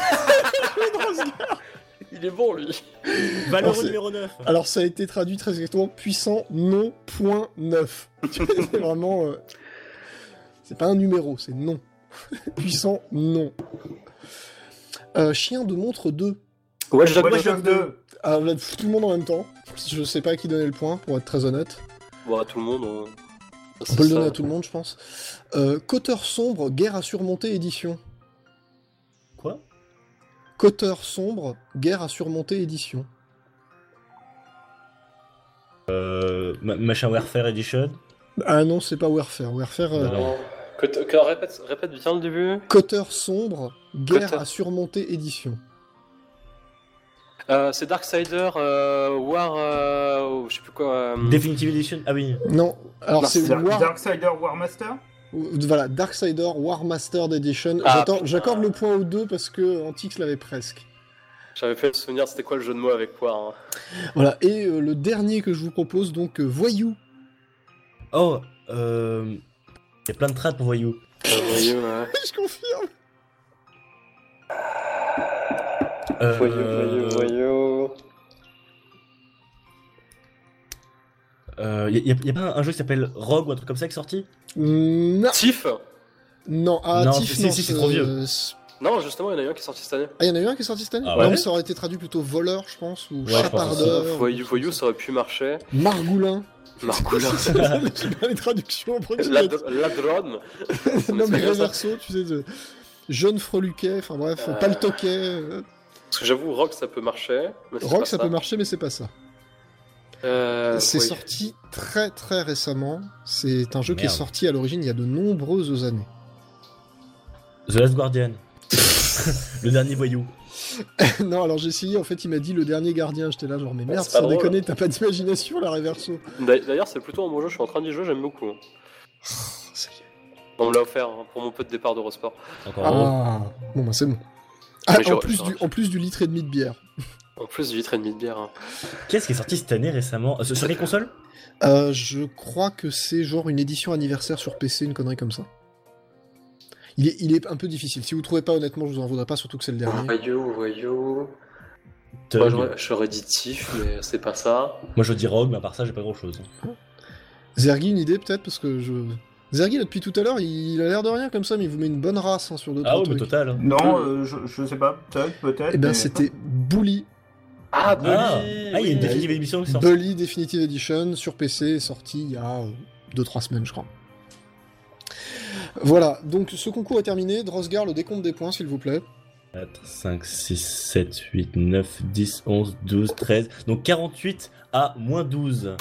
Il est bon lui. Alors, Valeureux c'est- numéro neuf. Alors ça a été traduit très exactement puissant nom point neuf. C'est vraiment, euh, c'est pas un numéro, c'est nom. Puissant nom. Euh, chien de montre deux. Watch Dogs Watch deux. Dogs deux. Ah, là, tout le monde en même temps. Je sais pas à qui donner le point, pour être très honnête. Bon, à tout le monde. On, On peut le donner à tout le monde, je pense. Euh, Coteur sombre, guerre à surmonter édition. Quoi? Coteur sombre, guerre à surmonter édition. Euh, ma- machin Warfare Edition. Ah non, c'est pas Warfare. Warfare. euh, Non. Que, que- répète, répète bien le début. Coteur sombre, guerre Coteur. à surmonter édition. Euh, c'est Darksider, euh, War, euh, je sais plus quoi. euh, Definitive Edition. Ah oui. Non, alors Non, c'est Dark- War... Darksider Warmaster. Voilà, Darksider War Mastered Edition. Ah, J'attends- putain. J'accorde le point aux deux parce que Antix l'avait presque. J'avais fait le souvenir, c'était quoi le jeu de mots avec War hein. Voilà, et euh, le dernier que je vous propose, donc euh, Voyou. Oh, euh... il y a plein de trades pour Voyou. Euh, voyou, ouais. Je confirme. Euh... Voyou, voyou, voyou. Euh, y, a, y a- y a pas un, un jeu qui s'appelle Rogue ou un truc comme ça qui est sorti? Non, Tiff. non, ah, Non, Tiff, si, non, si, c'est trop vieux. c'est- Non, justement, il y en a eu un qui est sorti cette année. Ah, il y en a eu un qui est sorti cette année. Ah Non, ouais mais ça aurait été traduit plutôt voleur, je pense, ou Ouais, je pense chapardeur. ou Voyou, quelque chose voyou, comme ça aurait pu marcher. ça. Margoulin. Margoulin. J'ai pas les traductions La, approximatives. la drone. Non, mais c'est bien ça. reverso, tu sais, de... jeune freluquet, enfin bref, Euh, paltoquet. euh, Parce que j'avoue, Rock, ça peut marcher. mais c'est Rock, pas ça peut marcher, mais c'est pas ça. Euh, C'est oui. sorti très très récemment. C'est un jeu qui est Merde. sorti à l'origine il y a de nombreuses années. The Last Guardian. Le dernier Voyou. Non, alors j'ai essayé, en fait, il m'a dit le dernier gardien. J'étais là, genre, mais merde, c'est pas sans drôle. déconner, t'as pas d'imagination, la reverso. D'a- D'ailleurs, c'est plutôt un bon jeu, je suis en train d'y jouer, j'aime beaucoup. Ça y est. On me l'a offert hein, pour mon peu de départ d'Eurosport. Encore un. Ah, bon, bah c'est bon. Ah, Mais en, j'aurais- plus j'aurais- du, en plus du litre et demi de bière. En plus, vitre et demi de bière. hein. Qu'est-ce qui est sorti cette année récemment? Euh, Sur les consoles? Euh, je crois que c'est genre une édition anniversaire sur P C, une connerie comme ça. Il est, il est un peu difficile. Si vous trouvez pas, honnêtement, je vous en voudrais pas, surtout que c'est le dernier. Voyou, voyou. Tug. Moi, j'aurais- j'aurais dit Tiff, mais c'est pas ça. Moi je dis Rogue, mais à part ça j'ai pas grand chose. Zergi, une idée peut-être, parce que je. Zergi, là, depuis tout à l'heure, il a l'air de rien comme ça, mais il vous met une bonne race hein, sur d'autres Ah ouais, mais trucs. total. Non, euh, je, je sais pas, peut-être, peut-être. Eh ben, mais- c'était Bully. Ah, Bully Ah, ah, il y a une oui. définitive émission qui sort. Bully Definitive Edition sur P C, sorti il y a deux trois semaines, je crois. Voilà, donc ce concours est terminé. Drosgar, le décompte des points, s'il vous plaît. quatre, cinq, six, sept, huit, neuf, dix, onze, douze, treize. Donc quarante-huit à moins douze.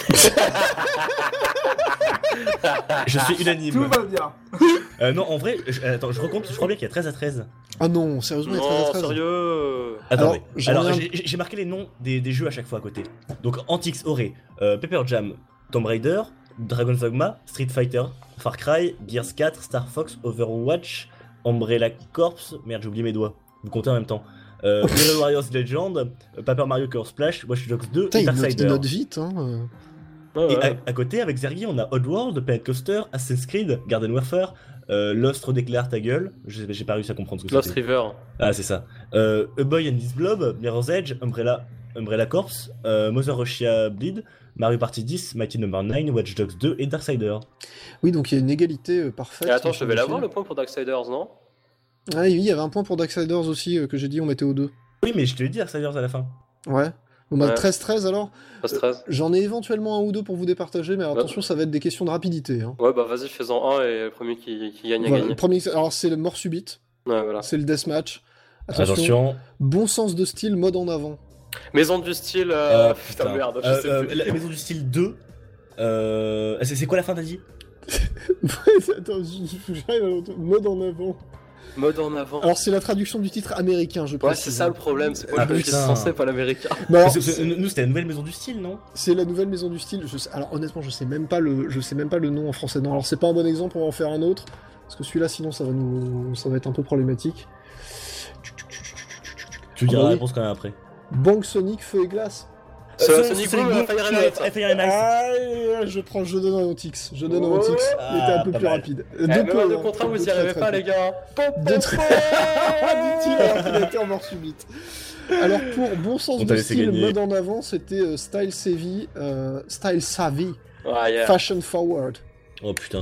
Je suis Tout unanime. va bien. Euh, non, en vrai, je, attends, je recompte, je crois bien qu'il y a treize à treize. Ah non, sérieusement, il y a treize à Non, treize. sérieux Attends, Alors, mais- j'en alors ai un- j'ai j'ai marqué les noms des, des jeux à chaque fois à côté. Donc Antix aurait euh, Pepper Jam, Tomb Raider, Dragon's Dogma, Street Fighter, Far Cry, Gears quatre, Star Fox, Overwatch, Umbrella Corps, merde j'ai oublié mes doigts, vous comptez en même temps. Euh, Hero Warriors Legend, euh, Paper Mario Color Splash, Watch Dogs deux Putain, et il note, Darksider. il note vite, hein. euh. Ouais, Et ouais. à, à côté, avec Zergi, on a Oddworld, Planet Coaster, Assassin's Creed, Garden Warfare, euh, Lost Redeclare ta gueule, j'ai j'ai pas réussi à comprendre ce que Lost c'était. River. Ah, c'est ça. Euh, A Boy and His Blob, Mirror's Edge, Umbrella, Umbrella Corps, euh, Mother Russia Bleed, Mario Party dix, Mighty Number neuf, Watch Dogs deux et Darksider. Oui, donc il y a une égalité euh, parfaite. Et attends, me je devais l'avoir semble-t-il. le point pour Darksiders, non Ah oui, il y avait un point pour Darksiders aussi euh, que j'ai dit on mettait aux deux. Oui, mais je te l'ai dit, Darksiders à la fin. Ouais. Bon, bah, Ouais. treize treize alors. Pas treize. J'en ai éventuellement un ou deux pour vous départager, mais alors, attention, ça va être des questions de rapidité. Hein. Ouais, bah vas-y, fais-en un et le premier qui, qui gagne a Voilà, gagné. le premier, alors c'est le mort subite, Ouais, voilà. c'est le deathmatch. Attention, Attention. bon sens de style, mode en avant. Maison du style. Euh... Euh, putain, merde, je Euh, sais euh, plus. la maison du style deux. Euh... C'est c'est quoi la fin, t'as dit? Attends, je- je- j'arrive à l'entendre. Mode en avant. Mode en avant. Alors c'est la traduction du titre américain, je Ouais, précise. c'est ça le problème, c'est quoi Ah, le film putain. français, pas l'américain. Bah, alors, C'est- c'est- c'est Nous, c'était la nouvelle maison du style, non? c'est la nouvelle maison du style. Je sais- alors honnêtement, je sais même pas le, je sais même pas le nom en français. Non, alors c'est pas un bon exemple. On va en faire un autre parce que celui-là, sinon, ça va nous, ça va être un peu problématique. Tu diras Ah bah la oui. réponse quand même après. Banque Sonic, feu et glace. C'est Euh, Sonic Sonic Boom, Boom, Fire and euh, Ice. Fire and Ice. Ah, je prends, je donne un Otix. Je donne un Ouais. Otix. Il était un Ah, peu pas plus mal. rapide. Eh, même points, à deux hein. contre un, vous Deux y très, arrivez très pas, peu. les gars. Pom, Deux pom, très- pom. Dit-il alors qu'il était en mort subite. Alors pour bon sens On de t'a laissé style, gagner. mode en avant, c'était euh, style savvy, euh, style savvy, Ah, yeah. fashion forward. Oh putain.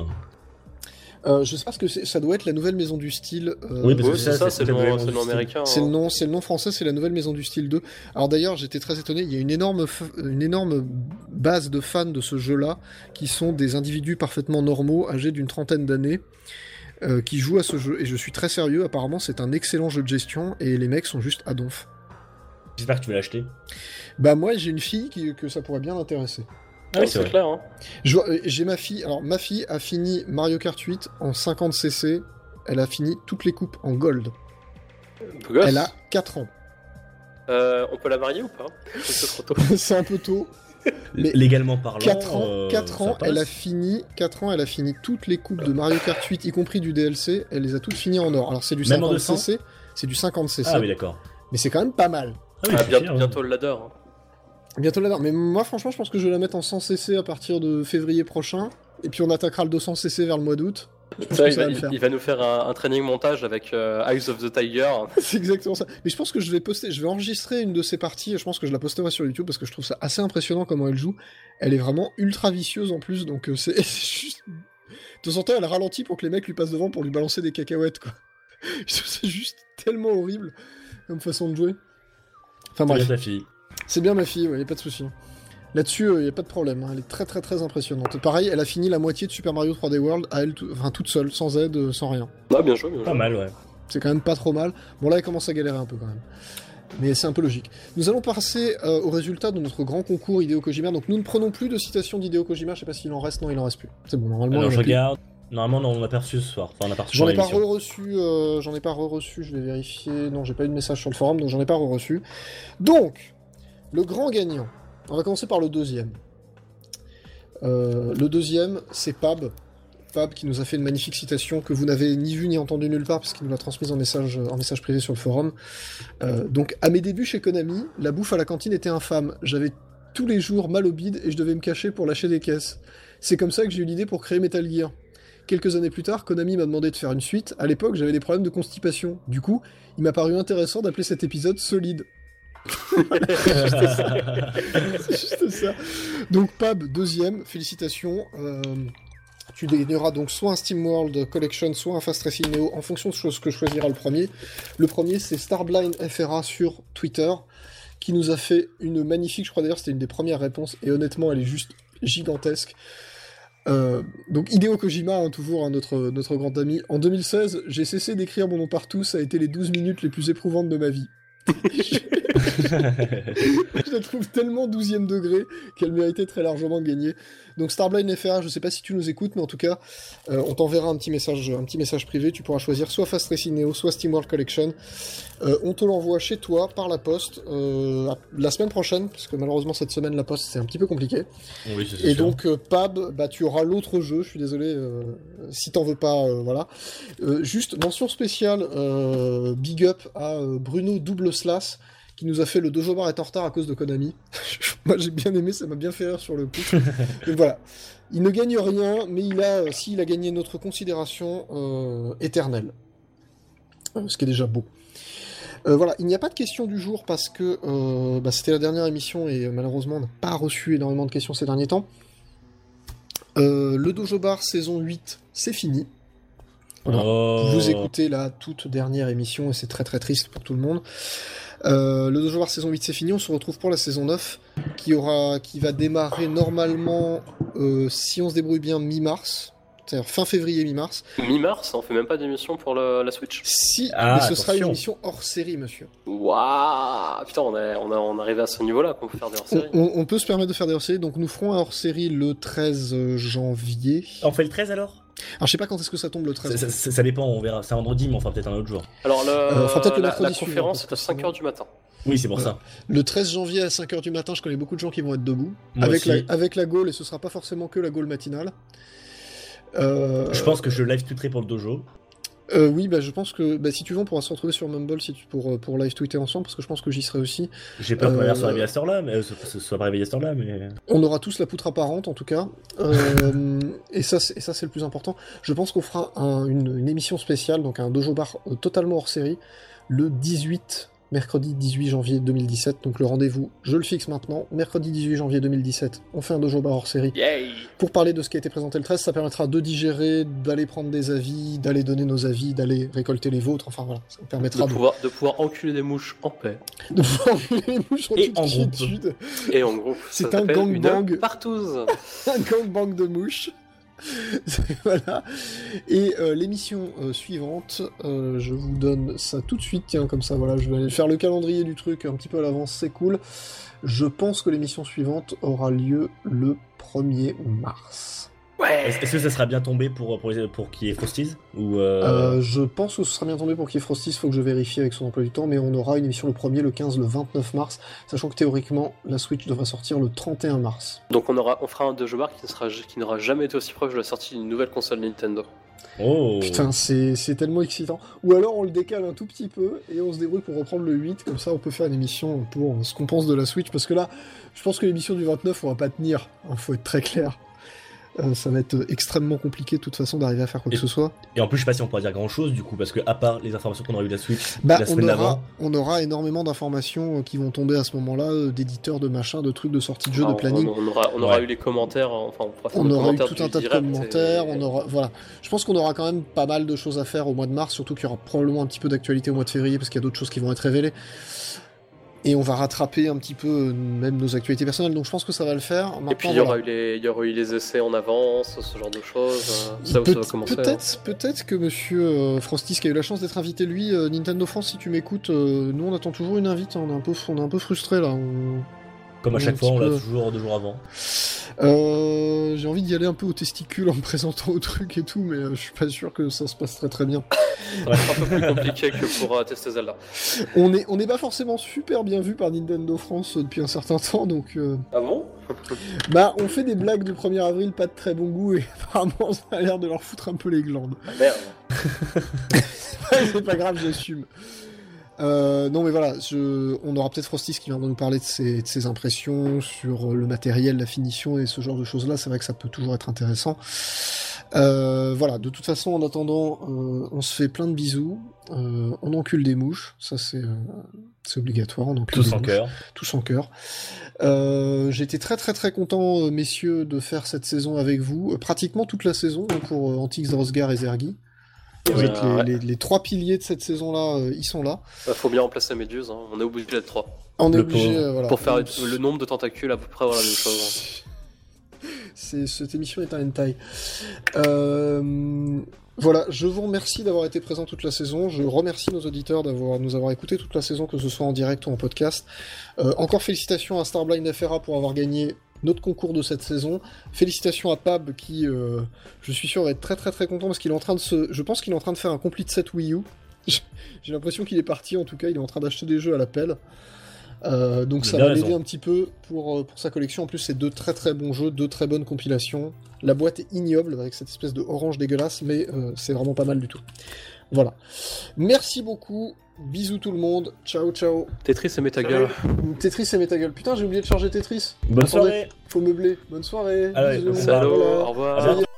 Euh, je sais pas ce que c'est, ça doit être la nouvelle maison du style. euh, Oui, parce Ouais, que c'est ça, ça, c'est c'est le peut-être nom le c'est le nom nom du américain. C'est le hein. nom, c'est le nom français, c'est la nouvelle maison du style deux. Alors d'ailleurs, j'étais très étonné, il y a une énorme, f- une énorme base de fans de ce jeu-là, qui sont des individus parfaitement normaux, âgés d'une trentaine d'années, euh, qui jouent à ce jeu. Et je suis très sérieux, apparemment c'est un excellent jeu de gestion, et les mecs sont juste à donf. J'espère que tu vas l'acheter. Bah moi j'ai une fille qui, que ça pourrait bien intéresser. Ah, oui, c'est c'est vrai. clair. Hein. Je vois- euh, J'ai ma fille, alors ma fille a fini Mario Kart huit en cinquante C C, elle a fini toutes les coupes en gold. Beau gosse. Elle a quatre ans. Euh, on peut la marier ou pas? C'est trop tôt. C'est un peu tôt. Mais Légalement parlant. quatre ans, euh, quatre ça ans, passe. elle a fini, quatre ans, elle a fini toutes les coupes de Mario Kart huit, y compris du D L C, elle les a toutes finies en or. Alors c'est du Même en cinquante deux cents C C, c'est du cinquante C C, Ah oui, d'accord. mais c'est quand même pas mal. Ah oui, Ah, je suis bientôt, fier, hein. bientôt le ladder. hein. Bientôt là mais moi franchement je pense que je vais la mettre en cent C C à partir de février prochain, et puis on attaquera le deux cents C C vers le mois d'août. Je pense Ça, que il, ça va, va le il- faire. il va nous faire un, un training montage avec euh, Eyes of the Tiger. C'est exactement ça. Mais je pense que je vais poster, je vais enregistrer une de ces parties, et je pense que je la posterai sur YouTube parce que je trouve ça assez impressionnant comment elle joue. Elle est vraiment ultra vicieuse en plus, donc euh, c'est c'est juste... De temps en temps, elle ralentit pour que les mecs lui passent devant pour lui balancer des cacahuètes, quoi. Je trouve ça juste tellement horrible comme façon de jouer. Enfin C'est bref, bien ta fille. c'est bien ma fille, ouais, y a pas de souci. Là-dessus, il y a pas de problème, hein. Elle est très très très impressionnante. Pareil, elle a fini la moitié de Super Mario trois D World à elle, tout- enfin toute seule, sans aide, euh, sans rien. Ah, bien joué, bien joué. Pas mal, ouais. C'est quand même pas trop mal. Bon là, elle commence à galérer un peu quand même. Mais c'est un peu logique. Nous allons passer euh, au résultat de notre grand concours Hideo Kojima. Donc nous ne prenons plus de citations d'Hideo Kojima. Je sais pas s'il en reste. Non, il en reste plus. C'est bon, normalement. Alors il y je en a plus. regarde. Normalement, non, on a pas reçu ce soir. Enfin, on a pas reçu J'en dans ai pas l'émission. re-reçu. euh, j'en ai pas re-reçu. Je vais vérifier. Non, j'ai pas eu de message sur le forum, donc j'en ai pas re-reçu. Donc, le grand gagnant. On va commencer par le deuxième. Euh, le deuxième, c'est Pab. Pab qui nous a fait une magnifique citation que vous n'avez ni vue ni entendue nulle part parce qu'il nous l'a transmise en message, en message privé sur le forum. Euh, donc, à mes débuts chez Konami, la bouffe à la cantine était infâme. J'avais tous les jours mal au bide et je devais me cacher pour lâcher des caisses. C'est comme ça que j'ai eu l'idée pour créer Metal Gear. Quelques années plus tard, Konami m'a demandé de faire une suite. À l'époque, j'avais des problèmes de constipation. Du coup, il m'a paru intéressant d'appeler cet épisode Solide. C'est juste ça. Donc Pab, deuxième, félicitations. Euh, tu gagneras donc soit un SteamWorld Collection, soit un Fast Racing Neo, en fonction de ce que choisira le premier. Le premier, c'est Starblind F R A sur Twitter, qui nous a fait une magnifique, je crois d'ailleurs c'était une des premières réponses, et honnêtement, elle est juste gigantesque. Euh, donc Hideo Kojima, hein, toujours hein, notre, notre grand ami. En deux mille seize, j'ai cessé d'écrire mon nom partout, ça a été les douze minutes les plus éprouvantes de ma vie. Je la trouve tellement douzième degré qu'elle méritait très largement de gagner. Donc Starblind F R A, je sais pas si tu nous écoutes, mais en tout cas, euh, on t'enverra un petit message, un petit message privé. Tu pourras choisir soit Fast Racing Neo, soit SteamWorld Collection. Euh, on te l'envoie chez toi par la poste euh, la semaine prochaine, parce que malheureusement cette semaine la poste c'est un petit peu compliqué. Oui, c'est Et sûr. donc euh, Pab, bah tu auras l'autre jeu. Je suis désolé euh, si t'en veux pas, euh, voilà. Euh, juste mention spéciale, euh, big up à euh, Bruno Double Slash, qui nous a fait le Dojo Bar est en retard à cause de Konami. Moi j'ai bien aimé, ça m'a bien fait rire sur le coup. Donc voilà. Il ne gagne rien, mais il a, euh, s'il a gagné notre considération euh, éternelle. Euh, ce qui est déjà beau. Euh, voilà, il n'y a pas de questions du jour parce que euh, bah, c'était la dernière émission et euh, malheureusement on n'a pas reçu énormément de questions ces derniers temps. Euh, le Dojo Bar saison huit, c'est fini. Voilà. Oh. Vous écoutez la toute dernière émission et c'est très très triste pour tout le monde. Euh, le Dojo Bar saison huit c'est fini, on se retrouve pour la saison neuf qui, aura, qui va démarrer normalement, euh, si on se débrouille bien, mi-mars. C'est-à-dire fin février, mi-mars. Mi-mars, on fait même pas d'émission pour le, la Switch. Si, Ah, mais ce sera une attention. émission hors série, monsieur. Waouh, putain, on est, on, a, on est arrivé à ce niveau-là qu'on peut faire des On, hors-séries. on- on peut se permettre de faire des hors-séries, donc nous ferons un hors-série le treize janvier. On fait le treize alors? Alors je sais pas quand est-ce que ça tombe le treize. ça, ça- ça dépend, on verra. C'est un vendredi, mais on fera peut-être un autre jour. Alors, le, Euh, enfin, peut-être le la, mercredi la suivant, conférence parce est à que cinq heures sinon- du matin. Oui, c'est pour Voilà. ça. Le treize janvier à cinq heures du matin, je connais beaucoup de gens qui vont être debout. Moi avec, la, aussi. avec la Gaule, et ce sera pas forcément que la Gaule matinale. Euh, Je pense que je live tweeterai pour le dojo. euh, oui, bah, je pense que bah, si tu veux, on pourra se retrouver sur Mumble si tu, pour, euh, pour live tweeter ensemble, parce que je pense que j'y serai aussi. J'ai peur que ma mère Euh, soit réveillée à cette heure-là, mais euh, ce ce soit pas réveillée à cette heure-là, mais. On aura tous la poutre apparente, en tout cas. Euh, et ça, c'est et ça, c'est le plus important. Je pense qu'on fera un- une, une émission spéciale, donc un dojo bar euh, totalement hors série, le dix-huit, mercredi dix-huit janvier deux mille dix-sept. Donc le rendez-vous, je le fixe maintenant. Mercredi dix-huit janvier deux mille dix-sept, on fait un dojo bar hors série. Yay! Pour parler de ce qui a été présenté le treize, ça permettra de digérer, d'aller prendre des avis, d'aller donner nos avis, d'aller récolter les vôtres. Enfin voilà, ça De permettra de, pouvoir, de pouvoir enculer des mouches en paix. de pouvoir enlever les mouches en Et toute en groupe. quiétude. Et en groupe, C'est ça un s'appelle gangbang. une partouze. Un gangbang de mouches. Voilà. Et euh, l'émission euh, suivante, euh, je vous donne ça tout de suite, tiens, comme ça, voilà, je vais aller faire le calendrier du truc un petit peu à l'avance, c'est cool. Je pense que l'émission suivante aura lieu le premier mars. Ouais! Est-ce est-ce que ça sera bien tombé pour, pour, les- pour qu'il y ait Frosties ou euh... Euh, je pense que ce sera bien tombé pour qu'il y ait Frosty, il faut que je vérifie avec son emploi du temps, mais on aura une émission le premier, le quinze, le vingt-neuf mars, sachant que théoriquement, la Switch devrait sortir le trente et un mars. Donc on, aura, on fera un dojo bar qui, ne sera, qui n'aura jamais été aussi proche de la sortie d'une nouvelle console Nintendo. Oh. Putain, c'est c'est tellement excitant. Ou alors on le décale un tout petit peu et on se débrouille pour reprendre le huit, comme ça on peut faire une émission pour ce qu'on pense de la Switch, parce que là, je pense que l'émission du vingt-neuf, on va pas tenir, hein, faut être très clair. Euh, ça va être extrêmement compliqué de toute façon d'arriver à faire quoi que Et- ce soit. Et en plus, je sais pas si on pourra dire grand chose du coup, parce que à part les informations qu'on aura eu de la Switch Bah, la on semaine aura, d'avant, on aura énormément d'informations euh, qui vont tomber à ce moment-là, euh, d'éditeurs, de machins, de trucs, de sorties de jeux, Alors, de planning. On, on aura, on aura Ouais. eu les commentaires, hein, enfin on pourra faire On nos aura eu commentaires tout du un tas de direct commentaires, et- on aura, voilà. Je pense qu'on aura quand même pas mal de choses à faire au mois de mars, surtout qu'il y aura probablement un petit peu d'actualité au mois de février, parce qu'il y a d'autres choses qui vont être révélées. Et on va rattraper un petit peu euh, même nos actualités personnelles, donc je pense que ça va le faire. Maintenant, Et puis il y, aura voilà. eu les, il y aura eu les essais en avance, ce genre de choses. euh, Ça où ça Peut- va commencer. hein. Peut-être peut-être que monsieur euh, Frostis, qui a eu la chance d'être invité, lui, euh, Nintendo France, si tu m'écoutes, euh, nous on attend toujours une invite, hein, on est un peu, on est un peu frustrés là. on- comme à un chaque petit fois, on l'a peu. toujours deux jours avant. Euh, j'ai envie d'y aller un peu au testicule en me présentant au truc et tout, mais euh, je suis pas sûr que ça se passe très très bien. C'est un peu plus compliqué que pour euh, tester Zelda. On est, on n'est pas forcément super bien vu par Nintendo France euh, depuis un certain temps, donc euh, Ah bon? bah on fait des blagues de premier avril pas de très bon goût et apparemment ça a l'air de leur foutre un peu les glandes. Ah, merde. C'est pas grave, j'assume. Euh, non mais voilà, je... on aura peut-être Frostis qui viendra nous parler de ses, de ses impressions sur le matériel, la finition et ce genre de choses-là. C'est vrai que ça peut toujours être intéressant. Euh, voilà, de toute façon, en attendant, euh, on se fait plein de bisous. Euh, on encule des mouches, ça c'est euh, c'est obligatoire. On encule Tous des en mouches. cœur. Tous en cœur. Euh, J'étais très très très content, euh, messieurs, de faire cette saison avec vous. Euh, pratiquement toute la saison hein, pour euh, Antix, Drosgar et Zergi. Vous Oui, êtes euh, les, ouais. les- les trois piliers de cette saison-là, euh, ils sont là. Bah, faut bien remplacer la méduse, hein. On est obligé d'être trois. On est Le obligé, pauvre. euh, voilà. Pour faire Euh, le nombre de tentacules, à peu près voilà la même chose. hein. C'est, cette émission est un hentai. Euh, voilà, je vous remercie d'avoir été présent toute la saison. Je remercie nos auditeurs d'avoir nous avoir écouté toute la saison, que ce soit en direct ou en podcast. Euh, encore félicitations à Starblind F R A pour avoir gagné notre concours de cette saison. Félicitations à Pab qui, euh, je suis sûr, va être très très très content parce qu'il est en train de se, je pense qu'il est en train de faire un complete set Wii U. J'ai l'impression qu'il est parti, en tout cas, il est en train d'acheter des jeux à l'appel. Euh, donc Il a ça bien va raison. l'aider un petit peu pour, euh, pour sa collection. En plus, c'est deux très très bons jeux, deux très bonnes compilations. La boîte est ignoble avec cette espèce de orange dégueulasse, mais euh, c'est vraiment pas mal du tout. Voilà. Merci beaucoup. Bisous tout le monde. Ciao ciao. Tetris et Metagueule. Tetris et Metagueule. Putain, j'ai oublié de charger Tetris. Bonne Attendez, soirée. Faut meubler. Bonne soirée. Ah ouais, Bisous. bonne Salut, Voilà. au revoir. Ça y est.